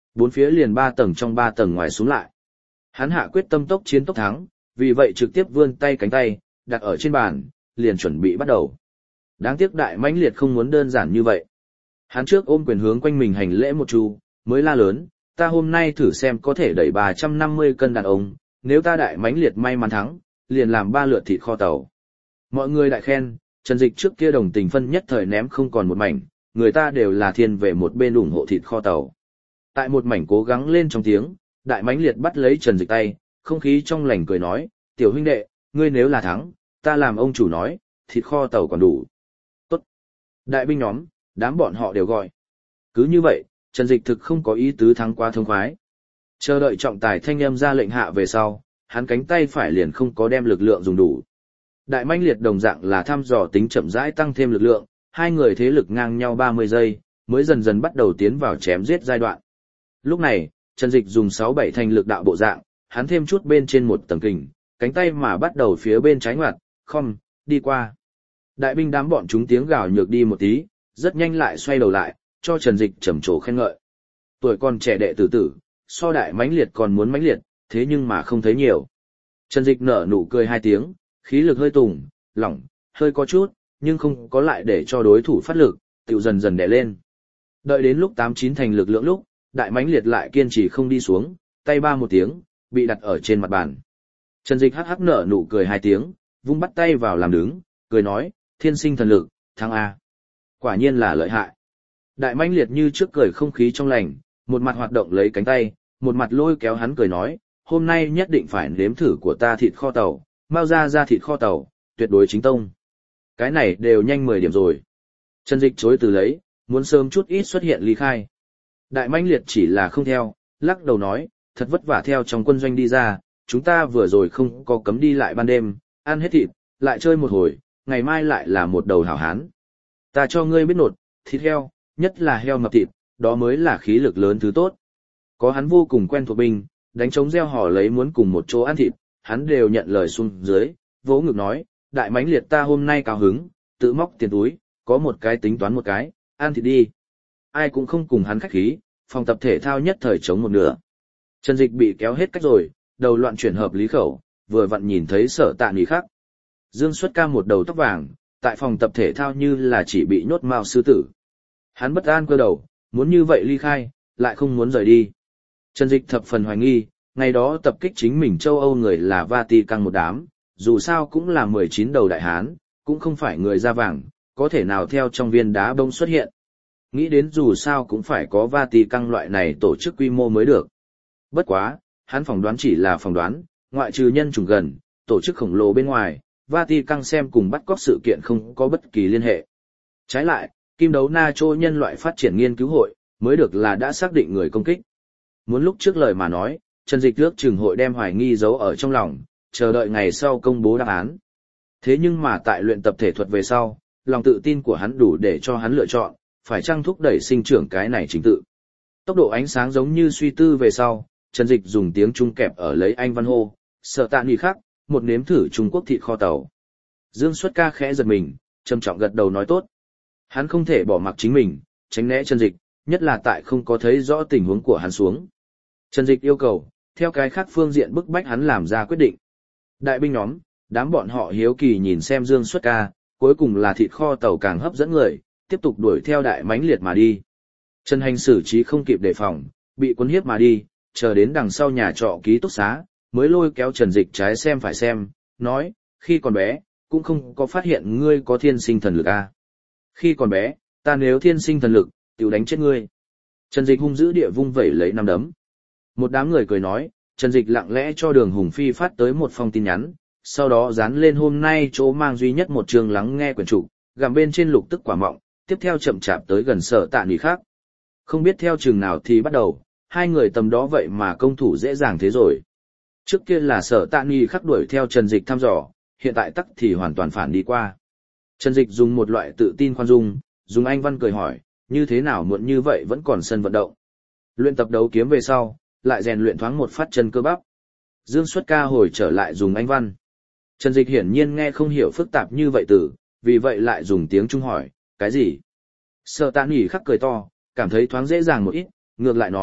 bốn phía liền 3 tầng trong 3 tầng ngoài xuống lại. Hắn hạ quyết tâm tốc chiến tốc thắng, vì vậy trực tiếp vươn tay cánh tay, đặt ở trên bàn, liền chuẩn bị bắt đầu. Đáng tiếc Đại mãnh liệt không muốn đơn giản như vậy. Hắn trước ôm quyền hướng quanh mình hành lễ một chu, mới la lớn, ta hôm nay thử xem có thể đẩy 350 cân đàn ông, nếu ta Đại mãnh liệt may mắn thắng, liền làm 3 lượt thịt kho tàu. Mọi người đại khen, Trần Dịch trước kia đồng tình phân nhất thời ném không còn một mảnh, người ta đều là thiên về một bên ủng hộ thịt kho tàu. Tại một mảnh cố gắng lên trong tiếng, Đại mãnh liệt bắt lấy Trần Dịch tay, không khí trong lành cười nói, tiểu huynh đệ, ngươi nếu là thắng, ta làm ông chủ nói, thịt kho tàu còn đủ. Tốt. Đại binh nhóm, đám bọn họ đều gọi. Cứ như vậy, Trần Dịch thực không có ý tứ thắng quá thông khoái. Chờ đợi trọng tài thanh âm ra lệnh hạ về sau, hắn cánh tay phải liền không có đem lực lượng dùng đủ. Đại mãnh liệt đồng dạng là thăm dò tính chậm rãi tăng thêm lực lượng, hai người thế lực ngang nhau 30 giây, mới dần dần bắt đầu tiến vào chém giết giai đoạn. Lúc này, Trần Dịch dùng 6-7 thành lực đạo bộ dạng, hắn thêm chút bên trên một tầng kình, cánh tay mà bắt đầu phía bên trái ngoặt, không, đi qua. Đại binh đám bọn chúng tiếng gào nhược đi một tí, rất nhanh lại xoay đầu lại, cho Trần Dịch trầm trồ khen ngợi. Tuổi còn trẻ đệ tử tử, so đại mãnh liệt còn muốn mãnh liệt, thế nhưng mà không thấy nhiều. Trần Dịch nở nụ cười 2 tiếng, khí lực hơi tùng, lỏng, hơi có chút, nhưng không có lại để cho đối thủ phát lực, tiểu dần dần đè lên. Đợi đến lúc 8-9 thành lực lượng lúc, đại mãnh liệt lại kiên trì không đi xuống, tay ba một tiếng, bị đặt ở trên mặt bàn. Trần Dịch hắc hắc nở nụ cười 2 tiếng, vung bắt tay vào làm đứng, cười nói, thiên sinh thần lực, thắng A. Quả nhiên là lợi hại. Đại mãnh liệt như trước cười không khí trong lành, một mặt hoạt động lấy cánh tay, một mặt lôi kéo hắn cười nói, hôm nay nhất định phải nếm thử của ta thịt kho tàu, mau ra thịt kho tàu, tuyệt đối chính tông. Cái này đều nhanh 10 điểm rồi. Trần Dịch chối từ lấy, muốn sớm chút ít xuất hiện ly khai. Đại mãnh liệt chỉ là không theo, lắc đầu nói, thật vất vả theo trong quân doanh đi ra, chúng ta vừa rồi không có cấm đi lại ban đêm, ăn hết thịt, lại chơi một hồi, ngày mai lại là một đầu hảo hán. Ta cho ngươi biết nột, thịt heo, nhất là heo mập thịt, đó mới là khí lực lớn thứ tốt. Có hắn vô cùng quen thuộc binh, đánh trống reo hò lấy muốn cùng một chỗ ăn thịt, hắn đều nhận lời xuống dưới, vỗ ngực nói, đại mãnh liệt ta hôm nay cao hứng, tự móc tiền túi, có một cái tính toán một cái, ăn thịt đi. Ai cũng không cùng hắn khách khí, phòng tập thể thao nhất thời chống một nửa. Trần Dịch bị kéo hết cách rồi, đầu loạn chuyển hợp lý khẩu, vừa vặn nhìn thấy Sở Tạ Nghị khác. Dương Xuất Ca một đầu tóc vàng, tại phòng tập thể thao như là chỉ bị nhốt mao sư tử. Hắn bất an cơ đầu, muốn như vậy ly khai, lại không muốn rời đi. Trần Dịch thập phần hoài nghi, ngày đó tập kích chính mình châu Âu người là Vatican một đám, dù sao cũng là 19 đầu đại hán, cũng không phải người da vàng, có thể nào theo trong viên đá bông xuất hiện. Nghĩ đến dù sao cũng phải có Vatican loại này tổ chức quy mô mới được. Bất quá, hắn phỏng đoán chỉ là phỏng đoán, ngoại trừ nhân chủng gần, tổ chức khổng lồ bên ngoài, Vatican xem cùng bắt cóc sự kiện không có bất kỳ liên hệ. Trái lại, Kim Đấu Na Châu nhân loại phát triển nghiên cứu hội, mới được là đã xác định người công kích. Muốn lúc trước lời mà nói, Trần Dịch ước chừng hội đem hoài nghi giấu ở trong lòng, chờ đợi ngày sau công bố đáp án. Thế nhưng mà tại luyện tập thể thuật về sau, lòng tự tin của hắn đủ để cho hắn lựa chọn, phải chăng thúc đẩy sinh trưởng cái này chính tự. Tốc độ ánh sáng giống như suy tư về sau, Trần Dịch dùng tiếng Trung kẹp ở lấy anh văn hô, Sở Tạ Nghị khác, một nếm thử Trung Quốc thịt kho tàu. Dương Xuất Ca khẽ giật mình, trầm trọng gật đầu nói tốt. Hắn không thể bỏ mặc chính mình, tránh né Trần Dịch, nhất là tại không có thấy rõ tình huống của hắn xuống. Trần Dịch yêu cầu, theo cái khác phương diện bức bách hắn làm ra quyết định. Đại binh nhóm, đám bọn họ hiếu kỳ nhìn xem Dương Xuất Ca, cuối cùng là thịt kho tàu càng hấp dẫn người, tiếp tục đuổi theo đại mãnh liệt mà đi. Trần Hành xử trí không kịp đề phòng, bị cuốn hiếp mà đi, chờ đến đằng sau nhà trọ ký túc xá, mới lôi kéo Trần Dịch trái xem phải xem, nói, khi còn bé, cũng không có phát hiện ngươi có thiên sinh thần lực à. Khi còn bé, ta nếu thiên sinh thần lực, tiểu đánh chết ngươi. Trần Dịch hung dữ địa vung vẩy lấy nắm đấm. Một đám người cười nói, Trần Dịch lặng lẽ cho Đường Hùng Phi phát tới một phong tin nhắn, sau đó dán lên hôm nay chỗ mang duy nhất một trường lắng nghe quyển trục, gằm bên trên lục tức quả mọng, tiếp theo chậm chạp tới gần Sở Tạ Nghị khác. Không biết theo chừng nào thì bắt đầu, hai người tầm đó vậy mà công thủ dễ dàng thế rồi. Trước kia là Sở Tạ Nghị khắc đuổi theo Trần Dịch thăm dò, hiện tại tắc thì hoàn toàn phản đi qua. Trần Dịch dùng một loại tự tin khoan dung, dùng anh văn cười hỏi, như thế nào muộn như vậy vẫn còn sân vận động. Luyện tập đấu kiếm về sau, lại rèn luyện thoáng một phát chân cơ bắp. Dương Xuất Ca hồi trở lại dùng anh văn. Trần Dịch hiển nhiên nghe không hiểu phức tạp như vậy từ, vì vậy lại dùng tiếng Trung hỏi, cái gì? Sở Tạ Nghị khắc cười to, cảm thấy thoáng dễ dàng một ít, ngược lại nói,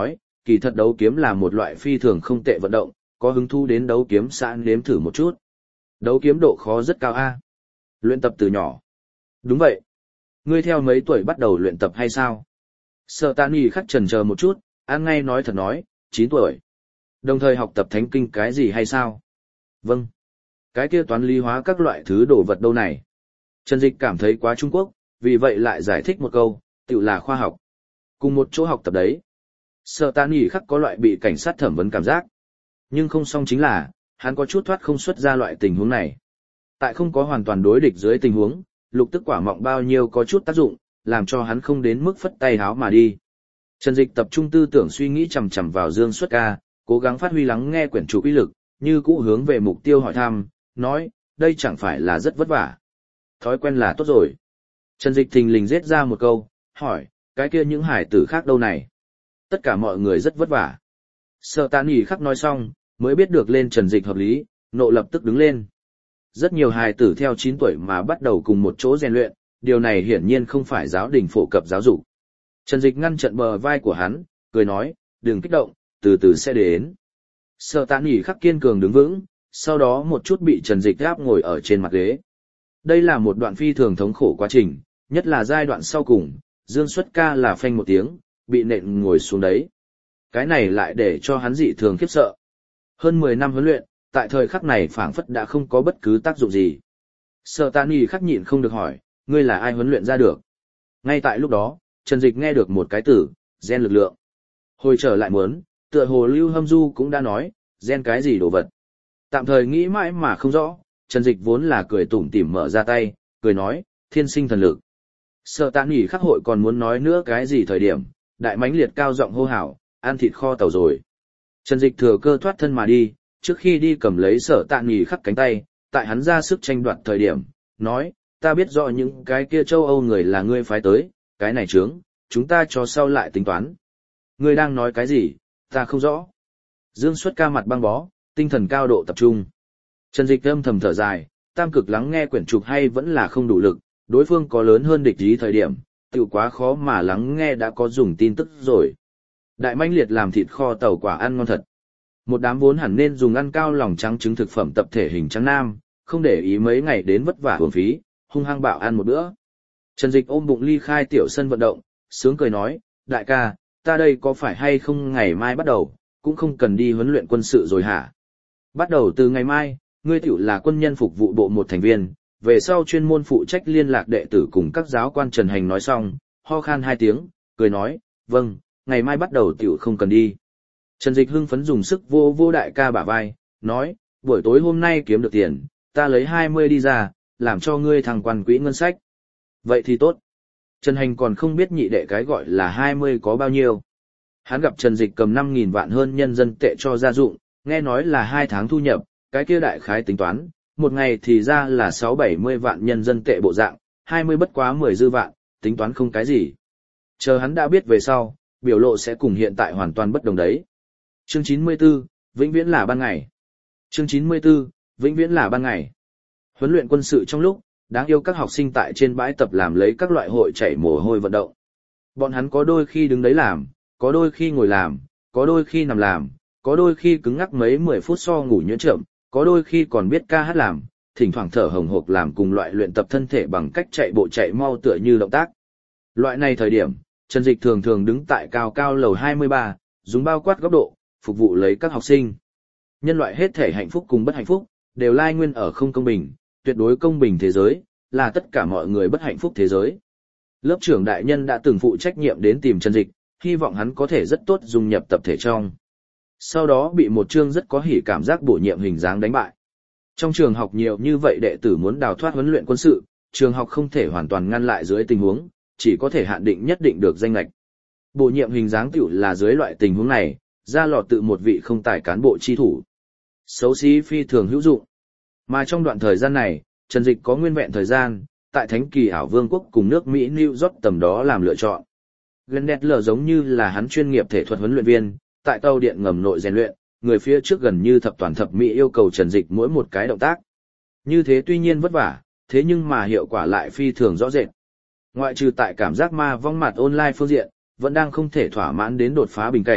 kỳ thật đấu kiếm là một loại phi thường không tệ vận động, có hứng thú đến đấu kiếm xã nếm thử một chút. Đấu kiếm độ khó rất cao a. Luyện tập từ nhỏ. Đúng vậy. Ngươi theo mấy tuổi bắt đầu luyện tập hay sao? Sở Tạ Nghị khắc chần chờ một chút, ăn ngay nói thật nói, 9 tuổi. Đồng thời học tập thánh kinh cái gì hay sao? Vâng. Cái kia toán lý hóa các loại thứ đồ vật đâu này? Trần Dịch cảm thấy quá Trung Quốc, vì vậy lại giải thích một câu, tự là khoa học. Cùng một chỗ học tập đấy. Sở Tạ Nghị khắc có loại bị cảnh sát thẩm vấn cảm giác. Nhưng không xong chính là, hắn có chút thoát không xuất ra loại tình huống này. Tại không có hoàn toàn đối địch dưới tình huống, lục tức quả mọng bao nhiêu có chút tác dụng, làm cho hắn không đến mức phất tay háo mà đi. Trần Dịch tập trung tư tưởng suy nghĩ chằm chằm vào Dương Xuất Ca, cố gắng phát huy lắng nghe quyển chủ uy lực, như cũ hướng về mục tiêu hỏi thăm, nói, đây chẳng phải là rất vất vả. Thói quen là tốt rồi. Trần Dịch thình lình rết ra một câu, hỏi, cái kia những hải tử khác đâu này? Tất cả mọi người rất vất vả. Sở Tạ Nghị khắc nói xong, mới biết được lên Trần Dịch hợp lý, nộ lập tức đứng lên. Rất nhiều hài tử theo 9 tuổi mà bắt đầu cùng một chỗ rèn luyện, điều này hiển nhiên không phải giáo đình phổ cập giáo dục. Trần Dịch ngăn chặn bờ vai của hắn, cười nói, đừng kích động, từ từ sẽ đến. Sở Tạ Nghị khắc kiên cường đứng vững, sau đó một chút bị Trần Dịch áp ngồi ở trên mặt ghế. Đây là một đoạn phi thường thống khổ quá trình, nhất là giai đoạn sau cùng, Dương Xuất Ca là phanh một tiếng, bị nện ngồi xuống đấy. Cái này lại để cho hắn dị thường khiếp sợ. Hơn 10 năm huấn luyện, tại thời khắc này phảng phất đã không có bất cứ tác dụng gì. Sở Tạ Nghị khắc nhịn không được hỏi, ngươi là ai huấn luyện ra được? Ngay tại lúc đó, Trần Dịch nghe được một cái từ, gen lực lượng. Hồi trở lại muốn, tựa hồ Lưu Hâm Du cũng đã nói, gen cái gì đồ vật. Tạm thời nghĩ mãi mà không rõ, Trần Dịch vốn là cười tủm tỉm mở ra tay, cười nói, thiên sinh thần lực. Sở Tạ Nghị khắc hội còn muốn nói nữa cái gì thời điểm, đại mãnh liệt cao giọng hô hào, ăn thịt kho tàu rồi. Trần Dịch thừa cơ thoát thân mà đi, trước khi đi cầm lấy Sở Tạ Nghị khắc cánh tay, tại hắn ra sức tranh đoạt thời điểm, nói, ta biết rõ những cái kia châu Âu người là ngươi phái tới, cái này chướng, chúng ta cho sau lại tính toán. Ngươi đang nói cái gì, ta không rõ. Dương Xuất Ca mặt băng bó, tinh thần cao độ tập trung. Trần Dịch âm thầm thở dài, tam cực lắng nghe quyển trục hay vẫn là không đủ lực, đối phương có lớn hơn địch ý thời điểm, tự quá khó mà lắng nghe đã có dùng tin tức rồi. Đại mãnh liệt làm thịt kho tàu quả ăn ngon thật. Một đám vốn hẳn nên dùng ăn cao lòng trắng trứng thực phẩm tập thể hình trắng nam, không để ý mấy ngày đến vất vả uổng phí, hung hăng bạo ăn một bữa. Trần Dịch ôm bụng ly khai tiểu sân vận động, sướng cười nói, đại ca, ta đây có phải hay không ngày mai bắt đầu, cũng không cần đi huấn luyện quân sự rồi hả? Bắt đầu từ ngày mai, ngươi tiểu là quân nhân phục vụ bộ một thành viên, về sau chuyên môn phụ trách liên lạc đệ tử cùng các giáo quan Trần Hành nói xong, ho khan 2 tiếng, cười nói, vâng, ngày mai bắt đầu tiểu không cần đi. Trần Dịch hưng phấn dùng sức vô đại ca bả vai, nói, buổi tối hôm nay kiếm được tiền, ta lấy 20 đi ra, làm cho ngươi thăng quan quỹ ngân sách. Vậy thì tốt. Trần Hành còn không biết nhị đệ cái gọi là 20 có bao nhiêu. Hắn gặp Trần Dịch cầm 5.000 vạn hơn nhân dân tệ cho gia dụng, nghe nói là 2 tháng thu nhập, cái kia đại khái tính toán, một ngày thì ra là 6-70 vạn nhân dân tệ bộ dạng, 20 bất quá 10 dư vạn, tính toán không cái gì. Chờ hắn đã biết về sau, biểu lộ sẽ cùng hiện tại hoàn toàn bất đồng đấy. Chương 94, vĩnh viễn là ban ngày. Chương 94, vĩnh viễn là ban ngày. Huấn luyện quân sự trong lúc, đáng yêu các học sinh tại trên bãi tập làm lấy các loại hội chảy mồ hôi vận động. Bọn hắn có đôi khi đứng đấy làm, có đôi khi ngồi làm, có đôi khi nằm làm, có đôi khi cứng ngắc mấy 10 phút so ngủ nhuyễn chậm, có đôi khi còn biết ca hát làm, thỉnh thoảng thở hồng hộc làm cùng loại luyện tập thân thể bằng cách chạy bộ chạy mau tựa như động tác. Loại này thời điểm, Trần Dịch thường thường đứng tại cao cao lầu 23, dùng bao quát góc độ, phục vụ lấy các học sinh. Nhân loại hết thể hạnh phúc cùng bất hạnh phúc, đều lai nguyên ở không công bình, tuyệt đối công bình thế giới, là tất cả mọi người bất hạnh phúc thế giới. Lớp trưởng đại nhân đã từng phụ trách nhiệm đến tìm Trần Dịch, hy vọng hắn có thể rất tốt dung nhập tập thể trong. Sau đó bị một chương rất có hỉ cảm giác bổ nhiệm hình dáng đánh bại. Trong trường học nhiều như vậy đệ tử muốn đào thoát huấn luyện quân sự, trường học không thể hoàn toàn ngăn lại dưới tình huống, chỉ có thể hạn định nhất định được danh lệch. Bổ nhiệm hình dáng tiểu là dưới loại tình huống này, ra lò tự một vị không tài cán bộ chi thủ. Xấu xí phi thường hữu dụng. Mà trong đoạn thời gian này, Trần Dịch có nguyên vẹn thời gian, tại Thánh Kỳ ảo Vương quốc cùng nước Mỹ New York tầm đó làm lựa chọn. Glendale giống như là hắn chuyên nghiệp thể thuật huấn luyện viên, tại tàu điện ngầm nội rèn luyện, người phía trước gần như thập toàn thập mỹ yêu cầu Trần Dịch mỗi một cái động tác. Như thế tuy nhiên vất vả, thế nhưng mà hiệu quả lại phi thường rõ rệt. Ngoại trừ tại cảm giác ma vong mặt online phương diện, vẫn đang không thể thỏa mãn đến đột phá bình cảnh,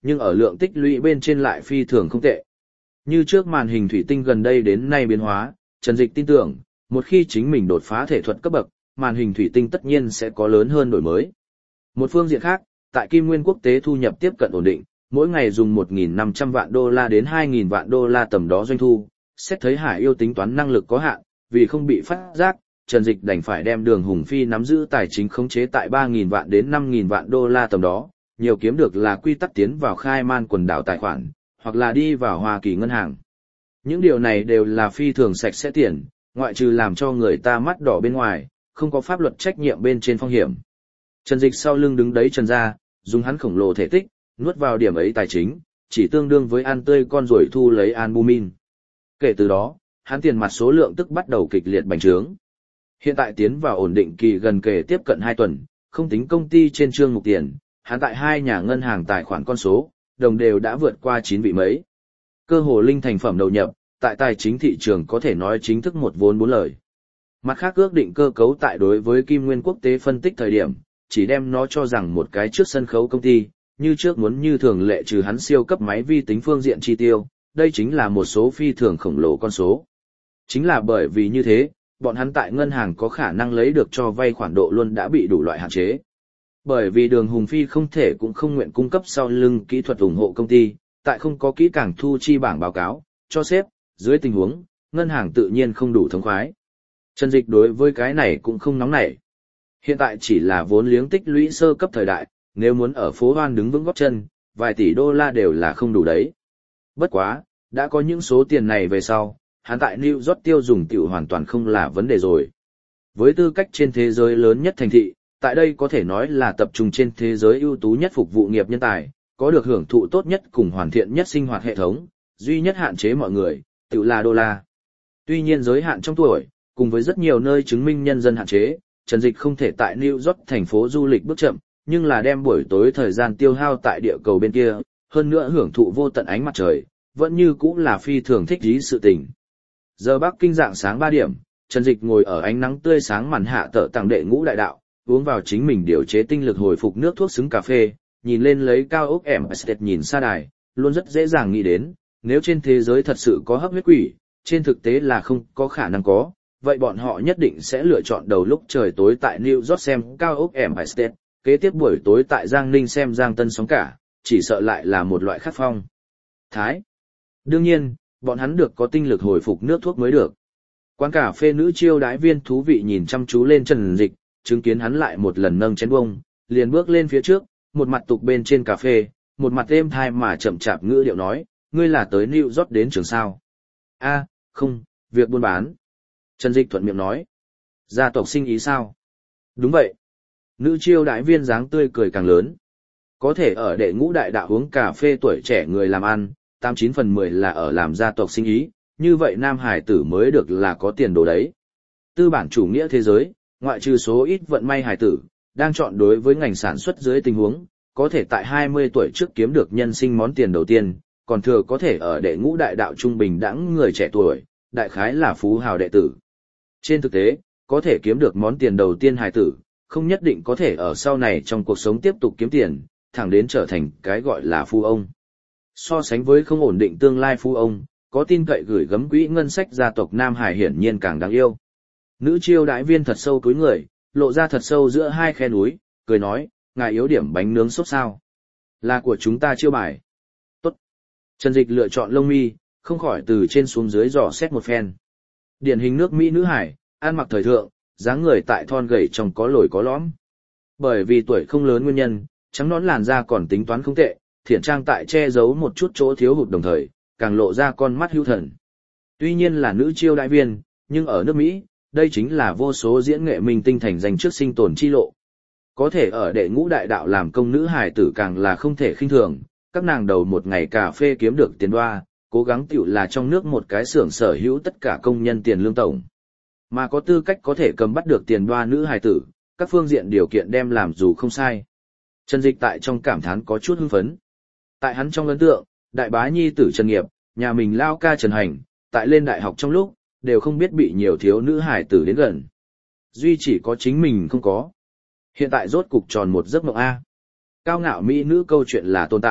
nhưng ở lượng tích lũy bên trên lại phi thường không tệ. Như trước màn hình thủy tinh gần đây đến nay biến hóa, Trần Dịch tin tưởng, một khi chính mình đột phá thể thuật cấp bậc, màn hình thủy tinh tất nhiên sẽ có lớn hơn đổi mới. Một phương diện khác, tại Kim Nguyên quốc tế thu nhập tiếp cận ổn định, mỗi ngày dùng 1.500 vạn đô la đến 2.000 vạn đô la tầm đó doanh thu, xét thấy Hải Yêu tính toán năng lực có hạn, vì không bị phát giác, Trần Dịch đành phải đem Đường Hùng Phi nắm giữ tài chính khống chế tại 3.000 vạn đến 5.000 vạn đô la tầm đó, nhiều kiếm được là quy tắc tiến vào khai man quần đảo tài khoản, hoặc là đi vào Hoa Kỳ ngân hàng. Những điều này đều là phi thường sạch sẽ tiền, ngoại trừ làm cho người ta mắt đỏ bên ngoài, không có pháp luật trách nhiệm bên trên phong hiểm. Trần Dịch sau lưng đứng đấy Trần gia, dùng hắn khổng lồ thể tích, nuốt vào điểm ấy tài chính, chỉ tương đương với ăn tươi con ruồi thu lấy albumin. Kể từ đó, hắn tiền mặt số lượng tức bắt đầu kịch liệt bành trướng. Hiện tại tiến vào ổn định kỳ gần kề tiếp cận 2 tuần, không tính công ty trên chương mục tiền, hắn tại 2 nhà ngân hàng tài khoản con số, đồng đều đã vượt qua 9 vị mấy. Cơ hồ linh thành phẩm đầu nhập, tại tài chính thị trường có thể nói chính thức một vốn 4 lời. Mặt khác ước định cơ cấu tại đối với Kim Nguyên quốc tế phân tích thời điểm, chỉ đem nó cho rằng một cái trước sân khấu công ty, như trước muốn như thường lệ trừ hắn siêu cấp máy vi tính phương diện chi tiêu, đây chính là một số phi thường khổng lồ con số. Chính là bởi vì như thế, bọn hắn tại ngân hàng có khả năng lấy được cho vay khoản độ luôn đã bị đủ loại hạn chế. Bởi vì Đường Hùng Phi không thể cũng không nguyện cung cấp sau lưng kỹ thuật ủng hộ công ty, tại không có kỹ càng thu chi bảng báo cáo, cho sếp, dưới tình huống, ngân hàng tự nhiên không đủ thống khoái. Trần Dịch đối với cái này cũng không nóng nảy. Hiện tại chỉ là vốn liếng tích lũy sơ cấp thời đại, nếu muốn ở phố Hoan đứng vững gót chân, vài tỷ đô la đều là không đủ đấy. Bất quá, đã có những số tiền này về sau, hắn tại New York tiêu dùng tiểu hoàn toàn không là vấn đề rồi. Với tư cách trên thế giới lớn nhất thành thị, tại đây có thể nói là tập trung trên thế giới ưu tú nhất phục vụ nghiệp nhân tài, có được hưởng thụ tốt nhất cùng hoàn thiện nhất sinh hoạt hệ thống, duy nhất hạn chế mọi người, tiểu là đô la. Tuy nhiên giới hạn trong tuổi, cùng với rất nhiều nơi chứng minh nhân dân hạn chế, Trần Dịch không thể tại New York thành phố du lịch bước chậm, nhưng là đem buổi tối thời gian tiêu hao tại địa cầu bên kia, hơn nữa hưởng thụ vô tận ánh mặt trời, vẫn như cũng là phi thường thích ý sự tình. Giờ Bắc Kinh dạng sáng 3 điểm, Trần Dịch ngồi ở ánh nắng tươi sáng màn hạ tợ tàng đệ ngũ đại đạo, uống vào chính mình điều chế tinh lực hồi phục nước thuốc xứng cà phê, nhìn lên lấy cao ốc Empire nhìn xa đài, luôn rất dễ dàng nghĩ đến, nếu trên thế giới thật sự có hấp huyết quỷ, trên thực tế là không có khả năng có, vậy bọn họ nhất định sẽ lựa chọn đầu lúc trời tối tại New York xem cao ốc Empire State, kế tiếp buổi tối tại Giang Ninh xem Giang Tân sóng cả, chỉ sợ lại là một loại khắc phong. Thái. Đương nhiên, bọn hắn được có tinh lực hồi phục nước thuốc mới được. Quán cà phê nữ chiêu đái viên thú vị nhìn chăm chú lên Trần Dịch, chứng kiến hắn lại một lần nâng chén bông, liền bước lên phía trước, một mặt tục bên trên cà phê, một mặt êm thai mà chậm chạp ngữ điệu nói, ngươi là tới New York đến trường sao? A, không, việc buôn bán. Trần Dịch thuận miệng nói. Gia tộc sinh ý sao? Đúng vậy. Nữ chiêu đại viên dáng tươi cười càng lớn. Có thể ở đệ ngũ đại đạo uống cà phê tuổi trẻ người làm ăn, 89 phần 10 là ở làm gia tộc sinh ý, như vậy nam hải tử mới được là có tiền đồ đấy. Tư bản chủ nghĩa thế giới, ngoại trừ số ít vận may hải tử, đang chọn đối với ngành sản xuất dưới tình huống, có thể tại 20 tuổi trước kiếm được nhân sinh món tiền đầu tiên, còn thừa có thể ở đệ ngũ đại đạo trung bình đẳng người trẻ tuổi, đại khái là phú hào đệ tử. Trên thực tế, có thể kiếm được món tiền đầu tiên hải tử, không nhất định có thể ở sau này trong cuộc sống tiếp tục kiếm tiền, thẳng đến trở thành cái gọi là phu ông. So sánh với không ổn định tương lai phu ông, có tin cậy gửi gắm quỹ ngân sách gia tộc Nam Hải hiển nhiên càng đáng yêu. Nữ chiêu đại viên thật sâu cúi người, lộ ra thật sâu giữa hai khe núi, cười nói, ngài yếu điểm bánh nướng sốt sao? Là của chúng ta chiêu bài. Tốt. Trần Dịch lựa chọn lông mi, không khỏi từ trên xuống dưới dò xét một phen. Điển hình nước Mỹ nữ hải, ăn mặc thời thượng, dáng người tại thon gầy trong có lồi có lõm. Bởi vì tuổi không lớn nguyên nhân, trắng nõn làn da còn tính toán không tệ, thiện trang tại che giấu một chút chỗ thiếu hụt đồng thời, càng lộ ra con mắt hữu thần. Tuy nhiên là nữ chiêu đại viên, nhưng ở nước Mỹ, đây chính là vô số diễn nghệ minh tinh thành danh trước sinh tồn chi lộ. Có thể ở đệ ngũ đại đạo làm công nữ hài tử càng là không thể khinh thường, các nàng đầu một ngày cà phê kiếm được tiền đoa, cố gắng tiểu là trong nước một cái xưởng sở hữu tất cả công nhân tiền lương tổng. Mà có tư cách có thể cầm bắt được tiền đoa nữ hài tử, các phương diện điều kiện đem làm dù không sai. Trần Dịch tại trong cảm thán có chút hưng phấn. Tại hắn trong ấn tượng, đại bá nhi tử Trần Nghiệp, nhà mình lao ca Trần Hành, tại lên đại học trong lúc, đều không biết bị nhiều thiếu nữ hài tử đến gần. Duy chỉ có chính mình không có. Hiện tại rốt cục tròn một giấc mộng A. Cao ngạo mỹ nữ câu chuyện là tồn tại,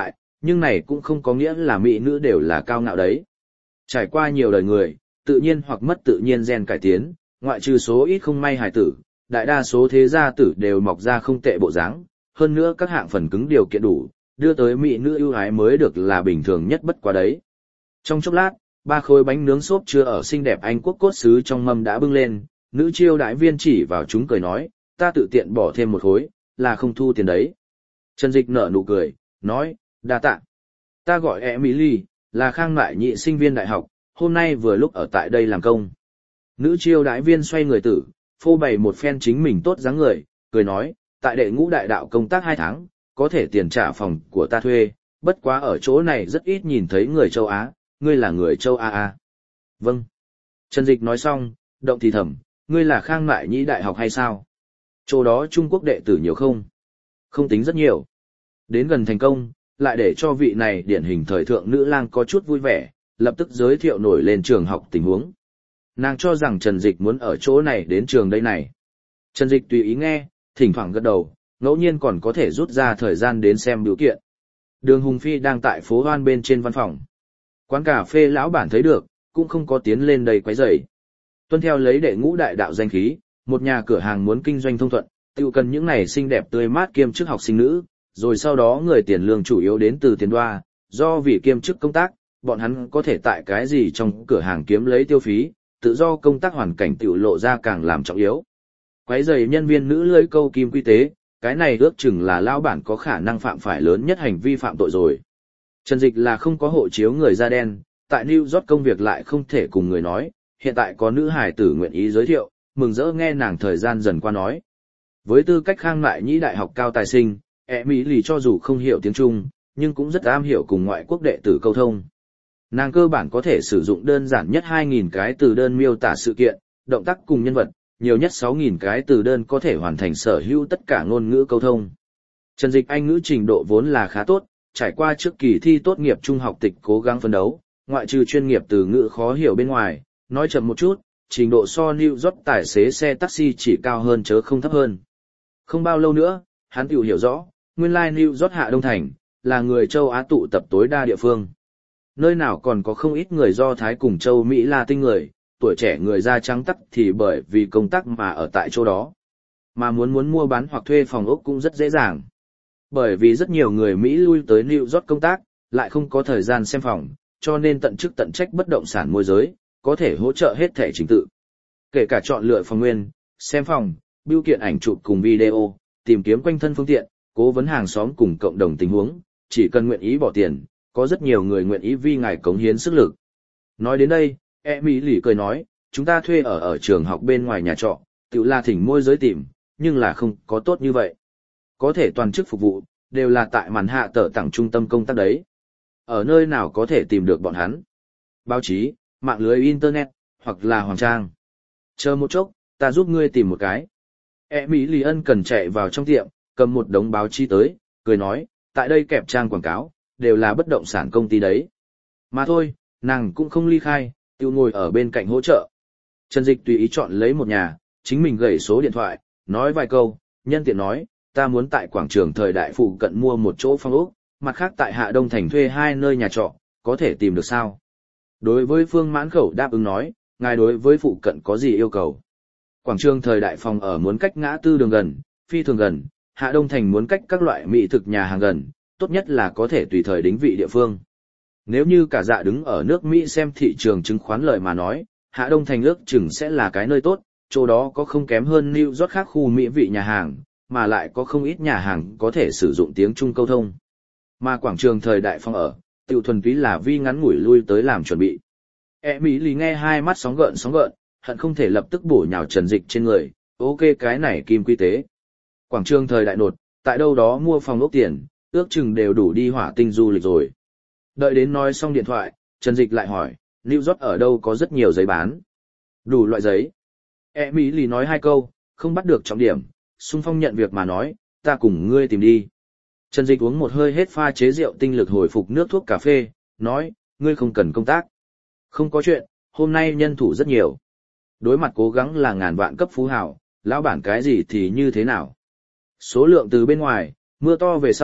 Nhưng này cũng không có nghĩa là mỹ nữ đều là cao ngạo đấy. Trải qua nhiều đời người, tự nhiên hoặc mất tự nhiên gen cải tiến, ngoại trừ số ít không may hài tử, đại đa số thế gia tử đều mọc ra không tệ bộ dáng, hơn nữa các hạng phần cứng điều kiện đủ, đưa tới mỹ nữ ưu ái mới được là bình thường nhất bất quá đấy. Trong chốc lát, 3 khối bánh nướng xốp chứa ở xinh đẹp Anh quốc cốt sứ trong mâm đã bưng lên, nữ chiêu đãi viên chỉ vào chúng cười nói, ta tự tiện bỏ thêm một khối, là không thu tiền đấy. Trần Dịch nở nụ cười, nói, đa tạ. Ta gọi Emily, là Khang Mại Nhị sinh viên đại học, hôm nay vừa lúc ở tại đây làm công. Nữ chiêu đãi viên xoay người tử, phô bày một phen chính mình tốt dáng người, cười nói, tại đệ ngũ đại đạo công tác 2 tháng, có thể tiền trả phòng của ta thuê, bất quá ở chỗ này rất ít nhìn thấy người châu Á, ngươi là người châu Á à? Vâng. Trần Dịch nói xong, động thì thầm, ngươi là Khang Mại Nhĩ đại học hay sao? Chỗ đó Trung Quốc đệ tử nhiều không? Không tính rất nhiều. Đến gần thành công, lại để cho vị này điển hình thời thượng nữ lang có chút vui vẻ, lập tức giới thiệu nổi lên trường học tình huống. Nàng cho rằng Trần Dịch muốn ở chỗ này đến trường đây này. Trần Dịch tùy ý nghe, thỉnh thoảng gật đầu, ngẫu nhiên còn có thể rút ra thời gian đến xem biểu kiện. Đường Hùng Phi đang tại phố Hoan bên trên văn phòng. Quán cà phê lão bản thấy được, cũng không có tiến lên đây quấy rầy. Tuân theo lấy đệ ngũ đại đạo danh khí, một nhà cửa hàng muốn kinh doanh thông thuận, tiêu cần những này xinh đẹp tươi mát kiêm chức học sinh nữ, rồi sau đó người tiền lương chủ yếu đến từ tiền đoa, do vì kiêm chức công tác, bọn hắn có thể tại cái gì trong cửa hàng kiếm lấy tiêu phí, tự do công tác hoàn cảnh tiểu lộ ra càng làm trọng yếu. Quấy rầy nhân viên nữ lưỡi câu kim quy tế, cái này ước chừng là lão bản có khả năng phạm phải lớn nhất hành vi phạm tội rồi. Trần Dịch là không có hộ chiếu người da đen, tại New York công việc lại không thể cùng người nói, hiện tại có nữ hài tử nguyện ý giới thiệu, mừng rỡ nghe nàng thời gian dần qua nói. Với tư cách Khang Mại Nhĩ đại học cao tài sinh, Emily cho dù không hiểu tiếng Trung, nhưng cũng rất am hiểu cùng ngoại quốc đệ tử câu thông. Nàng cơ bản có thể sử dụng đơn giản nhất 2.000 cái từ đơn miêu tả sự kiện, động tác cùng nhân vật, nhiều nhất 6.000 cái từ đơn có thể hoàn thành sở hữu tất cả ngôn ngữ câu thông. Trần Dịch Anh ngữ trình độ vốn là khá tốt, trải qua trước kỳ thi tốt nghiệp trung học tịch cố gắng phấn đấu, ngoại trừ chuyên nghiệp từ ngữ khó hiểu bên ngoài, nói chậm một chút, trình độ so New York tài xế xe taxi chỉ cao hơn chớ không thấp hơn. Không bao lâu nữa, hắn tiểu hiểu rõ, nguyên lai New York Hạ Đông Thành, là người châu Á tụ tập tối đa địa phương. Nơi nào còn có không ít người Do Thái cùng châu Mỹ Latin người, tuổi trẻ người da trắng tắc thì bởi vì công tác mà ở tại chỗ đó. Mà muốn mua bán hoặc thuê phòng ốc cũng rất dễ dàng. Bởi vì rất nhiều người Mỹ lui tới New York công tác, lại không có thời gian xem phòng, cho nên tận chức tận trách bất động sản môi giới, có thể hỗ trợ hết thể trình tự. Kể cả chọn lựa phòng nguyên, xem phòng, bưu kiện ảnh chụp cùng video, tìm kiếm quanh thân phương tiện, cố vấn hàng xóm cùng cộng đồng tình huống, chỉ cần nguyện ý bỏ tiền, có rất nhiều người nguyện ý vì ngài cống hiến sức lực. Nói đến đây, Emily cười nói, chúng ta thuê ở trường học bên ngoài nhà trọ, tự là thỉnh môi giới tìm, nhưng là không có tốt như vậy. Có thể toàn chức phục vụ, đều là tại màn hạ tờ tặng trung tâm công tác đấy. Ở nơi nào có thể tìm được bọn hắn? Báo chí, mạng lưới Internet, hoặc là hoàng trang. Chờ một chốc, ta giúp ngươi tìm một cái. Emily ân cần chạy vào trong tiệm, cầm một đống báo chí tới, cười nói, tại đây kẹp trang quảng cáo, đều là bất động sản công ty đấy. Mà thôi, nàng cũng không ly khai, tiêu ngồi ở bên cạnh hỗ trợ. Trần Dịch tùy ý chọn lấy một nhà, chính mình gửi số điện thoại, nói vài câu, nhân tiện nói, ta muốn tại quảng trường thời đại phụ cận mua một chỗ phong ốc, mặt khác tại Hạ Đông Thành thuê 2 nơi nhà trọ, có thể tìm được sao? Đối với Phương Mãn Khẩu đáp ứng nói, ngài đối với phụ cận có gì yêu cầu? Quảng trường thời đại phòng ở muốn cách ngã tư đường gần, phi thường gần, Hạ Đông Thành muốn cách các loại mỹ thực nhà hàng gần, tốt nhất là có thể tùy thời đính vị địa phương. Nếu như cả dạ đứng ở nước Mỹ xem thị trường chứng khoán lợi mà nói, Hạ Đông Thành ước chừng sẽ là cái nơi tốt, chỗ đó có không kém hơn New York khác khu mỹ vị nhà hàng, mà lại có không ít nhà hàng có thể sử dụng tiếng Trung câu thông. Mà quảng trường thời đại phòng ở, tiểu thuần túy là vi ngắn ngủi lui tới làm chuẩn bị. Emily nghe hai mắt sóng gợn, hận không thể lập tức bổ nhào Trần Dịch trên người, ok cái này kim quy tế. Quảng trường thời đại nột, tại đâu đó mua phòng ốc tiền, ước chừng đều đủ đi hỏa tinh du lịch rồi. Đợi đến nói xong điện thoại, Trần Dịch lại hỏi, New York ở đâu có rất nhiều giấy bán. Đủ loại giấy. Emily nói 2 câu, không bắt được trọng điểm, xung phong nhận việc mà nói, ta cùng ngươi tìm đi. Trần Dịch uống một hơi hết pha chế rượu tinh lực hồi phục nước thuốc cà phê, nói, ngươi không cần công tác. Không có chuyện, hôm nay nhân thủ rất nhiều. Đối mặt cố gắng là ngàn vạn cấp phú hào, lão bản cái gì thì như thế nào. Số lượng từ bên ngoài, mưa to về sau,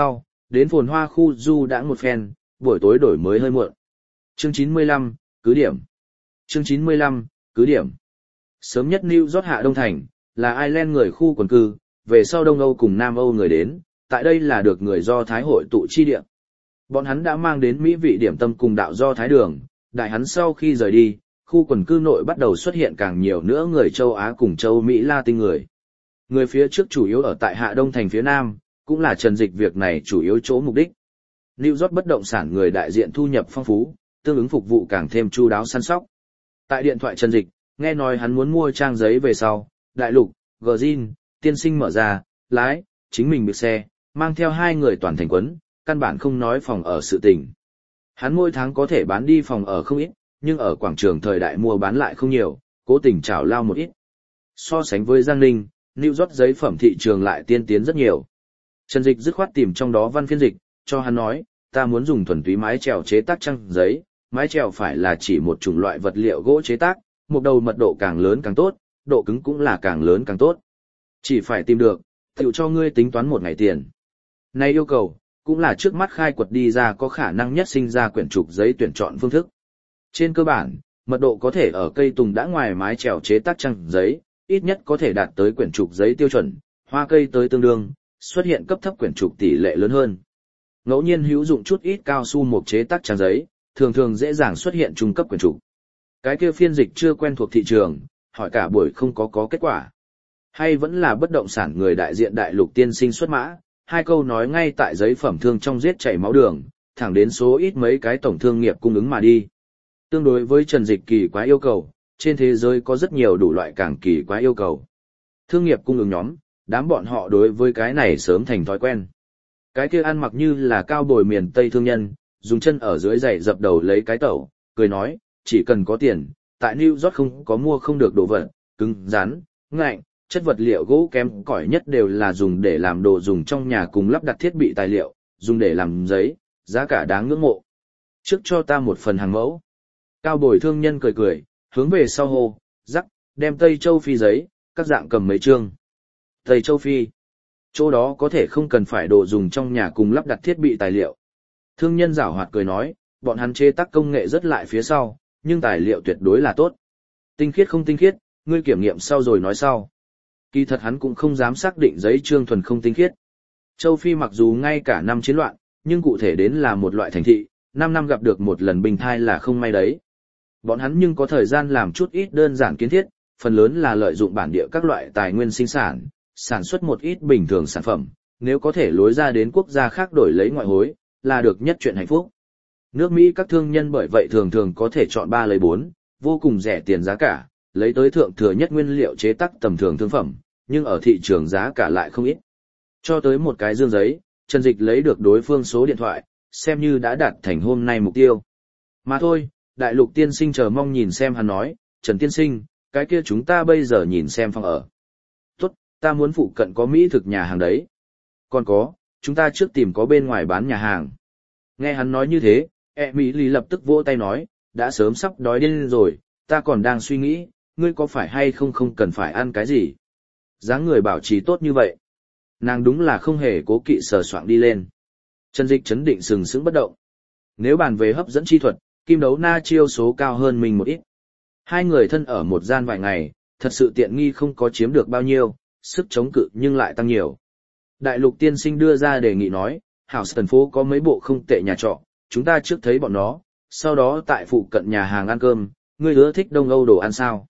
đến phồn hoa khu du đãng một phen, buổi tối đổi mới hơi muộn. Chương 95, cứ điểm. Chương 95, cứ điểm. Sớm nhất New York hạ Đông Thành, là Ireland người khu quần cư, về sau Đông Âu cùng Nam Âu người đến, tại đây là được người Do Thái hội tụ chi địa. Bọn hắn đã mang đến mỹ vị điểm tâm cùng đạo Do Thái đường, đại hắn sau khi rời đi, khu quần cư nội bắt đầu xuất hiện càng nhiều nữa người châu Á cùng châu Mỹ Latin người. Người phía trước chủ yếu ở tại Hạ Đông Thành phía Nam, cũng là Trần Dịch việc này chủ yếu chỗ mục đích. New York bất động sản người đại diện thu nhập phong phú, tương ứng phục vụ càng thêm chu đáo săn sóc. Tại điện thoại Trần Dịch, nghe nói hắn muốn mua trang giấy về sau, Đại Lục, Gordin, tiên sinh mở ra, lái, chính mình bị xe, mang theo 2 người toàn thành quấn, căn bản không nói phòng ở sự tình. Hắn mỗi tháng có thể bán đi phòng ở không ít, nhưng ở quảng trường thời đại mua bán lại không nhiều, cố tình trào lao một ít. So sánh với Giang Ninh, New York giấy phẩm thị trường lại tiên tiến rất nhiều. Trần Dịch dứt khoát tìm trong đó văn phiên dịch, cho hắn nói, ta muốn dùng thuần túy mái chèo chế tác trang giấy, mái chèo phải là chỉ một chủng loại vật liệu gỗ chế tác, một đầu mật độ càng lớn càng tốt, độ cứng cũng là càng lớn càng tốt. Chỉ phải tìm được, tự cho ngươi tính toán một ngày tiền. Này yêu cầu, cũng là trước mắt khai quật đi ra có khả năng nhất sinh ra quyển trục giấy tuyển chọn phương thức. Trên cơ bản, mật độ có thể ở cây tùng đã ngoài mái chèo chế tác trang giấy, ít nhất có thể đạt tới quyển trục giấy tiêu chuẩn, hoa cây tới tương đương, xuất hiện cấp thấp quyển trục tỷ lệ lớn hơn. Ngẫu nhiên hữu dụng chút ít cao su mục chế tác trang giấy, thường thường dễ dàng xuất hiện trung cấp quyển trục. Cái kia phiên dịch chưa quen thuộc thị trường, hỏi cả buổi không có kết quả. Hay vẫn là bất động sản người đại diện Đại Lục tiên sinh xuất mã, 2 câu nói ngay tại giấy phẩm thương trong giết chảy máu đường, thẳng đến số ít mấy cái tổng thương nghiệp cung ứng mà đi. Tương đối với Trần Dịch kỳ quái yêu cầu, trên thế giới có rất nhiều đủ loại càng kỳ quái yêu cầu. Thương nghiệp cung ứng nhóm, đám bọn họ đối với cái này sớm thành thói quen. Cái kia ăn mặc như là cao bồi miền Tây thương nhân, dùng chân ở dưới giày dập đầu lấy cái tẩu, cười nói, chỉ cần có tiền, tại New York không có mua không được đồ vật, cứng, rắn, ngạnh, chất vật liệu gỗ kém cỏi nhất đều là dùng để làm đồ dùng trong nhà cùng lắp đặt thiết bị tài liệu, dùng để làm giấy, giá cả đáng ngưỡng mộ. Trước cho ta một phần hàng mẫu. Cao bồi thương nhân cười cười, hướng về sau hô, rắc, đem Tây Châu Phi giấy, các dạng cầm mấy chương. Tây Châu Phi. Chỗ đó có thể không cần phải đồ dùng trong nhà cùng lắp đặt thiết bị tài liệu. Thương nhân giảo hoạt cười nói, bọn hắn chế tác công nghệ rất lại phía sau, nhưng tài liệu tuyệt đối là tốt. Tinh khiết không tinh khiết, ngươi kiểm nghiệm sau rồi nói sau. Kỳ thật hắn cũng không dám xác định giấy trương thuần không tinh khiết. Châu Phi mặc dù ngay cả năm chiến loạn, nhưng cụ thể đến là một loại thành thị, 5 năm gặp được một lần bình thai là không may đấy. Bọn hắn nhưng có thời gian làm chút ít đơn giản kiến thiết, phần lớn là lợi dụng bản địa các loại tài nguyên sinh sản, sản xuất một ít bình thường sản phẩm, nếu có thể lối ra đến quốc gia khác đổi lấy ngoại hối, là được nhất chuyện hạnh phúc. Nước Mỹ các thương nhân bởi vậy thường thường có thể chọn 3 lấy 4, vô cùng rẻ tiền giá cả, lấy tới thượng thừa nhất nguyên liệu chế tác tầm thường thương phẩm, nhưng ở thị trường giá cả lại không ít. Cho tới một cái dương giấy, Trần Dịch lấy được đối phương số điện thoại, xem như đã đạt thành hôm nay mục tiêu. Mà thôi, Đại Lục tiên sinh chờ mong nhìn xem hắn nói, Trần tiên sinh, cái kia chúng ta bây giờ nhìn xem phòng ở. Tốt, ta muốn phụ cận có mỹ thực nhà hàng đấy. Còn có, chúng ta trước tìm có bên ngoài bán nhà hàng. Nghe hắn nói như thế, Emily lập tức vỗ tay nói, đã sớm sắp đói điên rồi, ta còn đang suy nghĩ, ngươi có phải hay không cần phải ăn cái gì. Dáng người bảo trì tốt như vậy. Nàng đúng là không hề cố kỵ sờ soạng đi lên. Trần Dịch chấn định sừng sững bất động. Nếu bàn về hấp dẫn chi thuật, Kim Đấu Na chiêu số cao hơn mình một ít. 2 người thân ở một gian vài ngày, thật sự tiện nghi không có chiếm được bao nhiêu, sức chống cự nhưng lại tăng nhiều. Đại Lục tiên sinh đưa ra đề nghị nói, Houston phố có mấy bộ không tệ nhà trọ, chúng ta trước thấy bọn nó, sau đó tại phụ cận nhà hàng ăn cơm, ngươi ưa thích Đông Âu đồ ăn sao?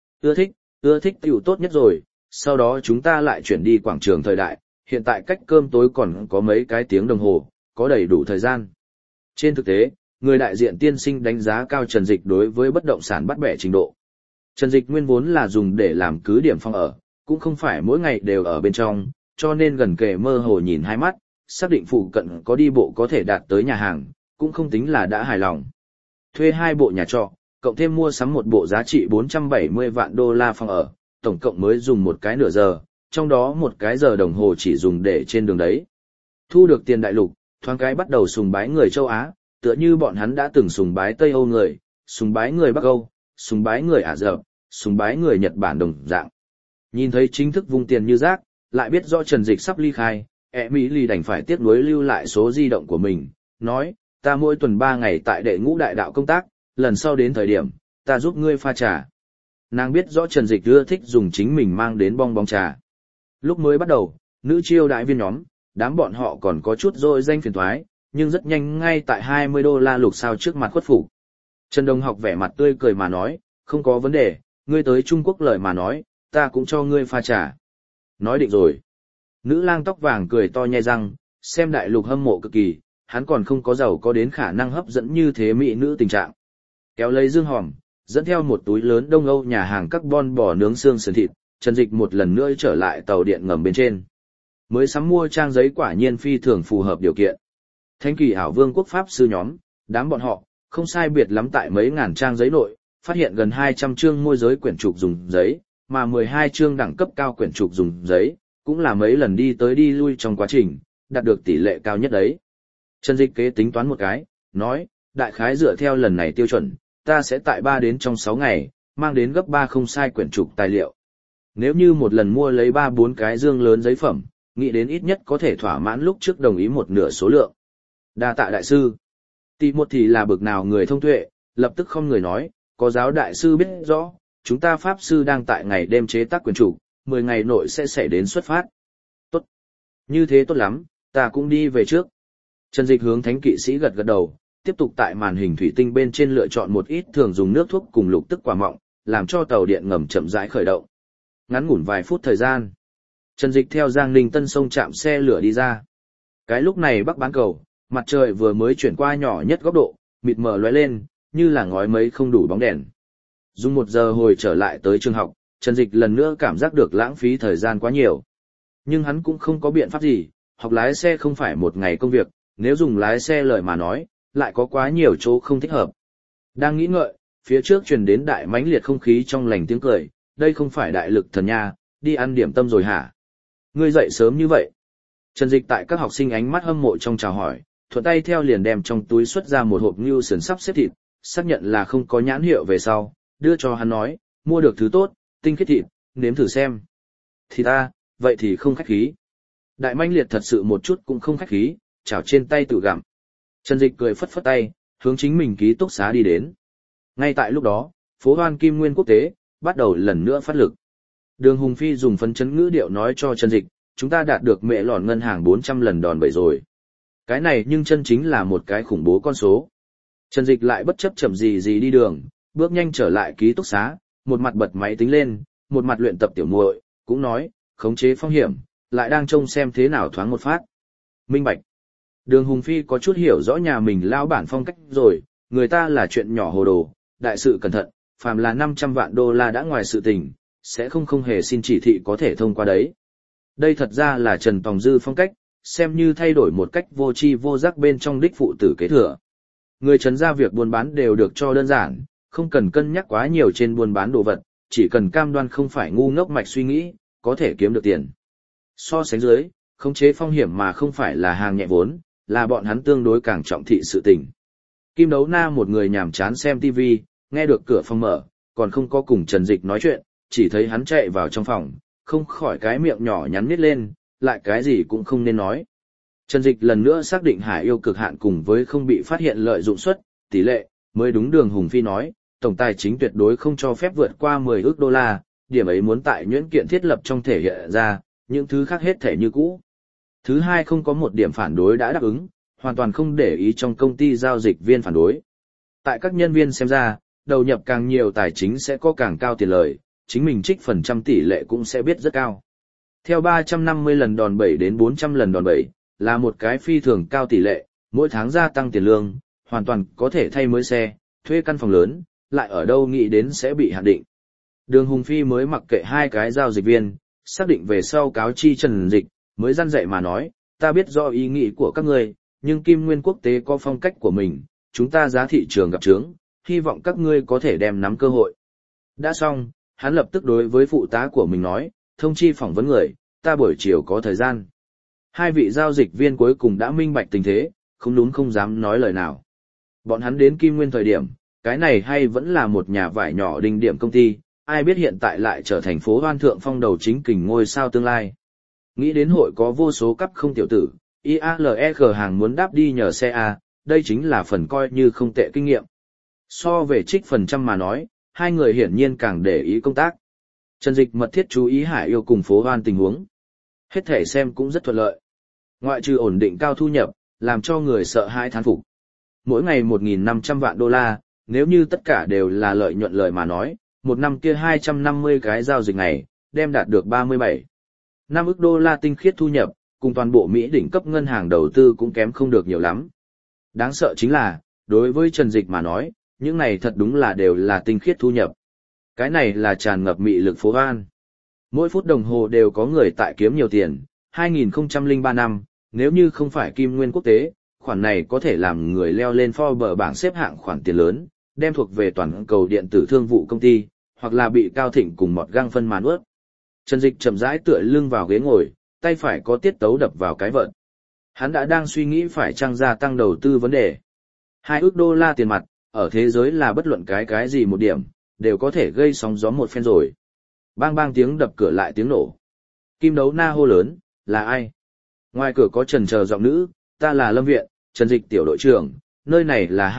Ưa thích tiểu tốt nhất rồi, sau đó chúng ta lại chuyển đi quảng trường thời đại, hiện tại cách cơm tối còn có mấy cái tiếng đồng hồ, có đầy đủ thời gian. Trên thực tế, người đại diện tiên sinh đánh giá cao Trần Dịch đối với bất động sản bắt bẻ trình độ. Trần Dịch nguyên vốn là dùng để làm cứ điểm phòng ở, cũng không phải mỗi ngày đều ở bên trong, cho nên gần kề mơ hồ nhìn hai mắt, xác định phụ cận có đi bộ có thể đạt tới nhà hàng, cũng không tính là đã hài lòng. Thuê 2 bộ nhà trọ, cộng thêm mua sắm một bộ giá trị 470 vạn đô la phòng ở, tổng cộng mới dùng một cái nửa giờ, trong đó một cái giờ đồng hồ chỉ dùng để trên đường đấy. Thu được tiền Đại Lục, thoáng cái bắt đầu sùng bái người châu Á, tựa như bọn hắn đã từng sùng bái Tây Âu người, sùng bái người Bắc Âu, sùng bái người Ả Rập, sùng bái người Nhật Bản đồng dạng. Nhìn thấy chính thức vung tiền như rác, lại biết rõ Trần Dịch sắp ly khai, Emily đành phải tiếc nuối lưu lại số di động của mình, nói, ta mỗi tuần 3 ngày tại đệ ngũ đại đạo công tác, lần sau đến thời điểm, ta giúp ngươi pha trà. Nàng biết rõ Trần Dịch ưa thích dùng chính mình mang đến bong bóng trà. Lúc mới bắt đầu, nữ chiêu đại viên nhóm, đám bọn họ còn có chút dội danh phiền toái, nhưng rất nhanh ngay tại $20 lục sao trước mặt khuất phục. Trần Đồng Học vẻ mặt tươi cười mà nói, không có vấn đề, ngươi tới Trung Quốc lời mà nói, ta cũng cho ngươi pha trà. Nói định rồi. Nữ lang tóc vàng cười to nhai răng, xem đại lục hâm mộ cực kỳ, hắn còn không có giàu có đến khả năng hấp dẫn như thế mỹ nữ tình trạng. Kéo lấy dương hòm, dẫn theo một túi lớn Đông Âu nhà hàng carbon bò nướng xương sườn thịt, Trần Dịch một lần nữa trở lại tàu điện ngầm bên trên. Mới sắm mua trang giấy quả nhiên phi thường phù hợp điều kiện. Thánh kỳ ảo vương quốc pháp sư nhóm, đám bọn họ, không sai biệt lắm tại mấy ngàn trang giấy nội, phát hiện gần 200 chương môi giới quyển trục dùng giấy, mà 12 chương đẳng cấp cao quyển trục dùng giấy, cũng là mấy lần đi tới đi lui trong quá trình, đạt được tỷ lệ cao nhất đấy. Trần Dịch kế tính toán một cái, nói, đại khái dựa theo lần này tiêu chuẩn, ta sẽ tại 3 đến trong 6 ngày, mang đến gấp 3 không sai quyển trục tài liệu. Nếu như một lần mua lấy 3-4 cái dương lớn giấy phẩm, nghĩ đến ít nhất có thể thỏa mãn lúc trước đồng ý một nửa số lượng. Đa tạ đại sư. Một thì là bực nào người thông tuệ, lập tức không người nói, có giáo đại sư biết rõ, chúng ta pháp sư đang tại ngày đêm chế tác quyển trục, 10 ngày nội sẽ xảy đến xuất phát. Tốt. Như thế tốt lắm, ta cũng đi về trước. Trần Dịch hướng thánh kỵ sĩ gật gật đầu, tiếp tục tại màn hình thủy tinh bên trên lựa chọn một ít thường dùng nước thuốc cùng lục tức quả mọng, làm cho tàu điện ngầm chậm rãi khởi động. Ngắn ngủn vài phút thời gian, Trần Dịch theo Giang Ninh Tân sông chạm xe lửa đi ra. Cái lúc này bắc bán cầu, mặt trời vừa mới chuyển qua nhỏ nhất góc độ, mịt mờ lóe lên, như là ngói mấy không đủ bóng đèn. Dùng 1 giờ hồi trở lại tới trường học, Trần Dịch lần nữa cảm giác được lãng phí thời gian quá nhiều. Nhưng hắn cũng không có biện pháp gì, học lái xe không phải một ngày công việc, nếu dùng lái xe lời mà nói, lại có quá nhiều chỗ không thích hợp. Đang nghĩ ngợi, phía trước truyền đến đại mãnh liệt không khí trong lành tiếng cười, đây không phải đại lực thần nha, đi ăn điểm tâm rồi hả? Ngươi dậy sớm như vậy. Trần Dịch tại các học sinh ánh mắt hâm mộ trong chào hỏi, thuận tay theo liền đem trong túi xuất ra một hộp ngưu sườn sắp xếp thịt, xác nhận là không có nhãn hiệu về sau, đưa cho hắn nói, mua được thứ tốt, tinh khiết thịt, nếm thử xem. Thì ta, vậy thì không khách khí. Đại mãnh liệt thật sự một chút cũng không khách khí, chảo trên tay tự gặm. Trần Dịch cười phất phất tay, hướng chính mình ký túc xá đi đến. Ngay tại lúc đó, phố Hoan Kim Nguyên quốc tế bắt đầu lần nữa phát lực. Đường Hùng Phi dùng phấn chấn ngữ điệu nói cho Trần Dịch, chúng ta đạt được mẹ lòn ngân hàng 400 lần đòn bẩy rồi. Cái này nhưng chân chính là một cái khủng bố con số. Trần Dịch lại bất chấp chậm gì đi đường, bước nhanh trở lại ký túc xá, một mặt bật máy tính lên, một mặt luyện tập tiểu muội, cũng nói, khống chế phong hiểm, lại đang trông xem thế nào thoáng một phát. Minh bạch. Đường Hùng Phi có chút hiểu rõ nhà mình lão bản phong cách rồi, người ta là chuyện nhỏ hồ đồ, đại sự cẩn thận, phàm là $500 vạn đã ngoài sự tình, sẽ không hề xin chỉ thị có thể thông qua đấy. Đây thật ra là Trần Tòng Dư phong cách, xem như thay đổi một cách vô tri vô giác bên trong đích phụ tử kế thừa. Người Trần gia việc buôn bán đều được cho đơn giản, không cần cân nhắc quá nhiều trên buôn bán đồ vật, chỉ cần cam đoan không phải ngu ngốc mạch suy nghĩ, có thể kiếm được tiền. So sánh dưới, khống chế phong hiểm mà không phải là hàng nhẹ vốn, là bọn hắn tương đối càng trọng thị sự tình. Kim Đấu Na một người nhàm chán xem TV, nghe được cửa phòng mở, còn không có cùng Trần Dịch nói chuyện, chỉ thấy hắn chạy vào trong phòng, không khỏi cái miệng nhỏ nhắn nhít lên, lại cái gì cũng không nên nói. Trần Dịch lần nữa xác định Hải yêu cực hạn cùng với không bị phát hiện lợi dụng suất, tỷ lệ, mới đúng Đường Hùng Phi nói, tổng tài chính tuyệt đối không cho phép vượt qua 10 ức đô la, điểm ấy muốn tại nhuyễn kiện thiết lập trong thể hiện ra, những thứ khác hết thể như cũ. Thứ hai, không có một điểm phản đối đã đáp ứng, hoàn toàn không để ý trong công ty giao dịch viên phản đối. Tại các nhân viên xem ra, đầu nhập càng nhiều tài chính sẽ có càng cao tiền lời, chính mình trích phần trăm tỷ lệ cũng sẽ biết rất cao. Theo 350 lần đòn bẩy đến 400 lần đòn bẩy, là một cái phi thường cao tỷ lệ, mỗi tháng gia tăng tiền lương, hoàn toàn có thể thay mới xe, thuê căn phòng lớn, lại ở đâu nghĩ đến sẽ bị hạn định. Đường Hùng Phi mới mặc kệ hai cái giao dịch viên, xác định về sau cáo chi Trần Dịch, mới răn dạy mà nói, ta biết rõ ý nghĩ của các ngươi, nhưng Kim Nguyên quốc tế có phong cách của mình, chúng ta giá thị trường gặp chướng, hy vọng các ngươi có thể đem nắm cơ hội. Đã xong, hắn lập tức đối với phụ tá của mình nói, thông chi phỏng vấn người, ta buổi chiều có thời gian. Hai vị giao dịch viên cuối cùng đã minh bạch tình thế, không đúng không dám nói lời nào. Bọn hắn đến Kim Nguyên thời điểm, cái này hay vẫn là một nhà vải nhỏ đỉnh điểm công ty, ai biết hiện tại lại trở thành phố Hoan Thượng Phong đầu chính kình ngôi sao tương lai. Nghĩ đến hội có vô số cắp không tiểu tử, IALEG hàng muốn đáp đi nhờ xe A, đây chính là phần coi như không tệ kinh nghiệm. So về trích phần trăm mà nói, hai người hiển nhiên càng để ý công tác. Trần Dịch mật thiết chú ý Hải Yêu cùng phố Hoan tình huống. Hết thể xem cũng rất thuận lợi. Ngoại trừ ổn định cao thu nhập, làm cho người sợ hãi thán phục. Mỗi ngày 1.500 vạn đô la, nếu như tất cả đều là lợi nhuận lời mà nói, một năm kia 250 cái giao dịch này, đem đạt được 37. 5 ức đô la tinh khiết thu nhập, cùng toàn bộ Mỹ đỉnh cấp ngân hàng đầu tư cũng kém không được nhiều lắm. Đáng sợ chính là, đối với Trần Dịch mà nói, những này thật đúng là đều là tinh khiết thu nhập. Cái này là tràn ngập mị lực phố Hoan. Mỗi phút đồng hồ đều có người tại kiếm nhiều tiền, 2003 năm, nếu như không phải kim nguyên quốc tế, khoản này có thể làm người leo lên Forbes bảng xếp hạng khoản tiền lớn, đem thuộc về toàn cầu điện tử thương vụ công ty, hoặc là bị Cao Thịnh cùng mọt găng phân màn ướt. Trần Dịch chậm rãi tựa lưng vào ghế ngồi, tay phải có tiết tấu đập vào cái vợt. Hắn đã đang suy nghĩ phải chăng gia tăng đầu tư vấn đề. 2 ức đô la tiền mặt, ở thế giới là bất luận cái gì một điểm, đều có thể gây sóng gió một phen rồi. Bang bang tiếng đập cửa lại tiếng nổ. Kim Đấu Na hô lớn, là ai? Ngoài cửa có trần chờ giọng nữ, ta là Lâm Viện, Trần Dịch tiểu đội trưởng, nơi này là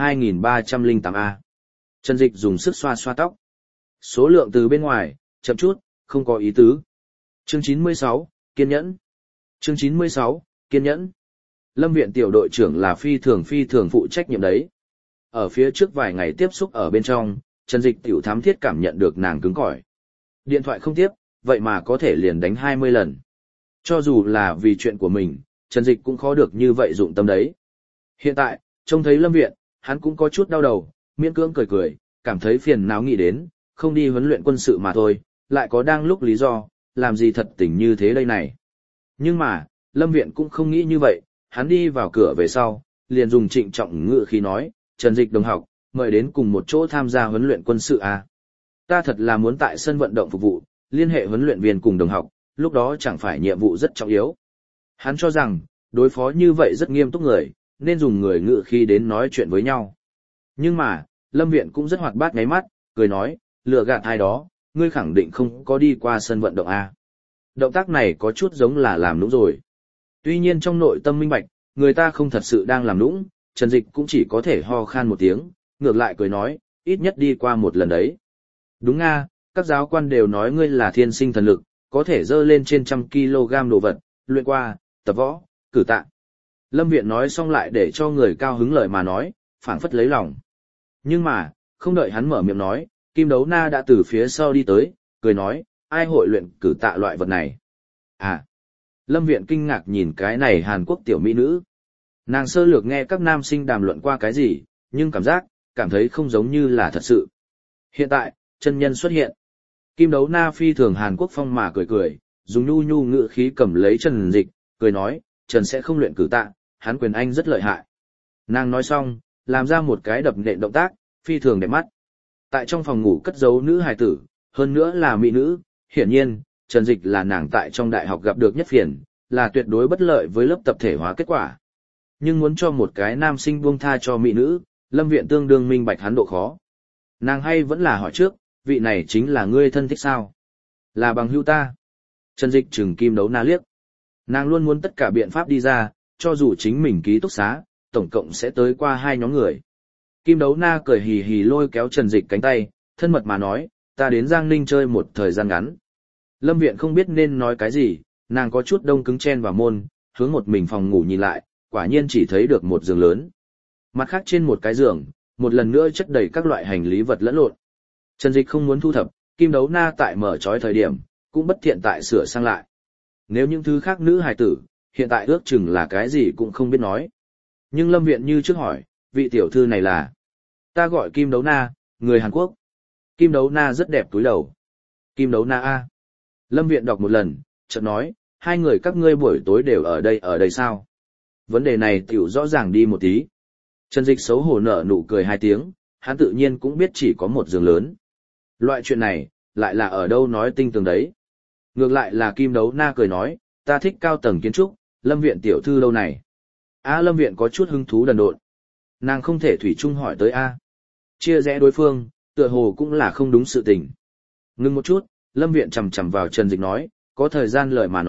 2308A. Trần Dịch dùng sức xoa xoa tóc. Số lượng từ bên ngoài, chậm chút, không có ý tứ. Chương 96, kiên nhẫn. Chương 96, kiên nhẫn. Lâm Viện tiểu đội trưởng là phi thường phụ trách nhiệm đấy. Ở phía trước vài ngày tiếp xúc ở bên trong, Trần Dịch tiểu thám thiết cảm nhận được nàng cứng cỏi. Điện thoại không tiếp, vậy mà có thể liền đánh 20 lần. Cho dù là vì chuyện của mình, Trần Dịch cũng khó được như vậy dụng tâm đấy. Hiện tại, trông thấy Lâm Viện, hắn cũng có chút đau đầu, miễn cưỡng cười, cảm thấy phiền não nghĩ đến, không đi huấn luyện quân sự mà thôi, lại có đang lúc lý do, làm gì thật tình như thế đây này. Nhưng mà, Lâm Viện cũng không nghĩ như vậy, hắn đi vào cửa về sau, liền dùng trịnh trọng ngữ khí nói, Trần Dịch đồng học, mời đến cùng một chỗ tham gia huấn luyện quân sự à. Ta thật là muốn tại sân vận động phục vụ, liên hệ huấn luyện viên cùng đồng học, lúc đó chẳng phải nhiệm vụ rất trọng yếu. Hắn cho rằng, đối phó như vậy rất nghiêm túc người, nên dùng người ngữ khí đến nói chuyện với nhau. Nhưng mà, Lâm Viện cũng rất hoạt bát ngáy mắt, cười nói, lừa gạt ai đó, ngươi khẳng định không có đi qua sân vận động à. Động tác này có chút giống là làm nũng rồi. Tuy nhiên trong nội tâm minh bạch, người ta không thật sự đang làm nũng, Trần Dịch cũng chỉ có thể ho khan một tiếng, ngược lại cười nói, ít nhất đi qua một lần đấy. Đúng nga, các giáo quan đều nói ngươi là thiên sinh thần lực, có thể dơ lên trên 100 kg đồ vật, luyện qua, tập võ, cử tạ. Lâm Viện nói xong lại để cho người cao hứng lời mà nói, phảng phất lấy lòng. Nhưng mà, không đợi hắn mở miệng nói, Kim Đấu Na đã từ phía sau đi tới, cười nói, ai hội luyện cử tạ loại vật này? À! Lâm Viện kinh ngạc nhìn cái này Hàn Quốc tiểu mỹ nữ. Nàng sơ lược nghe các nam sinh đàm luận qua cái gì, nhưng cảm thấy không giống như là thật sự. Hiện tại, chân nhân xuất hiện. Kim Đấu Na phi thường Hàn Quốc phong mà cười, dùng nhu nhu ngữ khí cầm lấy Trần Dịch, cười nói, Trần sẽ không luyện cử tạ, hắn quyền anh rất lợi hại. Nàng nói xong, làm ra một cái đập nện động tác, phi thường đẹp mắt. Tại trong phòng ngủ cất giấu nữ hài tử, hơn nữa là mỹ nữ, hiển nhiên, Trần Dịch là nàng tại trong đại học gặp được nhất phiền, là tuyệt đối bất lợi với lớp tập thể hóa kết quả. Nhưng muốn cho một cái nam sinh buông tha cho mỹ nữ, Lâm Viện tương đương minh bạch hắn độ khó. Nàng hay vẫn là hỏi trước, vị này chính là ngươi thân thích sao? Là bằng hữu ta. Trần Dịch trừng Kim Đấu Na liếc. Nàng luôn muốn tất cả biện pháp đi ra, cho dù chính mình ký túc xá, tổng cộng sẽ tới qua 2 nhóm người. Kim Đấu Na cười hì hì lôi kéo Trần Dịch cánh tay, thân mật mà nói, ta đến Giang Ninh chơi một thời gian ngắn. Lâm Viện không biết nên nói cái gì, nàng có chút đông cứng chen vào môn, hướng một mình phòng ngủ nhìn lại, quả nhiên chỉ thấy được một giường lớn. Mặt khác trên một cái giường, một lần nữa chất đầy các loại hành lý vật lẫn lộn. Trần Dịch không muốn thu thập, Kim Đấu Na tại mở trói thời điểm, cũng bất thiện tại sửa sang lại. Nếu những thứ khác nữ hài tử, hiện tại ước chừng là cái gì cũng không biết nói. Nhưng Lâm Viện như trước hỏi, vị tiểu thư này là? Ta gọi Kim Đấu Na, người Hàn Quốc. Kim Đấu Na rất đẹp túi đầu. Kim Đấu Na A. Lâm Viện đọc một lần, chợt nói, 2 người các ngươi buổi tối đều ở đây sao? Vấn đề này tiểu rõ ràng đi một tí. Trần Dịch xấu hổ nở nụ cười 2 tiếng, hắn tự nhiên cũng biết chỉ có một giường lớn. Loại chuyện này, lại là ở đâu nói tinh tường đấy. Ngược lại là Kim Đấu Na cười nói, ta thích cao tầng kiến trúc, Lâm Viện tiểu thư lâu này. Lâm Viện có chút hứng thú đần độn. Nàng không thể thủy chung hỏi tới chia rẽ đối phương, tựa hồ cũng là không đúng sự tình. Ngưng một chút, Lâm Viện chằm chằm vào Trần Dịch nói, có thời gian lời mà nói,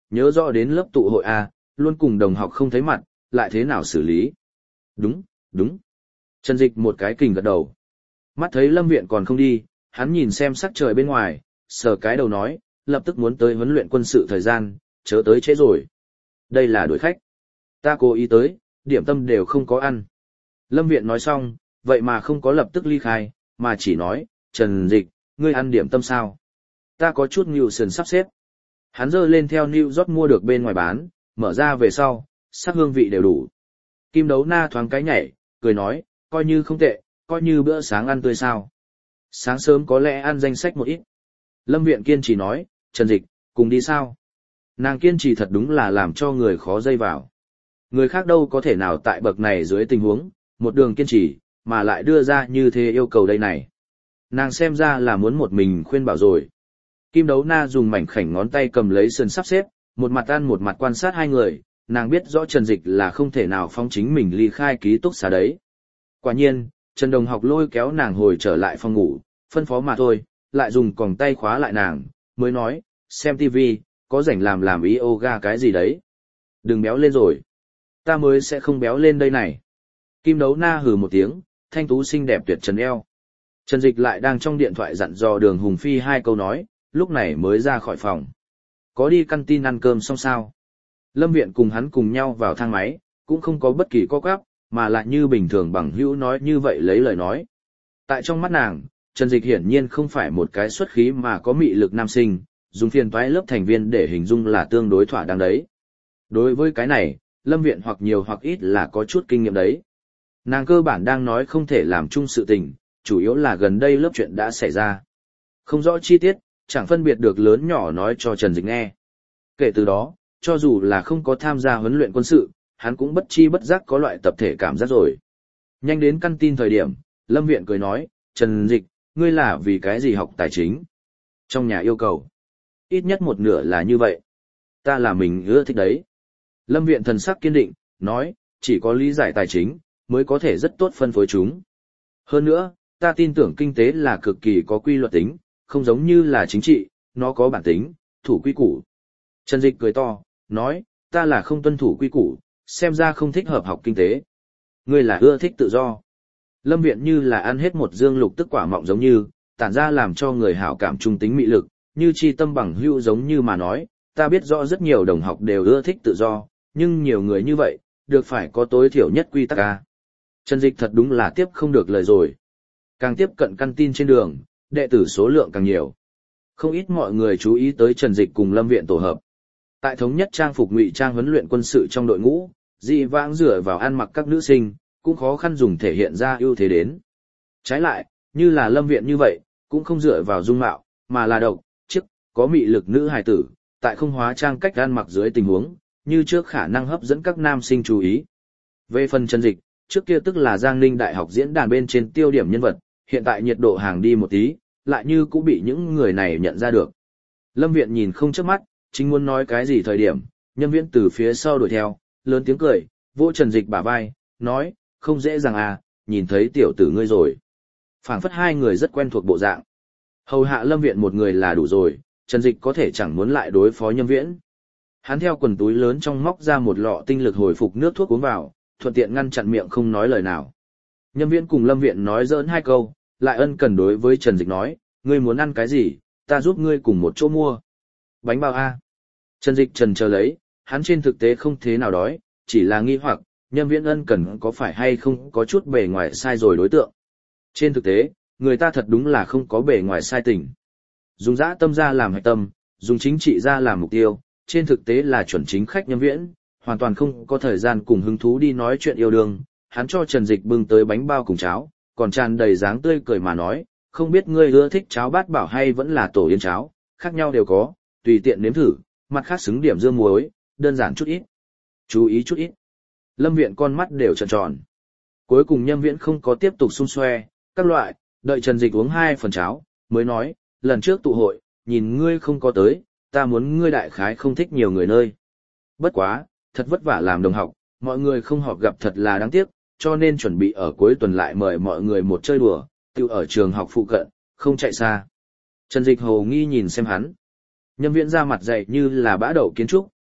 nhớ rõ đến lớp tụ hội A, luôn cùng đồng học không thấy mặt, lại thế nào xử lý? Đúng, đúng. Trần Dịch một cái kình gật đầu. Mắt thấy Lâm Viện còn không đi, hắn nhìn xem sắc trời bên ngoài, sờ cái đầu nói, lập tức muốn tới huấn luyện quân sự thời gian, chớ tới trễ rồi. Đây là đuổi khách. Ta cố ý tới, điểm tâm đều không có ăn. Lâm Viện nói xong, vậy mà không có lập tức ly khai, mà chỉ nói, Trần Dịch, ngươi ăn điểm tâm sao? Ta có chút New Sườn sắp xếp. Hắn giơ lên theo New York mua được bên ngoài bán, mở ra về sau, sắc hương vị đều đủ. Kim Đấu Na thoáng cái nhảy, cười nói, coi như không tệ, coi như bữa sáng ăn tươi sao. Sáng sớm có lẽ ăn danh sách một ít. Lâm Viện kiên trì nói, Trần Dịch, cùng đi sao? Nàng kiên trì thật đúng là làm cho người khó dây vào. Người khác đâu có thể nào tại bậc này dưới tình huống, một đường kiên trì, mà lại đưa ra như thế yêu cầu đây này. Nàng xem ra là muốn một mình khuyên bảo rồi. Kim Đấu Na dùng mảnh khảnh ngón tay cầm lấy sườn sắp xếp, một mặt ăn một mặt quan sát hai người, nàng biết rõ Trần Dịch là không thể nào phóng chính mình ly khai ký túc xá đấy. Quả nhiên, Trần Đồng Học lôi kéo nàng hồi trở lại phòng ngủ, phân phó mà thôi, lại dùng còng tay khóa lại nàng, mới nói, xem tivi, có rảnh làm yoga cái gì đấy. Đừng béo lên rồi. Ta mới sẽ không béo lên đây này. Kim Đấu Na hừ một tiếng, thanh tú xinh đẹp tuyệt trần eo. Trần Dịch lại đang trong điện thoại dặn dò Đường Hùng Phi hai câu nói, lúc này mới ra khỏi phòng. Có đi căn tin ăn cơm xong sao? Lâm Viện cùng hắn cùng nhau vào thang máy, cũng không có bất kỳ co quắp, mà lại như bình thường bằng hữu nói như vậy lấy lời nói. Tại trong mắt nàng, Trần Dịch hiển nhiên không phải một cái xuất khí mà có mị lực nam sinh, dùng phiền toái lớp thành viên để hình dung là tương đối thỏa đáng đấy. Đối với cái này, Lâm Viện hoặc nhiều hoặc ít là có chút kinh nghiệm đấy. Nàng cơ bản đang nói không thể làm chung sự tình, chủ yếu là gần đây lớp chuyện đã xảy ra. Không rõ chi tiết, chẳng phân biệt được lớn nhỏ nói cho Trần Dịch nghe. Kể từ đó, cho dù là không có tham gia huấn luyện quân sự, hắn cũng bất chi bất giác có loại tập thể cảm giác rồi. Nhanh đến căn tin thời điểm, Lâm Viện cười nói, Trần Dịch, ngươi là vì cái gì học tài chính? Trong nhà yêu cầu. Ít nhất một nửa là như vậy. Ta là mình ưa thích đấy. Lâm Viện thần sắc kiên định, nói, chỉ có lý giải tài chính, mới có thể rất tốt phân phối chúng. Hơn nữa, ta tin tưởng kinh tế là cực kỳ có quy luật tính, không giống như là chính trị, nó có bản tính, thủ quy củ. Trần Dịch cười to, nói, ta là không tuân thủ quy củ, xem ra không thích hợp học kinh tế. Ngươi là ưa thích tự do. Lâm Viện như là ăn hết một dương lục tức quả mọng giống như, tản ra làm cho người hảo cảm trung tính mị lực, như chi tâm bằng hữu giống như mà nói, ta biết rõ rất nhiều đồng học đều ưa thích tự do, nhưng nhiều người như vậy, được phải có tối thiểu nhất quy tắc a. Trần Dịch thật đúng là tiếp không được lời rồi. Càng tiếp cận căn tin trên đường, đệ tử số lượng càng nhiều. Không ít mọi người chú ý tới Trần Dịch cùng Lâm Viện tổ hợp. Tại thống nhất trang phục ngụy trang huấn luyện quân sự trong đội ngũ, dị vãng dựa vào ăn mặc các nữ sinh, cũng khó khăn dùng thể hiện ra ưu thế đến. Trái lại, như là Lâm Viện như vậy, cũng không dựa vào dung mạo, mà là độc, chức, có mị lực nữ hài tử, tại không hóa trang cách ăn mặc dưới tình huống, như trước khả năng hấp dẫn các nam sinh chú ý. Về phần Trần Dịch, trước kia tức là Giang Ninh Đại học diễn đàn bên trên tiêu điểm nhân vật, hiện tại nhiệt độ hàng đi một tí, lại như cũng bị những người này nhận ra được. Lâm Viện nhìn không chớp mắt, chính muốn nói cái gì thời điểm, Nhân Viễn từ phía sau đuổi theo, lớn tiếng cười, vỗ Trần Dịch bả vai, nói, không dễ dàng à, nhìn thấy tiểu tử ngươi rồi. Phảng phất hai người rất quen thuộc bộ dạng. Hầu hạ Lâm Viện một người là đủ rồi, Trần Dịch có thể chẳng muốn lại đối phó Nhân Viễn. Hắn theo quần túi lớn trong móc ra một lọ tinh lực hồi phục nước thuốc uống vào, thuận tiện ngăn chặn miệng không nói lời nào. Nhân Viễn cùng Lâm Viện nói giỡn hai câu, lại ân cần đối với Trần Dịch nói, ngươi muốn ăn cái gì, ta giúp ngươi cùng một chỗ mua. Bánh bao a. Trần Dịch trần chờ lấy, hắn trên thực tế không thế nào đói, chỉ là nghi hoặc, Nhân Viễn ân cần có phải hay không có chút bề ngoài sai rồi đối tượng. Trên thực tế, người ta thật đúng là không có bề ngoài sai tình. Dùng dã tâm ra làm hạch tâm, dùng chính trị ra làm mục tiêu, trên thực tế là chuẩn chính khách Nhân Viễn, hoàn toàn không có thời gian cùng hứng thú đi nói chuyện yêu đương. Hắn cho Trần Dịch bưng tới bánh bao cùng cháo, còn tràn đầy dáng tươi cười mà nói, không biết ngươi ưa thích cháo bát bảo hay vẫn là tổ yến cháo, khác nhau đều có, tùy tiện nếm thử, mặt khác xứng điểm dương muối, đơn giản chút ít. Chú ý chút ít. Lâm Viện con mắt đều tròn tròn. Cuối cùng Nhân Viễn không có tiếp tục xung xoe, các loại, đợi Trần Dịch uống 2 phần cháo, mới nói, lần trước tụ hội, nhìn ngươi không có tới, ta muốn ngươi đại khái không thích nhiều người nơi. Bất quá, thật vất vả làm đồng học, mọi người không họp gặp thật là đáng tiếc, cho nên chuẩn bị ở cuối tuần lại mời mọi người một chơi đùa, tiêu ở trường học phụ cận, không chạy xa. Trần Dịch hồ nghi nhìn xem hắn. Nhân Viễn ra mặt dày như là bã đậu kiến trúc,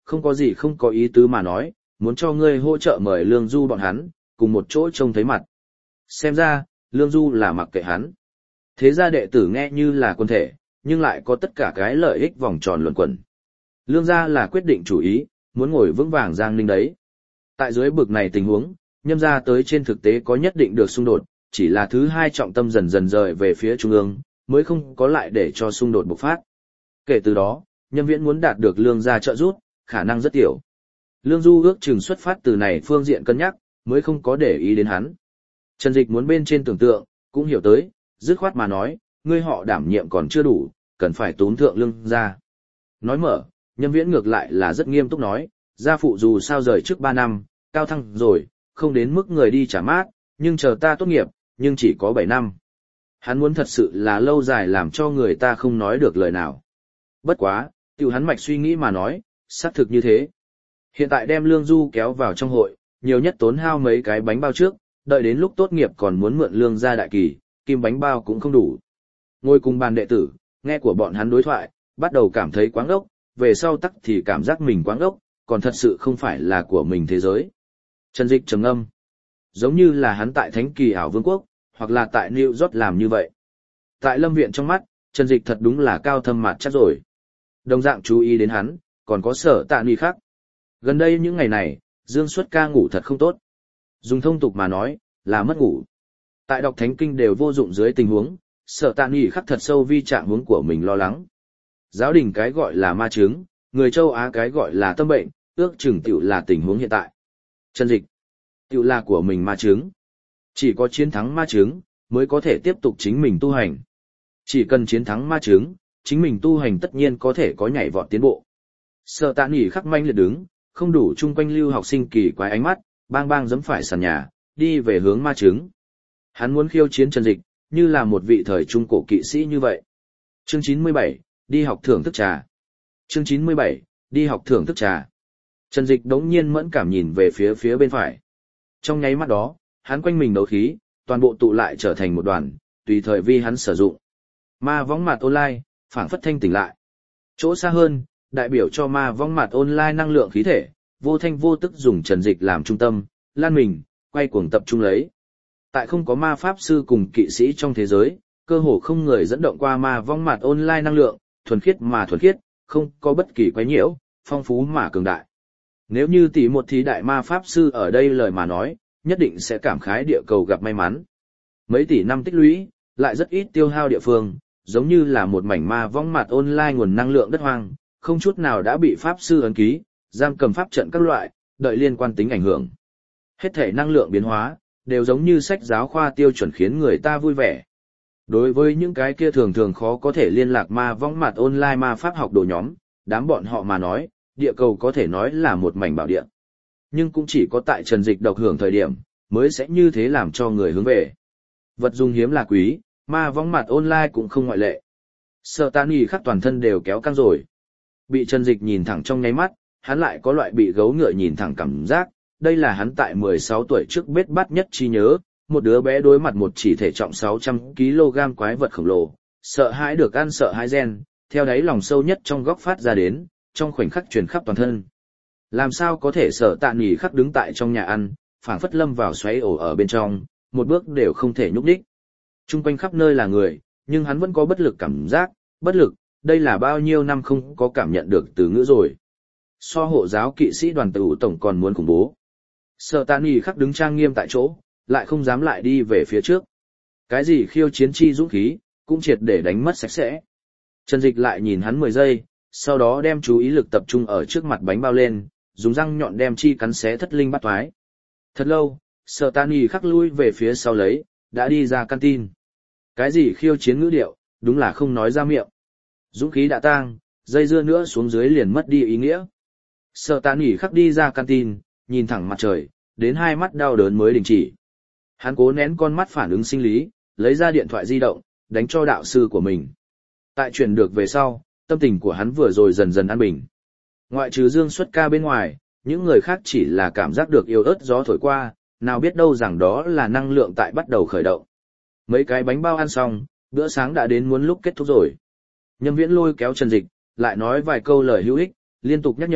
không có gì không có ý tứ mà nói, muốn cho ngươi hỗ trợ mời Lương Du bọn hắn, cùng một chỗ trông thấy mặt. Xem ra, Lương Du là mặc kệ hắn. Thế ra đệ tử nghe như là quân thể, nhưng lại có tất cả cái lợi ích vòng tròn luẩn quẩn. Lương gia là quyết định chủ ý, muốn ngồi vững vàng Giang Ninh đấy. Tại dưới bực này tình huống, Nhâm gia tới trên thực tế có nhất định được xung đột, chỉ là thứ hai trọng tâm dần dần rời về phía trung ương, mới không có lại để cho xung đột bộc phát. Kể từ đó, Nhâm Viễn muốn đạt được Lương gia trợ giúp, khả năng rất tiểu. Lương Du ước chừng xuất phát từ này phương diện cân nhắc, mới không có để ý đến hắn. Trần Dịch muốn bên trên tưởng tượng, cũng hiểu tới, dứt khoát mà nói, ngươi họ đảm nhiệm còn chưa đủ, cần phải tốn thượng Lương gia. Nói mở, Nhâm Viễn ngược lại là rất nghiêm túc nói, gia phụ dù sao rời trước 3 năm, cao thăng rồi, không đến mức người đi trả mát, nhưng chờ ta tốt nghiệp, nhưng chỉ có 7 năm. Hắn muốn thật sự là lâu dài làm cho người ta không nói được lời nào. Bất quá, tiểu hắn mạch suy nghĩ mà nói, xác thực như thế. Hiện tại đem Lương Du kéo vào trong hội, nhiều nhất tốn hao mấy cái bánh bao trước, đợi đến lúc tốt nghiệp còn muốn mượn Lương gia đại kỳ, kim bánh bao cũng không đủ. Ngồi cùng bàn đệ tử, nghe của bọn hắn đối thoại, bắt đầu cảm thấy quáng ốc, về sau tắc thì cảm giác mình quáng ốc, còn thật sự không phải là của mình thế giới. Trần Dịch trầm ngâm, giống như là hắn tại Thánh Kỳ ảo vương quốc, hoặc là tại New York làm như vậy. Tại Lâm Viện trong mắt, Trần Dịch thật đúng là cao thâm mặt chắc rồi. Đồng dạng chú ý đến hắn, còn có Sở Tạ Ni khác. Gần đây những ngày này, Dương Xuất Ca ngủ thật không tốt. Dùng thông tục mà nói, là mất ngủ. Tại đọc thánh kinh đều vô dụng dưới tình huống, Sở Tạ Ni khắc thật sâu vi trạng huống của mình lo lắng. Giáo đình cái gọi là ma chứng, người châu Á cái gọi là tâm bệnh, ước chừng tiểu là tình huống hiện tại. Trần Dịch, tiểu là của mình ma chứng. Chỉ có chiến thắng ma chứng, mới có thể tiếp tục chính mình tu hành. Chỉ cần chiến thắng ma chứng, chính mình tu hành tất nhiên có thể có nhảy vọt tiến bộ. Sở Tạ Ni khắc manh liệt đứng, không đủ chung quanh lưu học sinh kỳ quái ánh mắt, bang bang giẫm phải sàn nhà, đi về hướng ma chứng. Hắn muốn khiêu chiến Trần Dịch, như là một vị thời trung cổ kỵ sĩ như vậy. Chương 97, đi học thưởng thức trà. Chương 97, đi học thưởng thức trà. Trần Dịch đống nhiên mẫn cảm nhìn về phía bên phải. Trong nháy mắt đó, hắn quanh mình đấu khí, toàn bộ tụ lại trở thành một đoàn, tùy thời vi hắn sử dụng. Ma võng mặt online, phảng phất thanh tỉnh lại. Chỗ xa hơn, đại biểu cho ma võng mặt online năng lượng khí thể, vô thanh vô tức dùng Trần Dịch làm trung tâm, lan mình, quay cuồng tập trung lấy. Tại không có ma pháp sư cùng kỵ sĩ trong thế giới, cơ hồ không người dẫn động qua ma võng mặt online năng lượng, thuần khiết mà thuần khiết, không có bất kỳ quái nhiễu, phong phú mà cường đại. Nếu như tỷ một thí đại ma pháp sư ở đây lời mà nói, nhất định sẽ cảm khái địa cầu gặp may mắn. Mấy tỷ năm tích lũy, lại rất ít tiêu hao địa phương, giống như là một mảnh ma võng mặt online nguồn năng lượng đất hoang, không chút nào đã bị pháp sư ấn ký, giam cầm pháp trận các loại, đợi liên quan tính ảnh hưởng. Hết thể năng lượng biến hóa, đều giống như sách giáo khoa tiêu chuẩn khiến người ta vui vẻ. Đối với những cái kia thường thường khó có thể liên lạc ma võng mặt online ma pháp học đồ nhóm, đám bọn họ mà nói, địa cầu có thể nói là một mảnh bảo địa. Nhưng cũng chỉ có tại Trần Dịch độc hưởng thời điểm, mới sẽ như thế làm cho người hướng về. Vật dùng hiếm là quý, ma võng mặt online cũng không ngoại lệ. Sở Tạ Ni khắc toàn thân đều kéo căng rồi. Bị Trần Dịch nhìn thẳng trong nháy mắt, hắn lại có loại bị gấu ngựa nhìn thẳng cảm giác, đây là hắn tại 16 tuổi trước bết bát nhất trí nhớ, một đứa bé đối mặt một chỉ thể trọng 600 kg quái vật khổng lồ, sợ hãi được ăn sợ hãi gen, theo đáy lòng sâu nhất trong góc phát ra đến, trong khoảnh khắc truyền khắp toàn thân. Làm sao có thể Sở Tạ Ni khắc đứng tại trong nhà ăn, phảng phất lâm vào xoáy ổ ở bên trong, một bước đều không thể nhúc nhích. Trung quanh khắp nơi là người, nhưng hắn vẫn có bất lực cảm giác, bất lực, đây là bao nhiêu năm không có cảm nhận được từ ngữ rồi. So hộ giáo kỵ sĩ đoàn tử tổng còn muốn khủng bố. Sở Tạ Ni khắc đứng trang nghiêm tại chỗ, lại không dám lại đi về phía trước. Cái gì khiêu chiến chi dũng khí, cũng triệt để đánh mất sạch sẽ. Trần Dịch lại nhìn hắn 10 giây, sau đó đem chú ý lực tập trung ở trước mặt bánh bao lên, dùng răng nhọn đem chi cắn xé thất linh bắt toái. Thật lâu, Sở Tạ Ni khắc lui về phía sau lấy, đã đi ra canteen. Cái gì khiêu chiến ngữ điệu, đúng là không nói ra miệng. Dũng khí đã tang, dây dưa nữa xuống dưới liền mất đi ý nghĩa. Sở Tạ Ni khắc đi ra canteen, nhìn thẳng mặt trời, đến hai mắt đau đớn mới đình chỉ. Hắn cố nén con mắt phản ứng sinh lý, lấy ra điện thoại di động, đánh cho đạo sư của mình. Tại chuyển được về sau, tâm tình của hắn vừa rồi dần dần an bình. Ngoại trừ Dương Xuất Ca bên ngoài, những người khác chỉ là cảm giác được yếu ớt gió thổi qua, nào biết đâu rằng đó là năng lượng tại bắt đầu khởi động. Mấy cái bánh bao ăn xong, bữa sáng đã đến muốn lúc kết thúc rồi. Nhâm Viễn lôi kéo Trần Dịch, lại nói vài câu lời hữu ích, liên tục nhắc nhở,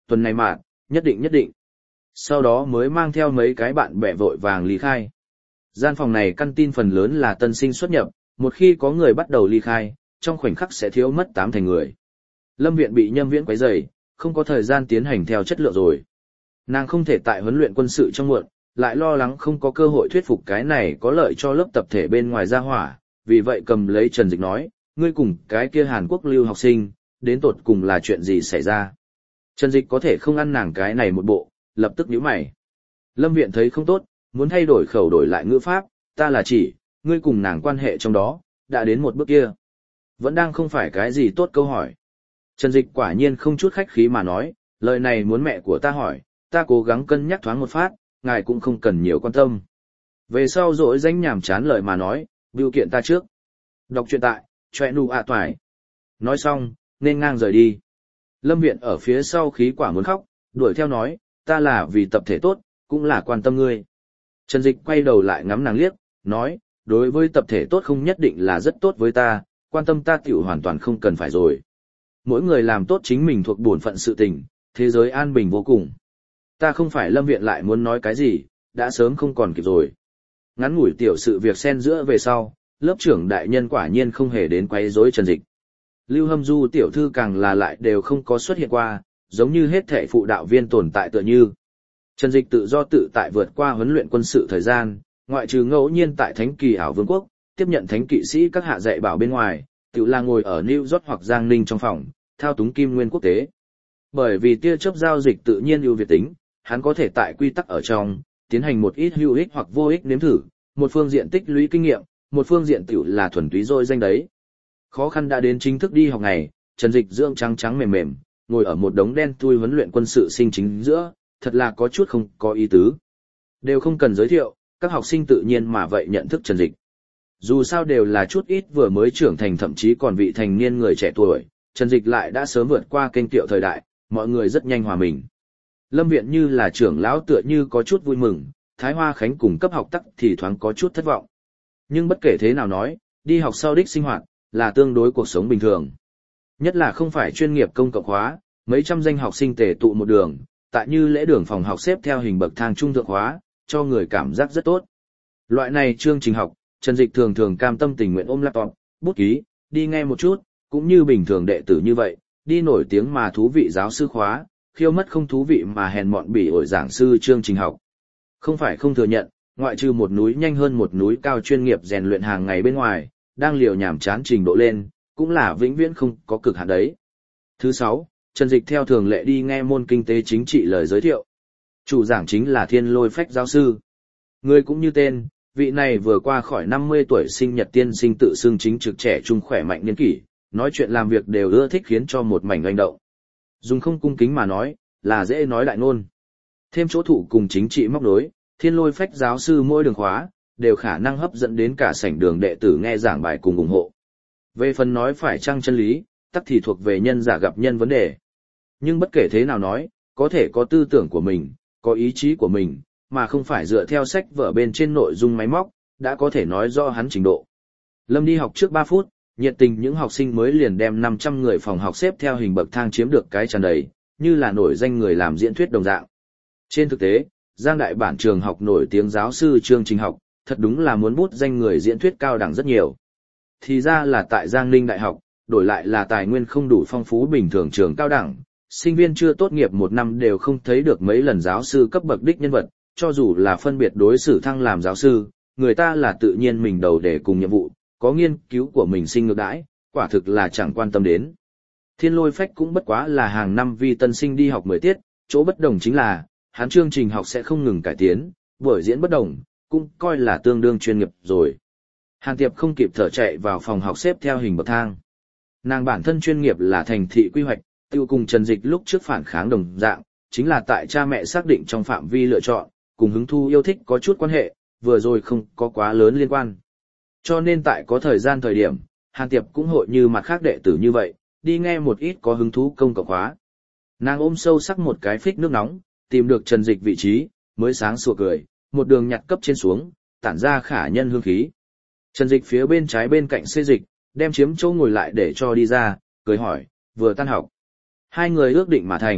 tuần này mạn, nhất định. Sau đó mới mang theo mấy cái bạn bè vội vàng ly khai. Gian phòng này căn tin phần lớn là tân sinh xuất nhập, một khi có người bắt đầu ly khai, trong khoảnh khắc sẽ thiếu mất 8 thành người. Lâm Viện bị Nhâm Viễn quấy rầy, không có thời gian tiến hành theo chất lượng rồi. Nàng không thể tại huấn luyện quân sự trong muộn, lại lo lắng không có cơ hội thuyết phục cái này có lợi cho lớp tập thể bên ngoài ra hỏa, vì vậy cầm lấy Trần Dịch nói, ngươi cùng cái kia Hàn Quốc lưu học sinh, đến tột cùng là chuyện gì xảy ra. Trần Dịch có thể không ăn nàng cái này một bộ, lập tức nhíu mày. Lâm Viện thấy không tốt, muốn thay đổi khẩu đổi lại ngữ pháp, ta là chỉ, ngươi cùng nàng quan hệ trong đó, đã đến một bước kia. Vẫn đang không phải cái gì tốt câu hỏi. Trần Dịch quả nhiên không chút khách khí mà nói, lời này muốn mẹ của ta hỏi, ta cố gắng cân nhắc thoáng một phát, ngài cũng không cần nhiều quan tâm. Về sau dỗi danh nhảm chán lời mà nói, biểu kiện ta trước. Đọc truyện tại, choẹ nụ ạ toài. Nói xong, nên ngang rời đi. Lâm Viện ở phía sau khí quả muốn khóc, đuổi theo nói, ta là vì tập thể tốt, cũng là quan tâm ngươi. Trần Dịch quay đầu lại ngắm nàng liếc, nói, đối với tập thể tốt không nhất định là rất tốt với ta, quan tâm ta tiểu hoàn toàn không cần phải rồi. Mỗi người làm tốt chính mình thuộc bổn phận sự tình, thế giới an bình vô cùng. Ta không phải Lâm Viện lại muốn nói cái gì, đã sớm không còn kịp rồi. Ngắn ngủi tiểu sự việc xen giữa về sau, lớp trưởng đại nhân quả nhiên không hề đến quấy rối Trần Dịch. Lưu Hâm Du tiểu thư càng là lại đều không có xuất hiện qua, giống như hết thể phụ đạo viên tồn tại tựa như. Trần Dịch tự do tự tại vượt qua huấn luyện quân sự thời gian, ngoại trừ ngẫu nhiên tại Thánh Kỳ ảo vương quốc, tiếp nhận thánh kỵ sĩ các hạ dạy bảo bên ngoài, tự là ngồi ở New York hoặc Giang Ninh trong phòng, thao túng kim nguyên quốc tế. Bởi vì tia chớp giao dịch tự nhiên ưu việt tính, hắn có thể tại quy tắc ở trong, tiến hành một ít hữu ích hoặc vô ích nếm thử, một phương diện tích lũy kinh nghiệm, một phương diện tiểu là thuần túy rồi danh đấy. Khó khăn đã đến chính thức đi học ngày, Trần Dịch dưỡng trắng trắng mềm mềm, ngồi ở một đống đen thui huấn luyện quân sự sinh chính giữa, thật là có chút không có ý tứ. Đều không cần giới thiệu, các học sinh tự nhiên mà vậy nhận thức Trần Dịch. Dù sao đều là chút ít vừa mới trưởng thành thậm chí còn vị thành niên người trẻ tuổi, Trần Dịch lại đã sớm vượt qua kênh tiệu thời đại, mọi người rất nhanh hòa mình. Lâm Viện như là trưởng lão tựa như có chút vui mừng, Thái Hoa Khánh cùng cấp học tắc thì thoáng có chút thất vọng. Nhưng bất kể thế nào nói, đi học sau đích sinh hoạt, là tương đối cuộc sống bình thường. Nhất là không phải chuyên nghiệp công cộng hóa, mấy trăm danh học sinh tề tụ một đường, tại như lễ đường phòng học xếp theo hình bậc thang trung thượng hóa, cho người cảm giác rất tốt. Loại này chương trình học, Trần Dịch thường thường cam tâm tình nguyện ôm laptop, bút ký, đi nghe một chút, cũng như bình thường đệ tử như vậy, đi nổi tiếng mà thú vị giáo sư khóa, khiêu mất không thú vị mà hèn mọn bỉ ổi giảng sư chương trình học. Không phải không thừa nhận, ngoại trừ một núi nhanh hơn một núi cao chuyên nghiệp rèn luyện hàng ngày bên ngoài, đang liều nhảm chán trình độ lên, cũng là vĩnh viễn không có cực hạn đấy. Thứ 6, Trần Dịch theo thường lệ đi nghe môn kinh tế chính trị lời giới thiệu. Chủ giảng chính là Thiên Lôi Phách giáo sư. Người cũng như tên, vị này vừa qua khỏi 50 tuổi sinh nhật tiên sinh tự xưng chính trực trẻ trung khỏe mạnh niên kỷ, nói chuyện làm việc đều ưa thích khiến cho một mảnh oanh động. Dùng không cung kính mà nói, là dễ nói đại ngôn. Thêm chỗ thụ cùng chính trị móc nối, Thiên Lôi Phách giáo sư mỗi đường khóa, đều khả năng hấp dẫn đến cả sảnh đường đệ tử nghe giảng bài cùng ủng hộ. Về phần nói phải chăng chân lý, tắc thì thuộc về nhân giả gặp nhân vấn đề. Nhưng bất kể thế nào nói, có thể có tư tưởng của mình, có ý chí của mình, mà không phải dựa theo sách vở bên trên nội dung máy móc, đã có thể nói rõ hắn trình độ. Lâm đi học trước 3 phút, nhiệt tình những học sinh mới liền đem 500 người phòng học xếp theo hình bậc thang chiếm được cái tràn đầy, như là nổi danh người làm diễn thuyết đồng dạng. Trên thực tế, Giang Đại bản trường học nổi tiếng giáo sư chương trình học, thật đúng là muốn bút danh người diễn thuyết cao đẳng rất nhiều. Thì ra là tại Giang Ninh Đại học, đổi lại là tài nguyên không đủ phong phú bình thường trường cao đẳng, sinh viên chưa tốt nghiệp 1 năm đều không thấy được mấy lần giáo sư cấp bậc đích nhân vật, cho dù là phân biệt đối xử thăng làm giáo sư, người ta là tự nhiên mình đầu để cùng nhiệm vụ, có nghiên cứu của mình sinh ngược đãi, quả thực là chẳng quan tâm đến. Thiên Lôi Phách cũng bất quá là hàng năm vi tân sinh đi học 10 tiết, chỗ bất đồng chính là, hắn chương trình học sẽ không ngừng cải tiến, buổi diễn bất đồng, cũng coi là tương đương chuyên nghiệp rồi. Hàn Tiệp không kịp thở chạy vào phòng học xếp theo hình bậc thang. Nàng bản thân chuyên nghiệp là thành thị quy hoạch, tiêu cùng Trần Dịch lúc trước phản kháng đồng dạng, chính là tại cha mẹ xác định trong phạm vi lựa chọn, cùng hứng thu yêu thích có chút quan hệ, vừa rồi không có quá lớn liên quan. Cho nên tại có thời gian thời điểm, Hàn Tiệp cũng hội như mặt khác đệ tử như vậy, đi nghe một ít có hứng thú công cộng hóa. Nàng ôm sâu sắc một cái phích nước nóng, tìm được Trần Dịch vị trí, mới sáng sủa cười, một đường nhặt cấp trên xuống, tản ra khả nhân hương khí. Trần Dịch phía bên trái bên cạnh Xê Dịch, đem chiếm chỗ ngồi lại để cho đi ra, cười hỏi, vừa tan học. Hai người ước định mà thành,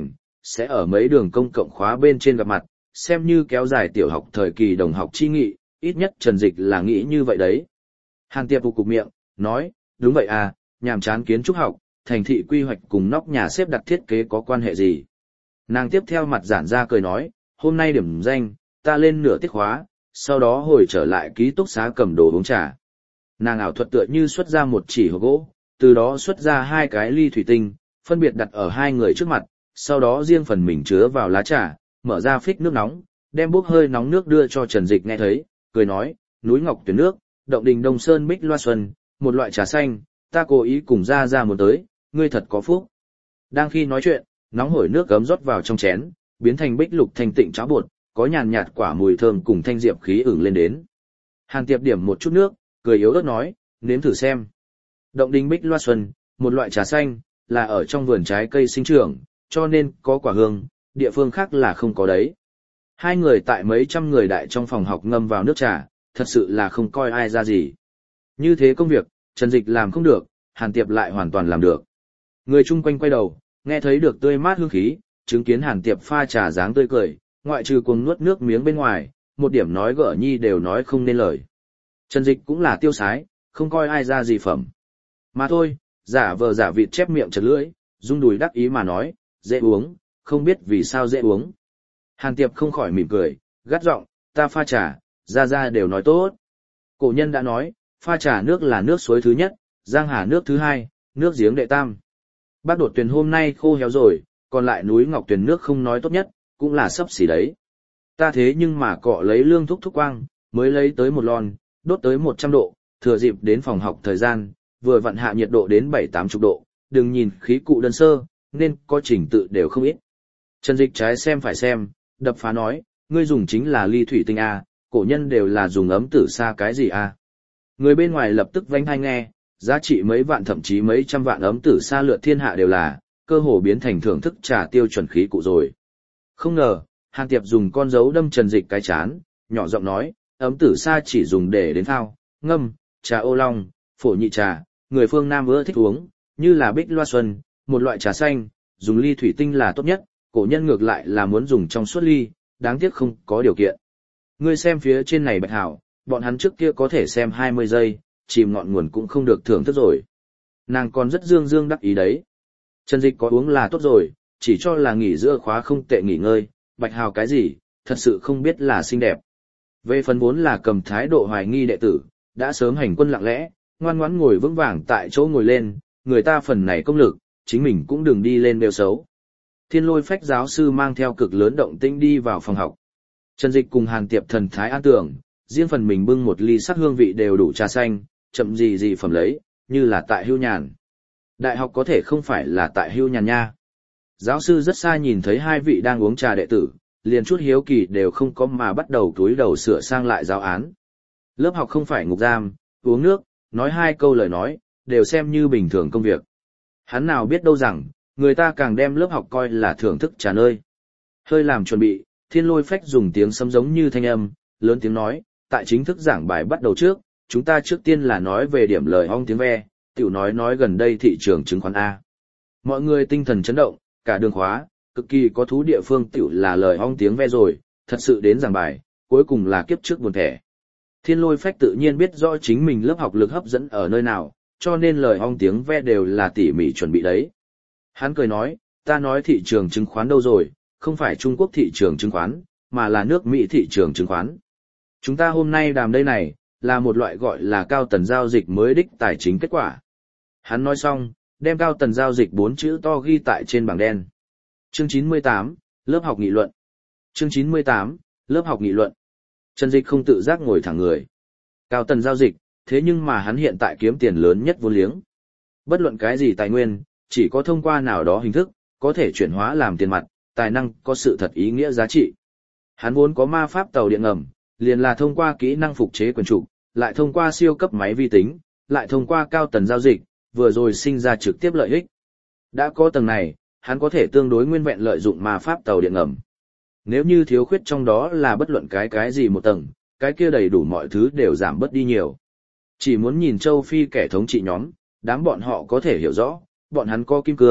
sẽ ở mấy đường công cộng khóa bên trên gặp mặt, xem như kéo dài tiểu học thời kỳ đồng học chi nghị, ít nhất Trần Dịch là nghĩ như vậy đấy. Hàn Tiệp cục miệng, nói, đúng vậy à, nhàm chán kiến trúc học, thành thị quy hoạch cùng nóc nhà xếp đặt thiết kế có quan hệ gì. Nàng tiếp theo mặt giản ra cười nói, hôm nay điểm danh, ta lên nửa tiết khóa, sau đó hồi trở lại ký túc xá cầm đồ uống trà. Nàng ảo thuật tựa như xuất ra một chỉ hộp gỗ, từ đó xuất ra 2 cái ly thủy tinh, phân biệt đặt ở 2 người trước mặt, sau đó riêng phần mình chứa vào lá trà, mở ra phích nước nóng, đem bốc hơi nóng nước đưa cho Trần Dịch nghe thấy, cười nói, núi ngọc tuyển nước, động đình Đông Sơn bích loa xuân, một loại trà xanh, ta cố ý cùng ra muốn tới, ngươi thật có phúc. Đang khi nói chuyện, nóng hổi nước gấm rót vào trong chén, biến thành bích lục thanh tịnh cháo bột, có nhàn nhạt quả mùi thơm cùng thanh diệp khí ửng lên đến. Hàn Tiệp điểm một chút nước, cười yếu ớt nói, nếm thử xem. Động đình bích loa xuân, một loại trà xanh, là ở trong vườn trái cây sinh trưởng, cho nên có quả hương, địa phương khác là không có đấy. 2 người tại mấy trăm người đại trong phòng học ngâm vào nước trà, thật sự là không coi ai ra gì. Như thế công việc, Trần Dịch làm không được, Hàn Tiệp lại hoàn toàn làm được. Người chung quanh quay đầu, nghe thấy được tươi mát hương khí, chứng kiến Hàn Tiệp pha trà dáng tươi cười, ngoại trừ cuồng nuốt nước miếng bên ngoài, một điểm nói gỡ nhi đều nói không nên lời. Trần Dịch cũng là tiêu sái, không coi ai ra gì phẩm. Mà thôi, giả vờ giả vịt chép miệng chật lưỡi, rung đùi đắc ý mà nói, dễ uống, không biết vì sao dễ uống. Hàn Tiệp không khỏi mỉm cười, gắt giọng, ta pha trà, ra đều nói tốt. Cổ nhân đã nói, pha trà nước là nước suối thứ nhất, giang hà nước thứ hai, nước giếng đệ tam. Bác đột tuyền hôm nay khô héo rồi, còn lại núi ngọc tuyền nước không nói tốt nhất, cũng là sấp xỉ đấy. Ta thế nhưng mà cọ lấy lương thúc quang, mới lấy tới một lon, đốt tới 100 độ, thừa dịp đến phòng học thời gian, vừa vặn hạ nhiệt độ đến 7-80 độ, đừng nhìn khí cụ đơn sơ, nên có trình tự đều không ít. Trần Dịch trái xem phải xem, đập phá nói, ngươi dùng chính là ly thủy tinh A, cổ nhân đều là dùng ấm tử sa cái gì A. Người bên ngoài lập tức vánh hay nghe, giá trị mấy vạn thậm chí mấy trăm vạn ấm tử sa lượt thiên hạ đều là, cơ hồ biến thành thưởng thức trà tiêu chuẩn khí cụ rồi. Không ngờ, Hàn Tiệp dùng con dấu đâm Trần Dịch cái chán, nhỏ giọng nói, ấm tử sa chỉ dùng để đến thao, ngâm, trà ô long, phổ nhị trà, người phương Nam ưa thích uống, như là bích loa xuân, một loại trà xanh, dùng ly thủy tinh là tốt nhất, cổ nhân ngược lại là muốn dùng trong suốt ly, đáng tiếc không có điều kiện. Ngươi xem phía trên này bạch hảo, bọn hắn trước kia có thể xem 20 giây, chìm ngọn nguồn cũng không được thưởng thức rồi. Nàng còn rất dương đắc ý đấy. Trần Dịch có uống là tốt rồi, chỉ cho là nghỉ giữa khóa không tệ nghỉ ngơi, bạch hào cái gì, thật sự không biết là xinh đẹp. Về phần vốn là cầm thái độ hoài nghi đệ tử, đã sớm hành quân lặng lẽ, ngoan ngoãn ngồi vững vàng tại chỗ ngồi lên, người ta phần này công lực, chính mình cũng đừng đi lên bêu xấu. Thiên Lôi Phách giáo sư mang theo cực lớn động tĩnh đi vào phòng học. Trần Dịch cùng Hàn Tiệp thần thái an tưởng, riêng phần mình bưng một ly sắc hương vị đều đủ trà xanh, chậm gì phẩm lấy, như là tại hưu nhàn. Đại học có thể không phải là tại hưu nhàn nha. Giáo sư rất xa nhìn thấy 2 vị đang uống trà đệ tử, liền chút hiếu kỳ đều không có mà bắt đầu túi đầu sửa sang lại giáo án. Lớp học không phải ngục giam, uống nước, nói 2 câu lời nói, đều xem như bình thường công việc. Hắn nào biết đâu rằng, người ta càng đem lớp học coi là thưởng thức trà nơi. Hơi làm chuẩn bị, Thiên Lôi Phách dùng tiếng sấm giống như thanh âm, lớn tiếng nói, tại chính thức giảng bài bắt đầu trước, chúng ta trước tiên là nói về điểm lời ong tiếng ve, tiểu nói gần đây thị trường chứng khoán A. Mọi người tinh thần chấn động, cả đường khóa, cực kỳ có thú địa phương tiểu là lời ong tiếng ve rồi, thật sự đến giảng bài, cuối cùng là kiếp trước buồn thẻ. Thiên Lôi Phách tự nhiên biết rõ chính mình lớp học lực hấp dẫn ở nơi nào, cho nên lời ong tiếng ve đều là tỉ mỉ chuẩn bị đấy. Hắn cười nói, ta nói thị trường chứng khoán đâu rồi, không phải Trung Quốc thị trường chứng khoán, mà là nước Mỹ thị trường chứng khoán. Chúng ta hôm nay đàm đây này, là một loại gọi là cao tần giao dịch mới đích tài chính kết quả. Hắn nói xong, đem cao tần giao dịch 4 chữ to ghi tại trên bảng đen. Chương 98, lớp học nghị luận. Chương 98, lớp học nghị luận. Trần Dịch không tự giác ngồi thẳng người. Cao tần giao dịch, thế nhưng mà hắn hiện tại kiếm tiền lớn nhất vốn liếng. Bất luận cái gì tài nguyên, chỉ có thông qua nào đó hình thức, có thể chuyển hóa làm tiền mặt, tài năng có sự thật ý nghĩa giá trị. Hắn vốn có ma pháp tàu điện ngầm, liền là thông qua kỹ năng phục chế quyền trục, lại thông qua siêu cấp máy vi tính, lại thông qua cao tần giao dịch, vừa rồi sinh ra trực tiếp lợi ích. Đã có tầng này, hắn có thể tương đối nguyên vẹn lợi dụng ma pháp tàu điện ngầm. Nếu như thiếu khuyết trong đó là bất luận cái gì một tầng, cái kia đầy đủ mọi thứ đều giảm bớt đi nhiều. Chỉ muốn nhìn châu Phi kẻ thống trị nhóm, đám bọn họ có thể hiểu rõ, bọn hắn có kim cương,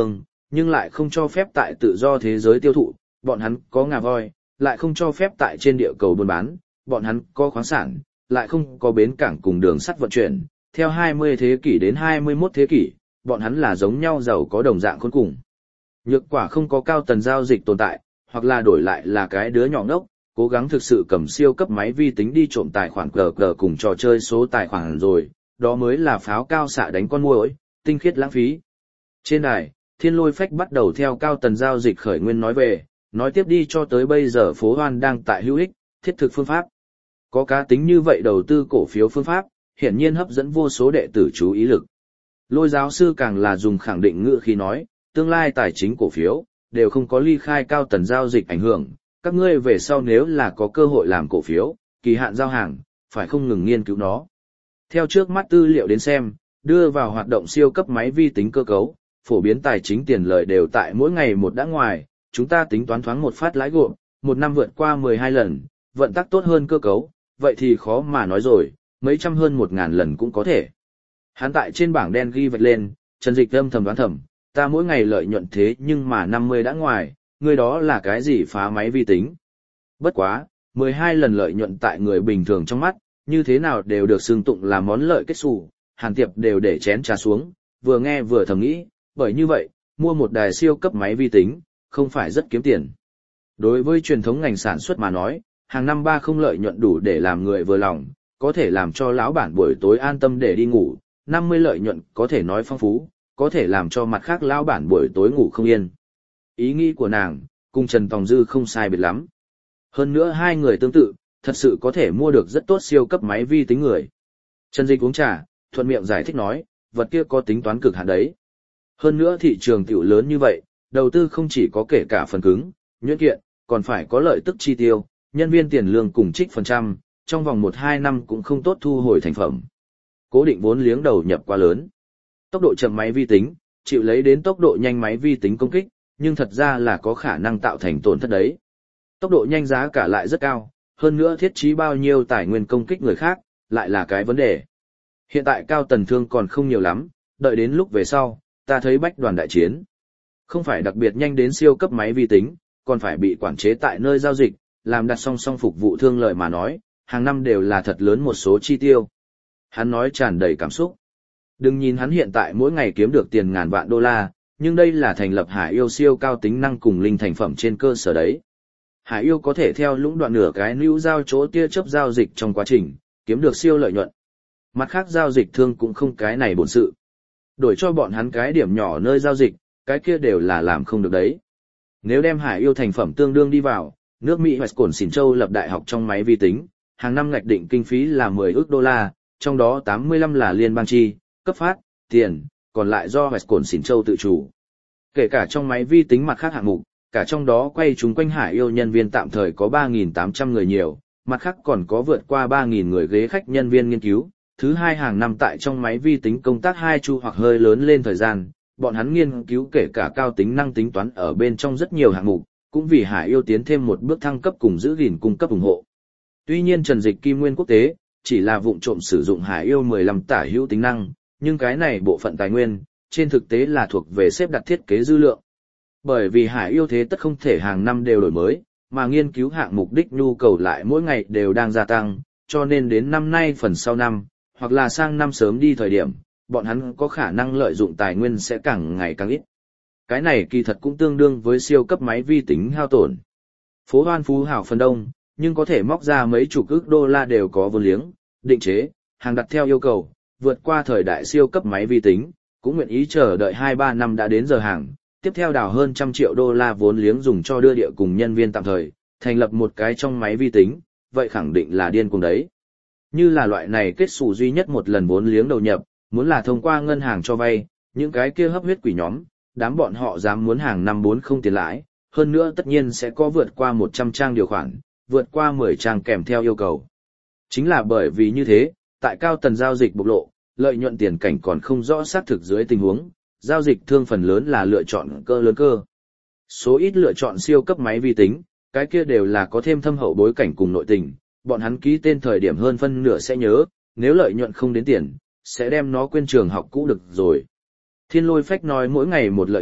nhưng lại không cho phép tại tự do thế giới tiêu thụ, bọn hắn có ngà voi, lại không cho phép tại trên địa cầu buôn bán, bọn hắn có khoáng sản, lại không có bến cảng cùng đường sắt vận chuyển. Theo 20 thế kỷ đến 21 thế kỷ, bọn hắn là giống nhau giàu có đồng dạng khôn cùng. Nhược quả không có cao tần giao dịch tồn tại, hoặc là đổi lại là cái đứa nhỏ ngốc, cố gắng thực sự cầm siêu cấp máy vi tính đi trộm tài khoản cờ cờ cùng trò chơi số tài khoản rồi, đó mới là pháo cao xạ đánh con muỗi, tinh khiết lãng phí. Trên đài, Thiên Lôi Phách bắt đầu theo cao tần giao dịch khởi nguyên nói về, nói tiếp đi cho tới bây giờ phố hoan đang tại hữu ích, thiết thực phương pháp. Có cá tính như vậy đầu tư cổ phiếu phương pháp, hiển nhiên hấp dẫn vô số đệ tử chú ý lực. Lôi giáo sư càng là dùng khẳng định ngữ khi nói, tương lai tài chính cổ phiếu, đều không có ly khai cao tần giao dịch ảnh hưởng, các ngươi về sau nếu là có cơ hội làm cổ phiếu, kỳ hạn giao hàng, phải không ngừng nghiên cứu nó. Theo trước mắt tư liệu đến xem, đưa vào hoạt động siêu cấp máy vi tính cơ cấu, phổ biến tài chính tiền lợi đều tại mỗi ngày một đã ngoài, chúng ta tính toán thoáng một phát lãi gộp, một năm vượt qua 12 lần, vận tắc tốt hơn cơ cấu, vậy thì khó mà nói rồi, mấy trăm hơn 1.000 lần cũng có thể. Hắn tại trên bảng đen ghi vạch lên, Trần Dịch âm thầm đoán thầm, ta mỗi ngày lợi nhuận thế nhưng mà 50 đã ngoài, người đó là cái gì phá máy vi tính. Bất quá, 12 lần lợi nhuận tại người bình thường trong mắt, như thế nào đều được xưng tụng là món lợi kết xù, Hàn Tiệp đều để chén trà xuống, vừa nghe vừa thầm nghĩ, bởi như vậy, mua một đài siêu cấp máy vi tính, không phải rất kiếm tiền. Đối với truyền thống ngành sản xuất mà nói, hàng năm 3 không lợi nhuận đủ để làm người vừa lòng, có thể làm cho lão bản buổi tối an tâm để đi ngủ, 50 lợi nhuận có thể nói phong phú, có thể làm cho mặt khác lão bản buổi tối ngủ không yên. Ý nghĩ của nàng, cùng Trần Tòng Dư không sai biệt lắm. Hơn nữa hai người tương tự, thật sự có thể mua được rất tốt siêu cấp máy vi tính người. Trần Dịch uống trà, thuận miệng giải thích nói, vật kia có tính toán cực hạn đấy. Hơn nữa thị trường tiểu lớn như vậy, đầu tư không chỉ có kể cả phần cứng, nhuyễn kiện, còn phải có lợi tức chi tiêu, nhân viên tiền lương cùng trích phần trăm, trong vòng 1-2 năm cũng không tốt thu hồi thành phẩm. Cố định vốn liếng đầu nhập quá lớn. Tốc độ chậm máy vi tính, chịu lấy đến tốc độ nhanh máy vi tính công kích, nhưng thật ra là có khả năng tạo thành tổn thất đấy. Tốc độ nhanh giá cả lại rất cao, hơn nữa thiết trí bao nhiêu tài nguyên công kích người khác, lại là cái vấn đề. Hiện tại cao tần thương còn không nhiều lắm, đợi đến lúc về sau, ta thấy bách đoàn đại chiến. Không phải đặc biệt nhanh đến siêu cấp máy vi tính, còn phải bị quản chế tại nơi giao dịch, làm đặt song song phục vụ thương lợi mà nói, hàng năm đều là thật lớn một số chi tiêu. Hắn nói tràn đầy cảm xúc. Đừng nhìn hắn hiện tại mỗi ngày kiếm được tiền ngàn vạn đô la, nhưng đây là thành lập Hải Yêu siêu cao tính năng cùng linh thành phẩm trên cơ sở đấy. Hải Yêu có thể theo lũng đoạn nửa cái lưu giao chỗ tia chớp giao dịch trong quá trình, kiếm được siêu lợi nhuận. Mặt khác giao dịch thương cũng không cái này bổn sự. Đổi cho bọn hắn cái điểm nhỏ nơi giao dịch, cái kia đều là làm không được đấy. Nếu đem Hải Yêu thành phẩm tương đương đi vào, nước Mỹ Wisconsin Châu lập đại học trong máy vi tính, hàng năm ngạch định kinh phí là 10 ức đô la, trong đó 85 là liên bang chi, cấp phát, tiền, còn lại do Wisconsin Châu tự chủ. Kể cả trong máy vi tính mặt khác hạng mục, cả trong đó quay chúng quanh Hải Yêu nhân viên tạm thời có 3.800 người nhiều, mặt khác còn có vượt qua 3.000 người ghế khách nhân viên nghiên cứu. Thứ hai hàng năm tại trong máy vi tính công tác 2 chu hoặc hơi lớn lên thời gian, bọn hắn nghiên cứu kể cả cao tính năng tính toán ở bên trong rất nhiều hạng mục, cũng vì Hải Yêu tiến thêm một bước thăng cấp cùng giữ gìn cung cấp ủng hộ. Tuy nhiên Trần Dịch Kim Nguyên quốc tế chỉ là vụng trộm sử dụng Hải Yêu 15 tả hữu tính năng, nhưng cái này bộ phận tài nguyên, trên thực tế là thuộc về xếp đặt thiết kế dư lượng. Bởi vì Hải Yêu thế tất không thể hàng năm đều đổi mới, mà nghiên cứu hạng mục đích nhu cầu lại mỗi ngày đều đang gia tăng, cho nên đến năm nay phần sau năm, hoặc là sang năm sớm đi thời điểm, bọn hắn có khả năng lợi dụng tài nguyên sẽ càng ngày càng ít. Cái này kỳ thật cũng tương đương với siêu cấp máy vi tính hao tổn. Phố hoan phú hảo phần đông, nhưng có thể móc ra mấy chục ức đô la đều có vốn liếng, định chế, hàng đặt theo yêu cầu, vượt qua thời đại siêu cấp máy vi tính, cũng nguyện ý chờ đợi 2-3 năm đã đến giờ hàng, tiếp theo đào hơn 100 triệu đô la vốn liếng dùng cho đưa địa cùng nhân viên tạm thời, thành lập một cái trong máy vi tính, vậy khẳng định là điên cuồng đấy. Như là loại này kết xù duy nhất một lần vốn liếng đầu nhập, muốn là thông qua ngân hàng cho vay, những cái kia hấp huyết quỷ nhóm, đám bọn họ dám muốn hàng năm 40 tiền lãi, hơn nữa tất nhiên sẽ có vượt qua 100 trang điều khoản, vượt qua 10 trang kèm theo yêu cầu. Chính là bởi vì như thế, tại cao tần giao dịch bộc lộ, lợi nhuận tiền cảnh còn không rõ xác thực dưới tình huống, giao dịch thương phần lớn là lựa chọn cơ lớn cơ. Số ít lựa chọn siêu cấp máy vi tính, cái kia đều là có thêm thâm hậu bối cảnh cùng nội tình, bọn hắn ký tên thời điểm hơn phân nửa sẽ nhớ, nếu lợi nhuận không đến tiền, sẽ đem nó quên trường học cũ được rồi. Thiên Lôi Phách nói mỗi ngày một lợi nhuận,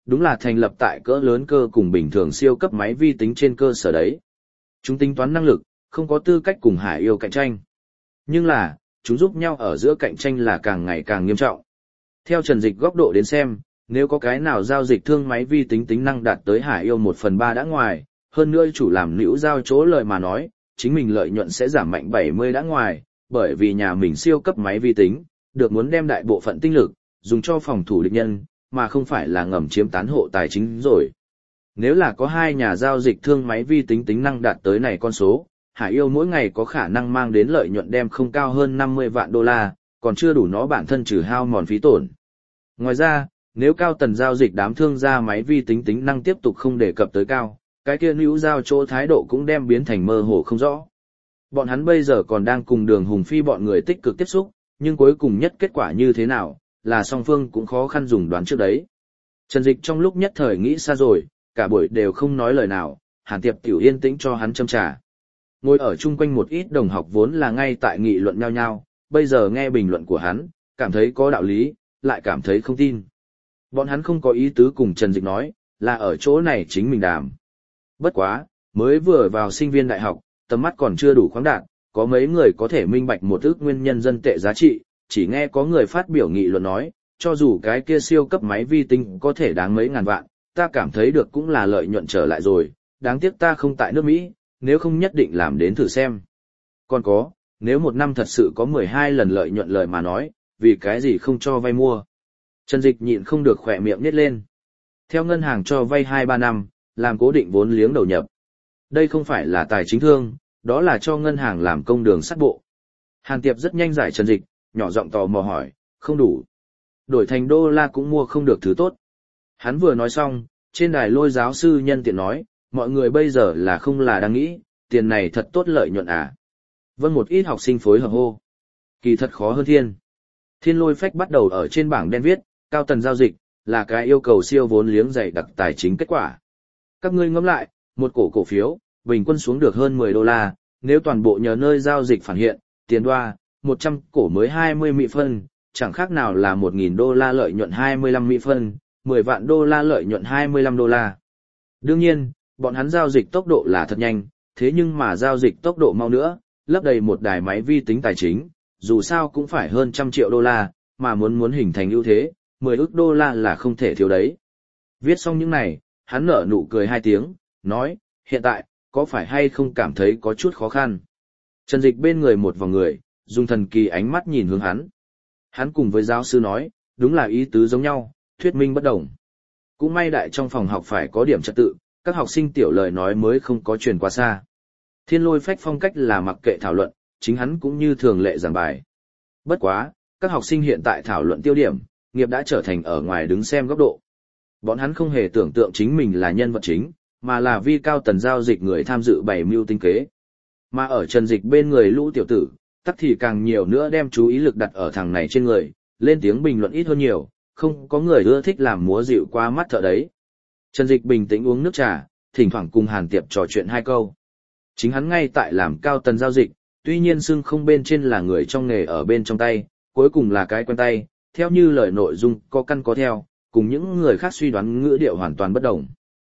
đúng là thành lập tại cỡ lớn cơ cùng bình thường siêu cấp máy vi tính trên cơ sở đấy. Chúng tính toán năng lực, không có tư cách cùng Hải Yêu cạnh tranh. Nhưng là, chúng giúp nhau ở giữa cạnh tranh là càng ngày càng nghiêm trọng. Theo Trần Dịch góc độ đến xem, nếu có cái nào giao dịch thương máy vi tính tính năng đạt tới Hải Yêu 1/3 đã ngoài, hơn nữa chủ làm nữ giao chỗ lời mà nói, chính mình lợi nhuận sẽ giảm mạnh 70 đã ngoài, bởi vì nhà mình siêu cấp máy vi tính, được muốn đem đại bộ phận tinh lực, dùng cho phòng thủ địch nhân, mà không phải là ngầm chiếm tán hộ tài chính rồi. Nếu là có hai nhà giao dịch thương máy vi tính tính năng đạt tới này con số, Hải Yêu mỗi ngày có khả năng mang đến lợi nhuận đem không cao hơn 50 vạn đô la, còn chưa đủ nó bản thân trừ hao mòn phí tổn. Ngoài ra, nếu cao tần giao dịch đám thương gia máy vi tính tính năng tiếp tục không đề cập tới cao, cái kia nữ giao chỗ thái độ cũng đem biến thành mơ hồ không rõ. Bọn hắn bây giờ còn đang cùng Đường Hùng Phi bọn người tích cực tiếp xúc, nhưng cuối cùng nhất kết quả như thế nào, là song phương cũng khó khăn dùng đoán trước đấy. Trần Dịch trong lúc nhất thời nghĩ xa rồi, cả buổi đều không nói lời nào, Hàn Tiệp tiểu yên tĩnh cho hắn châm trà. Ngồi ở chung quanh một ít đồng học vốn là ngay tại nghị luận nhau nhau, bây giờ nghe bình luận của hắn, cảm thấy có đạo lý, lại cảm thấy không tin. Bọn hắn không có ý tứ cùng Trần Dịch nói, là ở chỗ này chính mình đàm. Bất quá, mới vừa vào sinh viên đại học, tầm mắt còn chưa đủ khoáng đạt, có mấy người có thể minh bạch một ước nguyên nhân dân tệ giá trị, chỉ nghe có người phát biểu nghị luận nói, cho dù cái kia siêu cấp máy vi tính có thể đáng mấy ngàn vạn, ta cảm thấy được cũng là lợi nhuận trở lại rồi, đáng tiếc ta không tại nước Mỹ, nếu không nhất định làm đến thử xem. Còn có, nếu một năm thật sự có 12 lần lợi nhuận lời mà nói, vì cái gì không cho vay mua. Trần Dịch nhịn không được khỏe miệng nhếch lên. Theo ngân hàng cho vay 2-3 năm, làm cố định vốn liếng đầu nhập. Đây không phải là tài chính thương, đó là cho ngân hàng làm công đường sắt bộ. Hàn Tiệp rất nhanh giải Trần Dịch, nhỏ giọng tò mò hỏi, không đủ. Đổi thành đô la cũng mua không được thứ tốt. Hắn vừa nói xong, trên đài Lôi giáo sư nhân tiện nói, mọi người bây giờ là không là đang nghĩ, tiền này thật tốt lợi nhuận à. Vâng, một ít học sinh phối hợp hô. Kỳ thật khó hơn thiên. Thiên Lôi Phách bắt đầu ở trên bảng đen viết, cao tần giao dịch, là cái yêu cầu siêu vốn liếng dày đặc tài chính kết quả. Các ngươi ngẫm lại, một cổ phiếu, bình quân xuống được hơn 10 đô la, nếu toàn bộ nhờ nơi giao dịch phản hiện, tiền đoa, 100 cổ mới 20 mỹ phân, chẳng khác nào là 1.000 đô la lợi nhuận 25 mỹ phân, 10 vạn đô la lợi nhuận 25 đô la. Đương nhiên, bọn hắn giao dịch tốc độ là thật nhanh, thế nhưng mà giao dịch tốc độ mau nữa, lấp đầy một đài máy vi tính tài chính, dù sao cũng phải hơn 100 triệu đô la, mà muốn hình thành ưu thế, 10 ức đô la là không thể thiếu đấy. Viết xong những này, hắn nở nụ cười 2 tiếng, nói, hiện tại, có phải hay không cảm thấy có chút khó khăn. Trần Dịch bên người một vòng người, dùng thần kỳ ánh mắt nhìn hướng hắn. Hắn cùng với giáo sư nói, đúng là ý tứ giống nhau, thuyết minh bất đồng. Cũng may đại trong phòng học phải có điểm trật tự, các học sinh tiểu lời nói mới không có truyền quá xa. Thiên Lôi Phách phong cách là mặc kệ thảo luận, chính hắn cũng như thường lệ giảng bài. Bất quá, các học sinh hiện tại thảo luận tiêu điểm, nghiệp đã trở thành ở ngoài đứng xem góc độ. Bọn hắn không hề tưởng tượng chính mình là nhân vật chính, mà là vi cao tần giao dịch người tham dự bày mưu tinh kế. Mà ở Trần Dịch bên người lũ tiểu tử, tắc thì càng nhiều nữa đem chú ý lực đặt ở thằng này trên người, lên tiếng bình luận ít hơn nhiều, không có người ưa thích làm múa dịu qua mắt thợ đấy. Trần Dịch bình tĩnh uống nước trà, thỉnh thoảng cùng Hàn Tiệp trò chuyện 2 câu. Chính hắn ngay tại làm cao tần giao dịch, tuy nhiên xưng không bên trên là người trong nghề ở bên trong tay, cuối cùng là cái quen tay, theo như lời nội dung có căn có theo, cùng những người khác suy đoán ngữ điệu hoàn toàn bất đồng.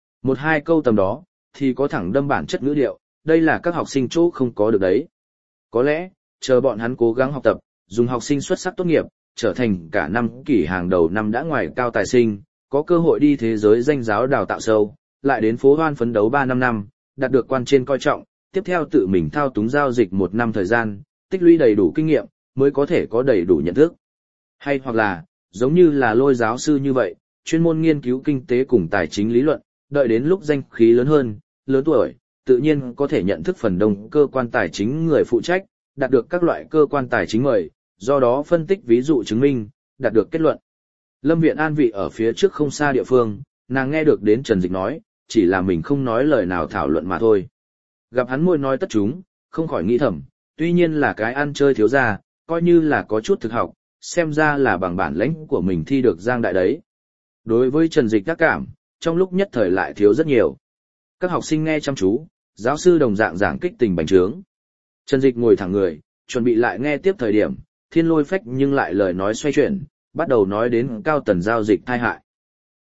1-2 câu tầm đó, thì có thẳng đâm bản chất ngữ điệu, đây là các học sinh chỗ không có được đấy. Có lẽ, chờ bọn hắn cố gắng học tập, dùng học sinh xuất sắc tốt nghiệp, trở thành cả năm kỷ hàng đầu năm đã ngoài cao tài sinh, có cơ hội đi thế giới danh giáo đào tạo sâu, lại đến phố hoan phấn đấu 3-5 năm, đạt được quan trên coi trọng, tiếp theo tự mình thao túng giao dịch 1 năm thời gian, tích lũy đầy đủ kinh nghiệm, mới có thể có đầy đủ nhận thức. Hay hoặc là, giống như là Lôi giáo sư như vậy, chuyên môn nghiên cứu kinh tế cùng tài chính lý luận, đợi đến lúc danh khí lớn hơn, lớn tuổi, tự nhiên có thể nhận thức phần đông cơ quan tài chính người phụ trách, đạt được các loại cơ quan tài chính mời, do đó phân tích ví dụ chứng minh, đạt được kết luận. Lâm Viện an vị ở phía trước không xa địa phương, nàng nghe được đến Trần Dịch nói, chỉ là mình không nói lời nào thảo luận mà thôi. Gặp hắn môi nói tất chúng, không khỏi nghĩ thầm, tuy nhiên là cái ăn chơi thiếu gia, coi như là có chút thực học, xem ra là bằng bản lĩnh của mình thi được giang đại đấy. Đối với Trần Dịch tác cảm, trong lúc nhất thời lại thiếu rất nhiều. Các học sinh nghe chăm chú, giáo sư đồng dạng giảng kích tình bành trướng. Trần Dịch ngồi thẳng người, chuẩn bị lại nghe tiếp thời điểm, Thiên Lôi Phách nhưng lại lời nói xoay chuyển, bắt đầu nói đến cao tần giao dịch tai hại.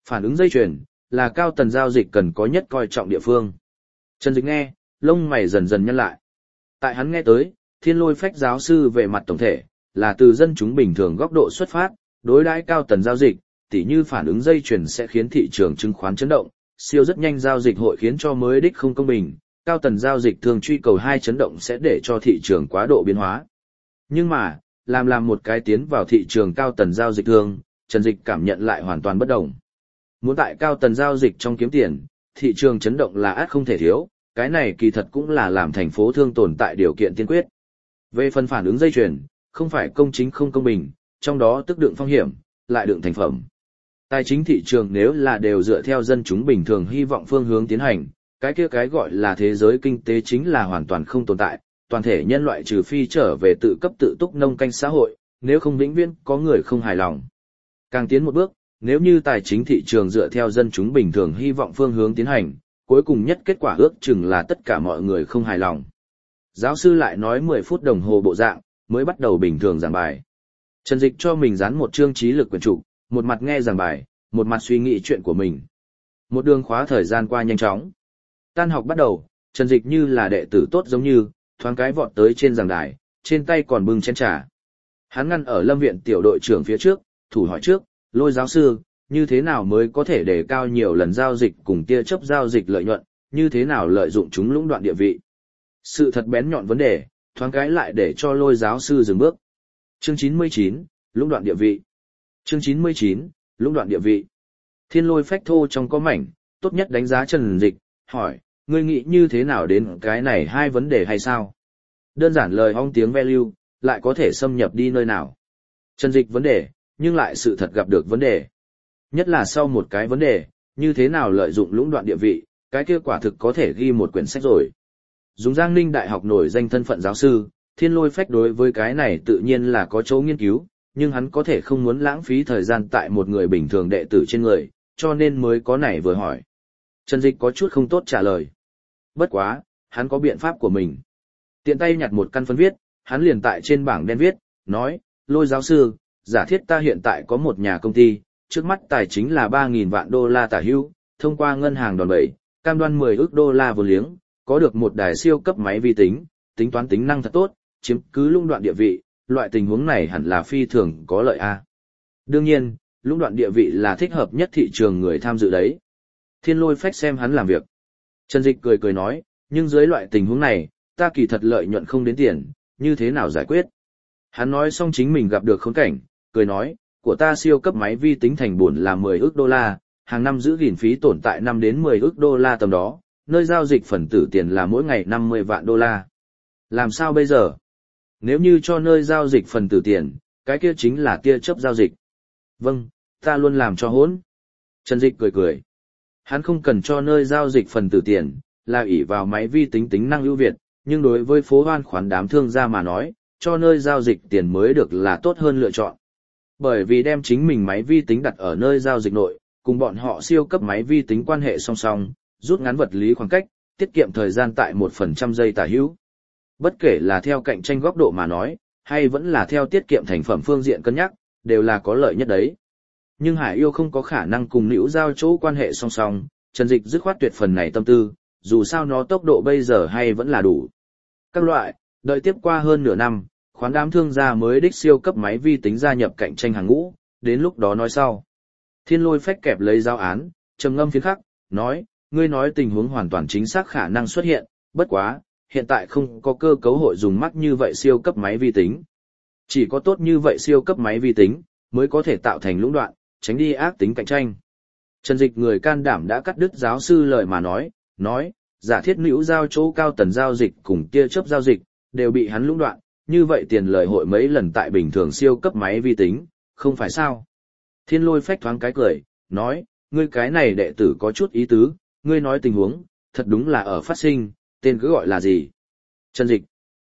Phản ứng dây chuyền, là cao tần giao dịch cần có nhất coi trọng địa phương. Trần Dịch nghe, lông mày dần dần nhăn lại. Tại hắn nghe tới, Thiên Lôi Phách giáo sư về mặt tổng thể, là từ dân chúng bình thường góc độ xuất phát, đối đãi cao tần giao dịch, tỉ như phản ứng dây chuyền sẽ khiến thị trường chứng khoán chấn động, siêu rất nhanh giao dịch hội khiến cho mới đích không công bình, cao tần giao dịch thường truy cầu hai chấn động sẽ để cho thị trường quá độ biến hóa. Nhưng mà, làm một cái tiến vào thị trường cao tần giao dịch thường, Trần Dịch cảm nhận lại hoàn toàn bất đồng. Muốn tại cao tần giao dịch trong kiếm tiền, thị trường chấn động là ắt không thể thiếu, cái này kỳ thật cũng là làm thành phố thương tồn tại điều kiện tiên quyết. Về phần phản ứng dây chuyền, không phải công chính không công bình, trong đó tức đựng phong hiểm, lại đựng thành phẩm. Tài chính thị trường nếu là đều dựa theo dân chúng bình thường hy vọng phương hướng tiến hành, cái kia cái gọi là thế giới kinh tế chính là hoàn toàn không tồn tại, toàn thể nhân loại trừ phi trở về tự cấp tự túc nông canh xã hội, nếu không vĩnh viễn có người không hài lòng. Càng tiến một bước, nếu như tài chính thị trường dựa theo dân chúng bình thường hy vọng phương hướng tiến hành, cuối cùng nhất kết quả ước chừng là tất cả mọi người không hài lòng. Giáo sư lại nói 10 phút đồng hồ bộ dạng, mới bắt đầu bình thường giảng bài. Trần Dịch cho mình dán một chương trí lực quyển trục, một mặt nghe giảng bài, một mặt suy nghĩ chuyện của mình. Một đường khóa thời gian qua nhanh chóng. Tan học bắt đầu, Trần Dịch như là đệ tử tốt giống như, thoáng cái vọt tới trên giảng đài, trên tay còn bưng chén trà. Hắn ngăn ở Lâm viện tiểu đội trưởng phía trước, thủ hỏi trước, Lôi giáo sư, như thế nào mới có thể đề cao nhiều lần giao dịch cùng tia chớp giao dịch lợi nhuận, như thế nào lợi dụng chúng lũng đoạn địa vị. Sự thật bén nhọn vấn đề, thoáng cái lại để cho Lôi giáo sư dừng bước. Chương 99, lũng đoạn địa vị. Chương 99, lũng đoạn địa vị. Thiên Lôi Phách thô trong có mảnh, tốt nhất đánh giá Trần Dịch, hỏi, ngươi nghĩ như thế nào đến cái này hai vấn đề hay sao? Đơn giản lời ong tiếng value, lại có thể xâm nhập đi nơi nào? Trần Dịch vấn đề, nhưng lại sự thật gặp được vấn đề. Nhất là sau một cái vấn đề, như thế nào lợi dụng lũng đoạn địa vị, cái kia quả thực có thể ghi một quyển sách rồi. Dùng Giang Ninh Đại học nổi danh thân phận giáo sư, Thiên Lôi Phách đối với cái này tự nhiên là có chỗ nghiên cứu, nhưng hắn có thể không muốn lãng phí thời gian tại một người bình thường đệ tử trên người, cho nên mới có này vừa hỏi. Trần Dịch có chút không tốt trả lời. Bất quá, hắn có biện pháp của mình. Tiện tay nhặt một căn phân viết, hắn liền tại trên bảng đen viết, nói, Lôi giáo sư, giả thiết ta hiện tại có một nhà công ty, trước mắt tài chính là 3.000 vạn đô la tả hữu, thông qua ngân hàng đòn bẩy, cam đoan 10 ức đô la vốn liếng, có được một đài siêu cấp máy vi tính, tính toán tính năng thật tốt, chiếm cứ lũng đoạn địa vị, loại tình huống này hẳn là phi thường có lợi a. Đương nhiên, lũng đoạn địa vị là thích hợp nhất thị trường người tham dự đấy. Thiên Lôi Phách xem hắn làm việc. Trần Dịch cười cười nói, nhưng dưới loại tình huống này, ta kỳ thật lợi nhuận không đến tiền, như thế nào giải quyết? Hắn nói xong chính mình gặp được khốn cảnh, cười nói, của ta siêu cấp máy vi tính thành buồn là 10 ức đô la, hàng năm giữ gìn phí tồn tại 5 đến 10 ức đô la tầm đó, nơi giao dịch phần tử tiền là mỗi ngày 50 vạn đô la. Làm sao bây giờ? Nếu như cho nơi giao dịch phần tử tiền, cái kia chính là tia chớp giao dịch. Vâng, ta luôn làm cho hỗn. Trần Dịch cười cười. Hắn không cần cho nơi giao dịch phần tử tiền, là ỷ vào máy vi tính tính năng ưu việt, nhưng đối với phố hoan khoán đám thương gia mà nói, cho nơi giao dịch tiền mới được là tốt hơn lựa chọn. Bởi vì đem chính mình máy vi tính đặt ở nơi giao dịch nội, cùng bọn họ siêu cấp máy vi tính quan hệ song song, rút ngắn vật lý khoảng cách, tiết kiệm thời gian tại 1% giây tả hữu. Bất kể là theo cạnh tranh góc độ mà nói, hay vẫn là theo tiết kiệm thành phẩm phương diện cân nhắc, đều là có lợi nhất đấy. Nhưng Hải Yêu không có khả năng cùng Nữu Giao chỗ quan hệ song song, Trần Dịch dứt khoát tuyệt phần này tâm tư, dù sao nó tốc độ bây giờ hay vẫn là đủ. Các loại, đợi tiếp qua hơn nửa năm, khoán đám thương gia mới đích siêu cấp máy vi tính gia nhập cạnh tranh hàng ngũ, đến lúc đó nói sau. Thiên Lôi Phách kẹp lấy giáo án, trầm ngâm phiến khắc, nói, ngươi nói tình huống hoàn toàn chính xác khả năng xuất hiện, bất quá, hiện tại không có cơ cấu hội dùng mắc như vậy siêu cấp máy vi tính. Chỉ có tốt như vậy siêu cấp máy vi tính, mới có thể tạo thành lũng đoạn, tránh đi ác tính cạnh tranh. Trần Dịch người can đảm đã cắt đứt giáo sư lời mà nói, giả thiết Nữu Giao chỗ cao tần giao dịch cùng tia chớp giao dịch, đều bị hắn lũng đoạn, như vậy tiền lời hội mấy lần tại bình thường siêu cấp máy vi tính, không phải sao? Thiên Lôi Phách thoáng cái cười, nói, ngươi cái này đệ tử có chút ý tứ, ngươi nói tình huống, thật đúng là ở phát sinh, tên cứ gọi là gì? Trần Dịch.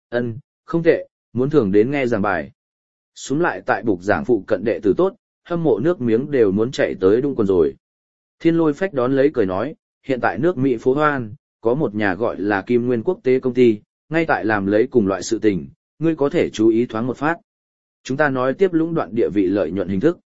Không tệ, muốn thường đến nghe giảng bài. Xuống lại tại bục giảng phụ cận đệ tử tốt, hâm mộ nước miếng đều muốn chạy tới đung quần rồi. Thiên Lôi Phách đón lấy cười nói, hiện tại nước Mỹ phố Hoan, có một nhà gọi là Kim Nguyên Quốc tế công ty, ngay tại làm lấy cùng loại sự tình, ngươi có thể chú ý thoáng một phát. Chúng ta nói tiếp lũng đoạn địa vị lợi nhuận hình thức.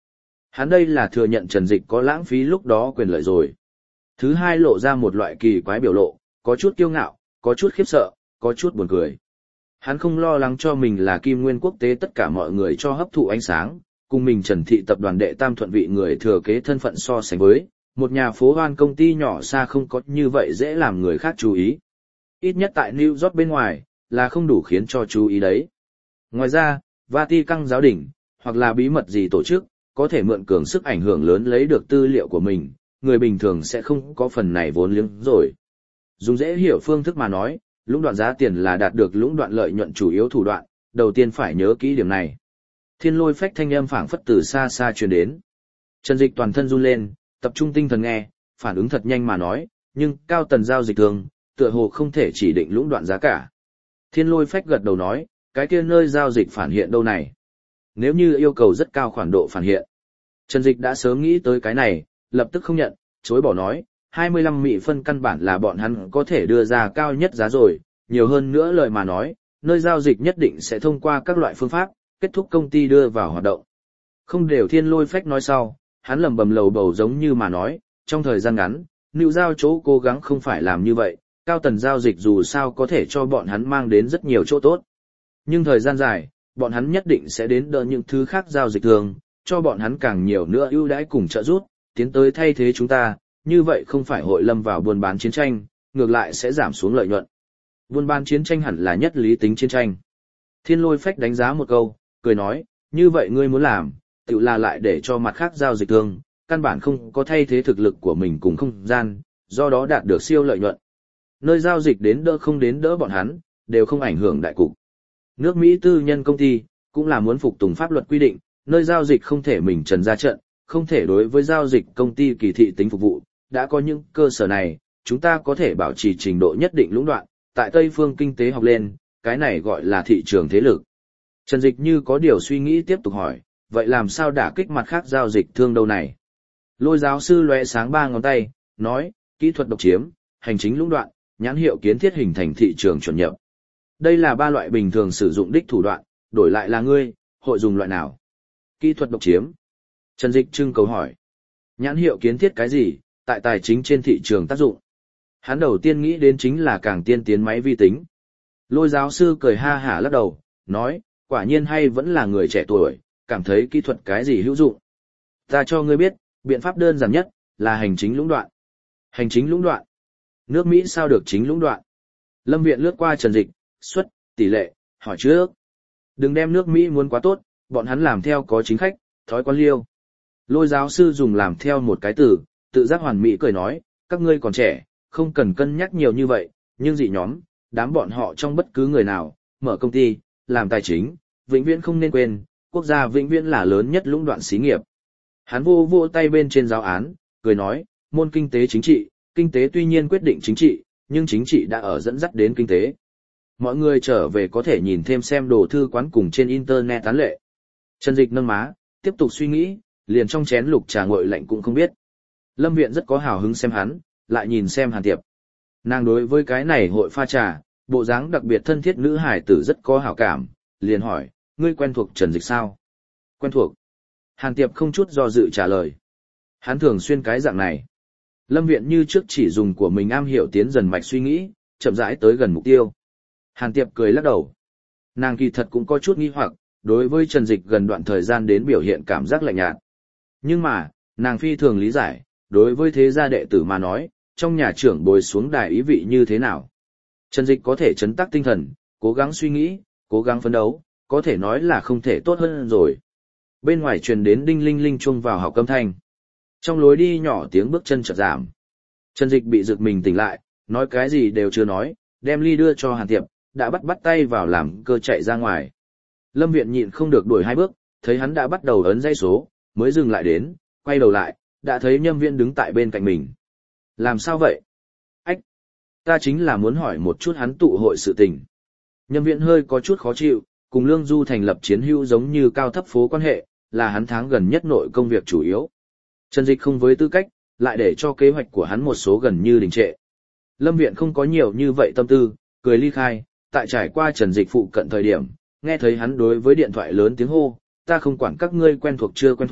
Hắn đây là thừa nhận Trần Dịch có lãng phí lúc đó quyền lợi rồi. Thứ hai lộ ra một loại kỳ quái biểu lộ, có chút kiêu ngạo, có chút khiếp sợ, có chút buồn cười. Hắn không lo lắng cho mình là Kim Nguyên quốc tế tất cả mọi người cho hấp thụ ánh sáng, cùng mình Trần Thị tập đoàn đệ tam thuận vị người thừa kế thân phận so sánh với, một nhà phố hoan công ty nhỏ xa không có như vậy dễ làm người khác chú ý. Ít nhất tại New York bên ngoài, là không đủ khiến cho chú ý đấy. Ngoài ra, Vatican giáo đình, hoặc là bí mật gì tổ chức, có thể mượn cường sức ảnh hưởng lớn lấy được tư liệu của mình, người bình thường sẽ không có phần này vốn liếng rồi. Dùng dễ hiểu phương thức mà nói, lũng đoạn giá tiền là đạt được lũng đoạn lợi nhuận chủ yếu thủ đoạn, đầu tiên phải nhớ kỹ điểm này. Thiên lôi phách thanh âm phảng phất từ xa xa truyền đến. Trần Dịch toàn thân run lên, tập trung tinh thần nghe, phản ứng thật nhanh mà nói, nhưng cao tần giao dịch thường, tựa hồ không thể chỉ định lũng đoạn giá cả. Thiên lôi phách gật đầu nói, cái kia nơi giao dịch phản hiện đâu này? Nếu như yêu cầu rất cao khoản độ phản hiện. Trần Dịch đã sớm nghĩ tới cái này, lập tức không nhận, chối bỏ nói, 25 mỹ phân căn bản là bọn hắn có thể đưa ra cao nhất giá rồi, nhiều hơn nữa lời mà nói, nơi giao dịch nhất định sẽ thông qua các loại phương pháp, kết thúc công ty đưa vào hoạt động. Không đều thiên lôi phách nói sau, hắn lầm bầm lầu bầu giống như mà nói, trong thời gian ngắn, Nữu Giao chỗ cố gắng không phải làm như vậy, cao tần giao dịch dù sao có thể cho bọn hắn mang đến rất nhiều chỗ tốt. Nhưng thời gian dài, bọn hắn nhất định sẽ đến đỡ những thứ khác giao dịch thường, cho bọn hắn càng nhiều nữa ưu đãi cùng trợ giúp, tiến tới thay thế chúng ta, như vậy không phải hội lâm vào buôn bán chiến tranh, ngược lại sẽ giảm xuống lợi nhuận. Buôn bán chiến tranh hẳn là nhất lý tính chiến tranh. Thiên lôi phách đánh giá một câu, cười nói, như vậy ngươi muốn làm, tự là lại để cho mặt khác giao dịch thương, căn bản không có thay thế thực lực của mình cùng không gian, do đó đạt được siêu lợi nhuận. Nơi giao dịch đến đỡ không đến đỡ bọn hắn, đều không ảnh hưởng đại cục. Nước Mỹ tư nhân công ty, cũng là muốn phục tùng pháp luật quy định, nơi giao dịch không thể mình trần ra trận, không thể đối với giao dịch công ty kỳ thị tính phục vụ, đã có những cơ sở này, chúng ta có thể bảo trì trình độ nhất định lũng đoạn, tại Tây phương kinh tế học lên, cái này gọi là thị trường thế lực. Trần Dịch như có điều suy nghĩ tiếp tục hỏi, vậy làm sao đả kích mặt khác giao dịch thương đâu này? Lôi giáo sư lóe sáng ba ngón tay, nói, kỹ thuật độc chiếm, hành chính lũng đoạn, nhãn hiệu kiến thiết hình thành thị trường chuẩn nhập. Đây là ba loại bình thường sử dụng đích thủ đoạn, đổi lại là ngươi, hội dùng loại nào? Kỹ thuật độc chiếm. Trần Dịch trưng cầu hỏi. Nhãn hiệu kiến thiết cái gì, tại tài chính trên thị trường tác dụng? Hắn đầu tiên nghĩ đến chính là càng tiên tiến máy vi tính. Lôi giáo sư cười ha hả lắc đầu, nói, quả nhiên hay vẫn là người trẻ tuổi, cảm thấy kỹ thuật cái gì hữu dụng. Ta cho ngươi biết, biện pháp đơn giản nhất, là hành chính lũng đoạn. Hành chính lũng đoạn. Nước Mỹ sao được chính lũng đoạn? Lâm Viện lướt qua Trần Dịch, suất, tỷ lệ, hỏi trước. Đừng đem nước Mỹ muốn quá tốt, bọn hắn làm theo có chính khách, thói quen liêu. Lôi giáo sư dùng làm theo một cái từ, tự giác hoàn mỹ cười nói, các ngươi còn trẻ, không cần cân nhắc nhiều như vậy, nhưng dị nhóm, đám bọn họ trong bất cứ người nào, mở công ty, làm tài chính, vĩnh viễn không nên quên, quốc gia vĩnh viễn là lớn nhất lũng đoạn xí nghiệp. Hắn vô vô tay bên trên giáo án, cười nói, môn kinh tế chính trị, kinh tế tuy nhiên quyết định chính trị, nhưng chính trị đã ở dẫn dắt đến kinh tế. Mọi người trở về có thể nhìn thêm xem đồ thư quán cùng trên internet tán lệ. Trần Dịch nâng má, tiếp tục suy nghĩ, liền trong chén lục trà nguội lạnh cũng không biết. Lâm Viện rất có hào hứng xem hắn, lại nhìn xem Hàn Tiệp. Nàng đối với cái này hội pha trà, bộ dáng đặc biệt thân thiết nữ hải tử rất có hảo cảm, liền hỏi, ngươi quen thuộc Trần Dịch sao? Quen thuộc. Hàn Tiệp không chút do dự trả lời. Hắn thường xuyên cái dạng này. Lâm Viện như trước chỉ dùng của mình am hiểu tiến dần mạch suy nghĩ, chậm rãi tới gần mục tiêu. Hàn Tiệp cười lắc đầu. Nàng kỳ thật cũng có chút nghi hoặc, đối với Trần Dịch gần đoạn thời gian đến biểu hiện cảm giác lạnh nhạt. Nhưng mà, nàng phi thường lý giải, đối với thế gia đệ tử mà nói, trong nhà trưởng bồi xuống đài ý vị như thế nào. Trần Dịch có thể trấn tác tinh thần, cố gắng suy nghĩ, cố gắng phấn đấu, có thể nói là không thể tốt hơn rồi. Bên ngoài truyền đến đinh linh linh chuông vào học âm thanh. Trong lối đi nhỏ tiếng bước chân chợt giảm. Trần Dịch bị giật mình tỉnh lại, nói cái gì đều chưa nói, đem ly đưa cho Hàn Tiệp, đã bắt tay vào làm cơ chạy ra ngoài. Lâm Viện nhịn không được đuổi hai bước, thấy hắn đã bắt đầu ấn dãy số, mới dừng lại đến, quay đầu lại, đã thấy Nhâm Viễn đứng tại bên cạnh mình. Làm sao vậy? Ách! Ta chính là muốn hỏi một chút hắn tụ hội sự tình. Nhâm Viễn hơi có chút khó chịu, cùng Lương Du thành lập chiến hữu giống như cao thấp phố quan hệ, là hắn tháng gần nhất nội công việc chủ yếu. Trần Dịch không với tư cách, lại để cho kế hoạch của hắn một số gần như đình trệ. Lâm Viện không có nhiều như vậy tâm tư, cười ly khai, tại trải qua Trần Dịch phụ cận thời điểm, nghe thấy hắn đối với điện thoại lớn tiếng hô, ta không quản các ngươi quen thuộc chưa quen thuộc,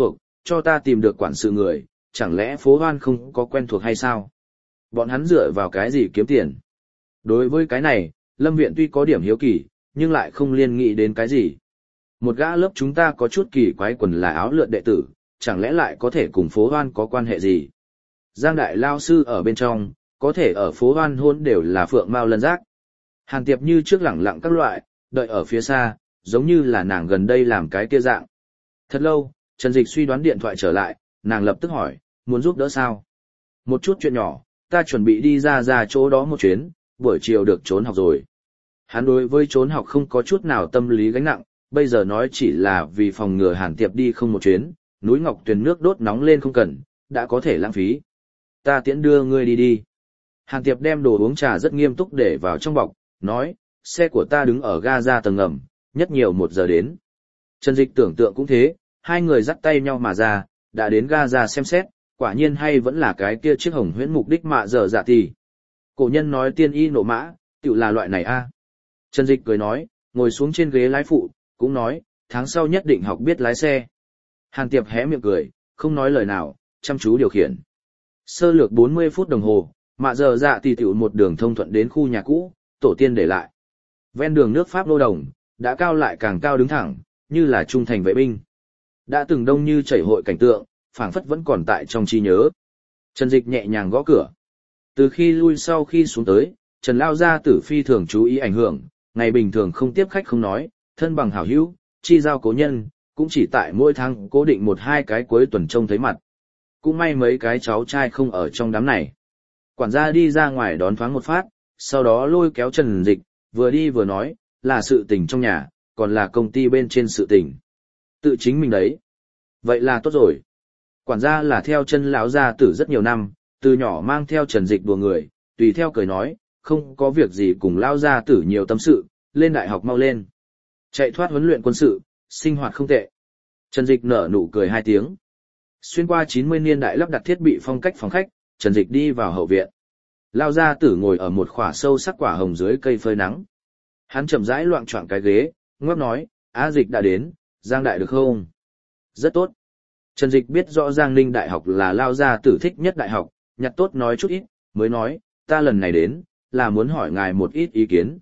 cho ta tìm được quản sự người, chẳng lẽ phố hoan không có quen thuộc hay sao? Bọn hắn dựa vào cái gì kiếm tiền? Đối với cái này, Lâm Viện tuy có điểm hiếu kỳ, nhưng lại không liên nghĩ đến cái gì. Một gã lớp chúng ta có chút kỳ quái quần là áo lượn đệ tử, chẳng lẽ lại có thể cùng phố hoan có quan hệ gì? Giang đại lao sư ở bên trong, có thể ở phố hoan hôn đều là phượng mao lân giác. Hàn Tiệp như trước lẳng lặng các loại, đợi ở phía xa, giống như là nàng gần đây làm cái kia dạng. Thật lâu, Trần Dịch suy đoán điện thoại trở lại, nàng lập tức hỏi, muốn giúp đỡ sao? Một chút chuyện nhỏ, ta chuẩn bị đi ra chỗ đó một chuyến, buổi chiều được trốn học rồi. Hắn đối với trốn học không có chút nào tâm lý gánh nặng, bây giờ nói chỉ là vì phòng ngừa Hàn Tiệp đi không một chuyến, núi Ngọc Tuyền nước đốt nóng lên không cần, đã có thể lãng phí. Ta tiễn đưa ngươi đi đi. Hàn Tiệp đem đồ uống trà rất nghiêm túc để vào trong bọc, nói, xe của ta đứng ở ga ra tầng ngầm, nhất nhiều 1 giờ đến. Trần Dịch tưởng tượng cũng thế, hai người dắt tay nhau mà ra, đã đến ga ra xem xét, quả nhiên hay vẫn là cái kia chiếc hồng huyễn mục đích mạ giờ dạ thì. Cổ nhân nói tiên y nổ mã, tự là loại này a. Trần Dịch cười nói, ngồi xuống trên ghế lái phụ, cũng nói, tháng sau nhất định học biết lái xe. Hàn Tiệp hé miệng cười, không nói lời nào, chăm chú điều khiển. Sơ lược 40 phút đồng hồ, mạ giờ dạ thì tiểu một đường thông thuận đến khu nhà cũ, tổ tiên để lại. Ven đường nước Pháp nô đồng, đã cao lại càng cao đứng thẳng, như là trung thành vệ binh. Đã từng đông như chảy hội cảnh tượng, phảng phất vẫn còn tại trong trí nhớ. Trần Dịch nhẹ nhàng gõ cửa. Từ khi lui sau khi xuống tới, Trần Lao gia tử phi thường chú ý ảnh hưởng, ngày bình thường không tiếp khách không nói, thân bằng hảo hữu, chi giao cố nhân, cũng chỉ tại mỗi tháng cố định 1-2 cái cuối tuần trông thấy mặt. Cũng may mấy cái cháu trai không ở trong đám này. Quản gia đi ra ngoài đón thoáng một phát, sau đó lôi kéo Trần Dịch, vừa đi vừa nói, là sự tình trong nhà, còn là công ty bên trên sự tình. Tự chính mình đấy. Vậy là tốt rồi. Quản gia là theo chân lão gia tử rất nhiều năm, từ nhỏ mang theo Trần Dịch đùa người, tùy theo cười nói, không có việc gì cùng lão gia tử nhiều tâm sự, lên đại học mau lên. Chạy thoát huấn luyện quân sự, sinh hoạt không tệ. Trần Dịch nở nụ cười 2 tiếng. Xuyên qua 90 niên đại lắp đặt thiết bị phong cách phòng khách, Trần Dịch đi vào hậu viện. Lão gia tử ngồi ở một khỏa sâu sắc quả hồng dưới cây phơi nắng. Hắn chậm rãi loạng choạng cái ghế, ngoắc nói, Á Dịch đã đến, Giang đại được không? Rất tốt. Trần Dịch biết rõ Giang Ninh Đại học là Lao gia tử thích nhất đại học, nhặt tốt nói chút ít, mới nói, ta lần này đến, là muốn hỏi ngài một ít ý kiến.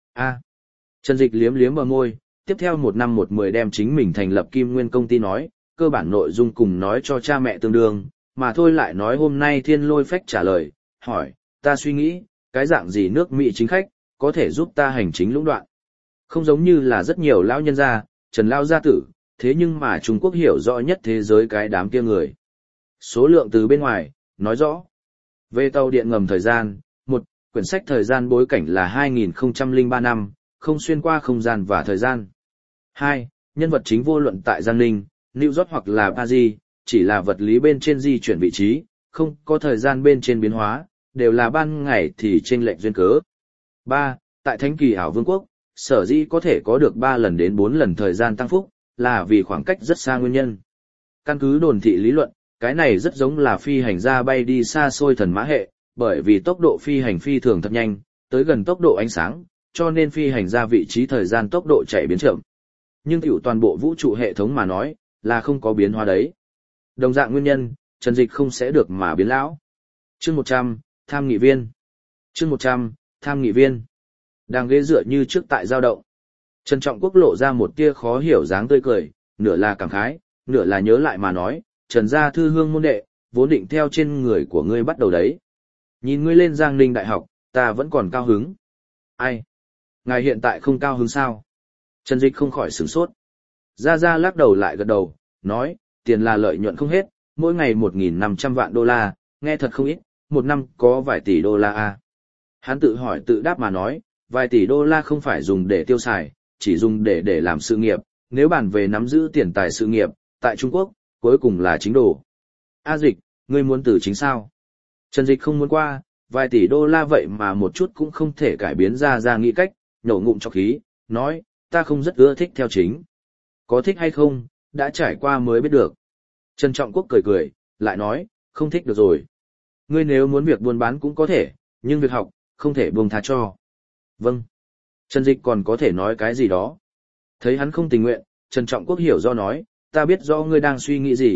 Trần Dịch liếm liếm bờ môi, tiếp theo 1 năm 1-10 đem chính mình thành lập Kim Nguyên công ty nói, cơ bản nội dung cùng nói cho cha mẹ tương đương, mà thôi lại nói hôm nay Thiên Lôi Phách trả lời, hỏi, ta suy nghĩ, cái dạng gì nước Mỹ chính khách, có thể giúp ta hành chính lũng đoạn. Không giống như là rất nhiều lão nhân gia, Trần Lao gia tử, thế nhưng mà Trung Quốc hiểu rõ nhất thế giới cái đám kia người. Số lượng từ bên ngoài, nói rõ. Về tàu điện ngầm thời gian, 1, quyển sách thời gian bối cảnh là 2003 năm, không xuyên qua không gian và thời gian. 2, nhân vật chính vô luận tại Giang Ninh, New York hoặc là Paris, chỉ là vật lý bên trên di chuyển vị trí, không có thời gian bên trên biến hóa, đều là ban ngày thì chênh lệch duyên cớ. 3, tại Thánh Kỳ Ảo Vương quốc, sở dĩ có thể có được 3 lần đến 4 lần thời gian tăng phúc, là vì khoảng cách rất xa nguyên nhân. Căn cứ đồn thị lý luận, cái này rất giống là phi hành gia bay đi xa xôi thần mã hệ, bởi vì tốc độ phi hành phi thường thật nhanh, tới gần tốc độ ánh sáng, cho nên phi hành gia vị trí thời gian tốc độ chạy biến chậm. Nhưng tiểu toàn bộ vũ trụ hệ thống mà nói, là không có biến hóa đấy. Đồng dạng nguyên nhân, Trần Dịch không sẽ được mà biến lão. Chương 100, tham nghị viên. Chương 100, tham nghị viên. Đang ghế dựa như trước tại giao động. Trần Trọng Quốc lộ ra một tia khó hiểu dáng tươi cười, nửa là cảm khái, nửa là nhớ lại mà nói, Trần gia thư hương môn đệ, vốn định theo trên người của ngươi bắt đầu đấy. Nhìn ngươi lên Giang Ninh Đại học, ta vẫn còn cao hứng. Ai? Ngài hiện tại không cao hứng sao? Trần Dịch không khỏi sửng sốt. Gia lắc đầu lại gật đầu, nói, tiền là lợi nhuận không hết, mỗi ngày 1.500 vạn đô la, nghe thật không ít, 1 năm có vài tỷ đô la à. Hắn tự hỏi tự đáp mà nói, vài tỷ đô la không phải dùng để tiêu xài, chỉ dùng để làm sự nghiệp, nếu bàn về nắm giữ tiền tài sự nghiệp, tại Trung Quốc, cuối cùng là chính đồ. Dịch, ngươi muốn từ chính sao? Trần Dịch không muốn qua, vài tỷ đô la vậy mà một chút cũng không thể cải biến ra nghĩ cách, nhổ ngụm cho khí, nói, ta không rất ưa thích theo chính. Có thích hay không, đã trải qua mới biết được. Trần Trọng Quốc cười cười, lại nói, không thích được rồi. Ngươi nếu muốn việc buôn bán cũng có thể, nhưng việc học, không thể buông tha cho. Vâng. Trần Dịch còn có thể nói cái gì đó. Thấy hắn không tình nguyện, Trần Trọng Quốc hiểu do nói, ta biết rõ ngươi đang suy nghĩ gì,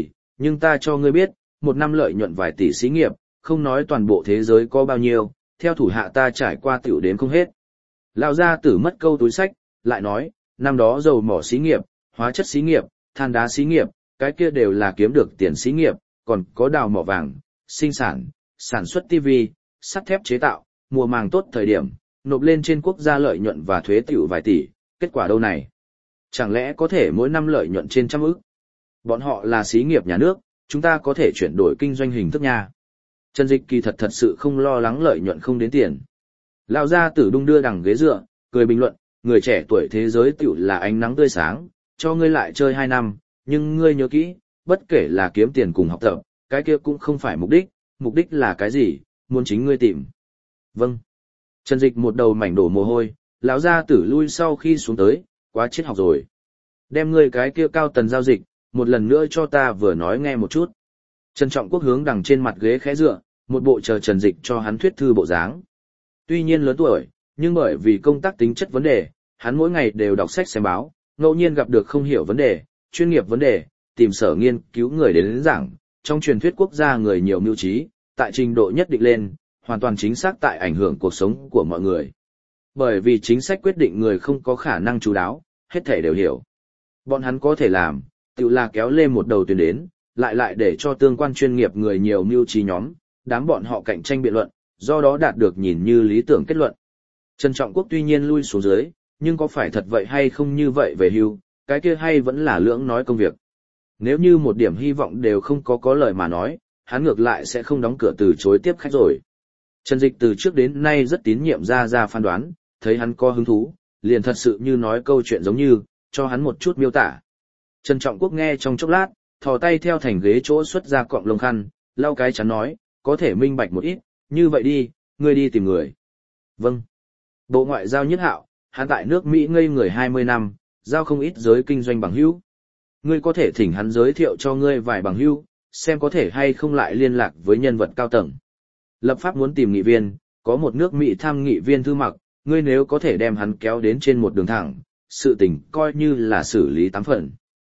Nhưng ta cho ngươi biết, một năm lợi nhuận vài tỷ xí nghiệp, không nói toàn bộ thế giới có bao nhiêu, theo thủ hạ ta trải qua tiểu đến không hết. Lão gia tử mất câu túi sách, lại nói, năm đó dầu mỏ xí nghiệp, hóa chất xí nghiệp, than đá xí nghiệp, cái kia đều là kiếm được tiền xí nghiệp, còn có đào mỏ vàng, sinh sản, sản xuất TV, sắt thép chế tạo, mùa màng tốt thời điểm, nộp lên trên quốc gia lợi nhuận và thuế tiểu vài tỷ, kết quả đâu này? Chẳng lẽ có thể mỗi năm lợi nhuận trên trăm ức? Bọn họ là xí nghiệp nhà nước, chúng ta có thể chuyển đổi kinh doanh hình thức nha. Trần Dịch kỳ thật sự không lo lắng lợi nhuận không đến tiền. Lão gia tử đung đưa đằng ghế dựa, cười bình luận, người trẻ tuổi thế giới tiểu là ánh nắng tươi sáng, cho ngươi lại chơi 2 năm, nhưng ngươi nhớ kỹ, bất kể là kiếm tiền cùng học tập, cái kia cũng không phải mục đích là cái gì, muốn chính ngươi tìm. Vâng. Trần Dịch một đầu mảnh đổ mồ hôi, lão gia tử lui sau khi xuống tới, quá triết học rồi. Đem ngươi cái kia cao tần giao dịch, một lần nữa cho ta vừa nói nghe một chút. Trần Trọng Quốc hướng đằng trên mặt ghế khẽ dựa, một bộ chờ Trần Dịch cho hắn thuyết thư bộ dáng. Tuy nhiên lớn tuổi, nhưng bởi vì công tác tính chất vấn đề, hắn mỗi ngày đều đọc sách xem báo, ngẫu nhiên gặp được không hiểu vấn đề, chuyên nghiệp vấn đề, tìm sở nghiên cứu người đến giảng, trong truyền thuyết quốc gia người nhiều mưu trí, tại trình độ nhất định lên, hoàn toàn chính xác tại ảnh hưởng cuộc sống của mọi người. Bởi vì chính sách quyết định người không có khả năng chú đáo, hết thể đều hiểu. Bọn hắn có thể làm, tự là kéo lên một đầu tuyến đến, lại để cho tương quan chuyên nghiệp người nhiều mưu trí nhóm, đám bọn họ cạnh tranh biện luận, do đó đạt được nhìn như lý tưởng kết luận. Trần Trọng Quốc tuy nhiên lui xuống dưới, nhưng có phải thật vậy hay không như vậy về hưu, cái kia hay vẫn là lưỡng nói công việc. Nếu như một điểm hy vọng đều không có lời mà nói, hắn ngược lại sẽ không đóng cửa từ chối tiếp khách rồi. Trần Dịch từ trước đến nay rất tín nhiệm ra phán đoán, thấy hắn có hứng thú, liền thật sự như nói câu chuyện giống như, cho hắn một chút miêu tả. Trần Trọng Quốc nghe trong chốc lát, thò tay theo thành ghế chỗ xuất ra cọng lông khăn, lau cái chắn nói, có thể minh bạch một ít, như vậy đi, ngươi đi tìm người. Vâng. Bộ Ngoại giao Nhất Hạo, hắn tại nước Mỹ ngây người 20 năm, giao không ít giới kinh doanh bằng hữu. Ngươi có thể thỉnh hắn giới thiệu cho ngươi vài bằng hữu, xem có thể hay không lại liên lạc với nhân vật cao tầng. Lập pháp muốn tìm nghị viên, có một nước Mỹ tham nghị viên Thư Mặc, ngươi nếu có thể đem hắn kéo đến trên một đường thẳng, sự tình coi như là xử lý 8 phần.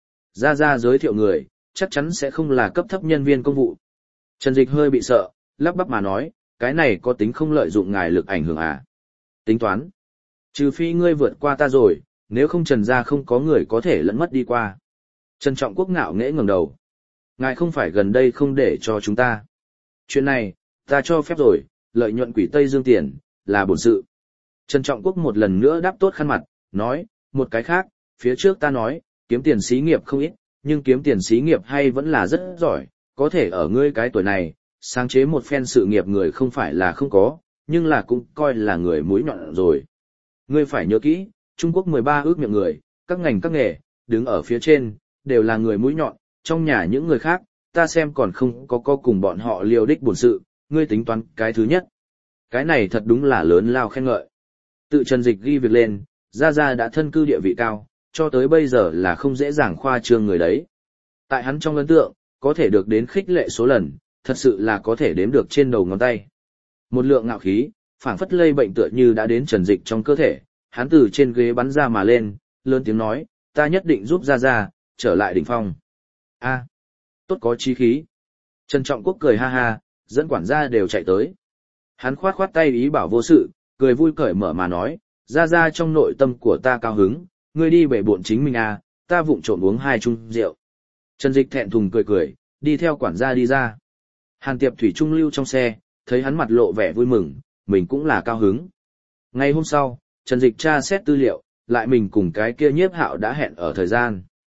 Ra giới thiệu người, chắc chắn sẽ không là cấp thấp nhân viên công vụ. Trần Dịch hơi bị sợ, lắp bắp mà nói, cái này có tính không lợi dụng ngài lực ảnh hưởng à? Tính toán. Trừ phi ngươi vượt qua ta rồi, nếu không Trần gia không có người có thể lẫn mất đi qua. Trần Trọng Quốc ngạo nghễ ngẩng đầu. Ngài không phải gần đây không để cho chúng ta. Chuyện này, ta cho phép rồi, lợi nhuận quỷ Tây Dương tiền, là bổn sự. Trần Trọng Quốc một lần nữa đáp tốt khăn mặt, nói, một cái khác, phía trước ta nói, kiếm tiền xí nghiệp không ít, nhưng kiếm tiền xí nghiệp hay vẫn là rất giỏi, có thể ở ngươi cái tuổi này, sáng chế một phen sự nghiệp người không phải là không có, nhưng là cũng coi là người mũi nhọn rồi. Ngươi phải nhớ kỹ, Trung Quốc 13 ước miệng người, các ngành các nghề, đứng ở phía trên, đều là người mũi nhọn, trong nhà những người khác, ta xem còn không có cùng bọn họ liều đích bổn sự, ngươi tính toán cái thứ nhất. Cái này thật đúng là lớn lao khen ngợi. Tự Trần Dịch ghi việc lên, Gia đã thân cư địa vị cao, cho tới bây giờ là không dễ dàng khoa trương người đấy. Tại hắn trong ấn tượng, có thể được đến khích lệ số lần, thật sự là có thể đếm được trên đầu ngón tay. Một lượng ngạo khí, phảng phất lây bệnh tựa như đã đến Trần Dịch trong cơ thể, hắn từ trên ghế bắn ra mà lên, lớn tiếng nói, ta nhất định giúp Gia trở lại đỉnh phong. A, tốt có chí khí. Trần Trọng Quốc cười ha ha, dẫn quản gia đều chạy tới. Hắn khoát khoát tay ý bảo vô sự, cười vui cởi mở mà nói, Gia trong nội tâm của ta cao hứng, ngươi đi bể bộn chính mình à, ta vụng trộm uống 2 chung rượu. Trần Dịch thẹn thùng cười, đi theo quản gia đi ra. Hàn Tiệp thủy trung lưu trong xe, thấy hắn mặt lộ vẻ vui mừng, mình cũng là cao hứng. Ngày hôm sau, Trần Dịch tra xét tư liệu, lại mình cùng cái kia Nhiếp Hạo đã hẹn ở thời gian.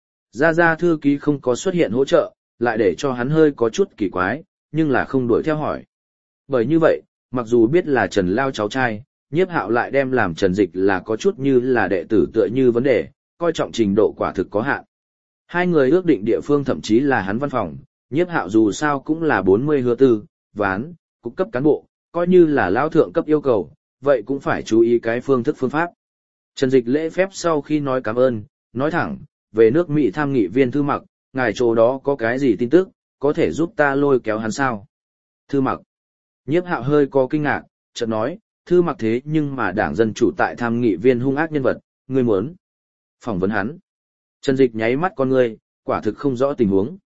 Gia thư ký không có xuất hiện hỗ trợ, lại để cho hắn hơi có chút kỳ quái, nhưng là không đuổi theo hỏi. Bởi như vậy, mặc dù biết là Trần Lao cháu trai, Nhiếp Hạo lại đem làm Trần Dịch là có chút như là đệ tử tựa như vấn đề, coi trọng trình độ quả thực có hạn. Hai người ước định địa phương thậm chí là hắn văn phòng, Nhiếp Hạo dù sao cũng là 40 hứa tư, ván, cục cấp cán bộ, coi như là lao thượng cấp yêu cầu, vậy cũng phải chú ý cái phương thức phương pháp. Trần Dịch lễ phép sau khi nói cảm ơn, nói thẳng, về nước Mỹ tham nghị viên Thư Mặc, ngài chỗ đó có cái gì tin tức, có thể giúp ta lôi kéo hắn sao? Thư Mặc. Nhiếp Hạo hơi có kinh ngạc, chợt nói, Thư Mặc thế nhưng mà đảng Dân Chủ tại tham nghị viên hung ác nhân vật, ngươi muốn phỏng vấn hắn. Trần Dịch nháy mắt con ngươi, quả thực không rõ tình huống.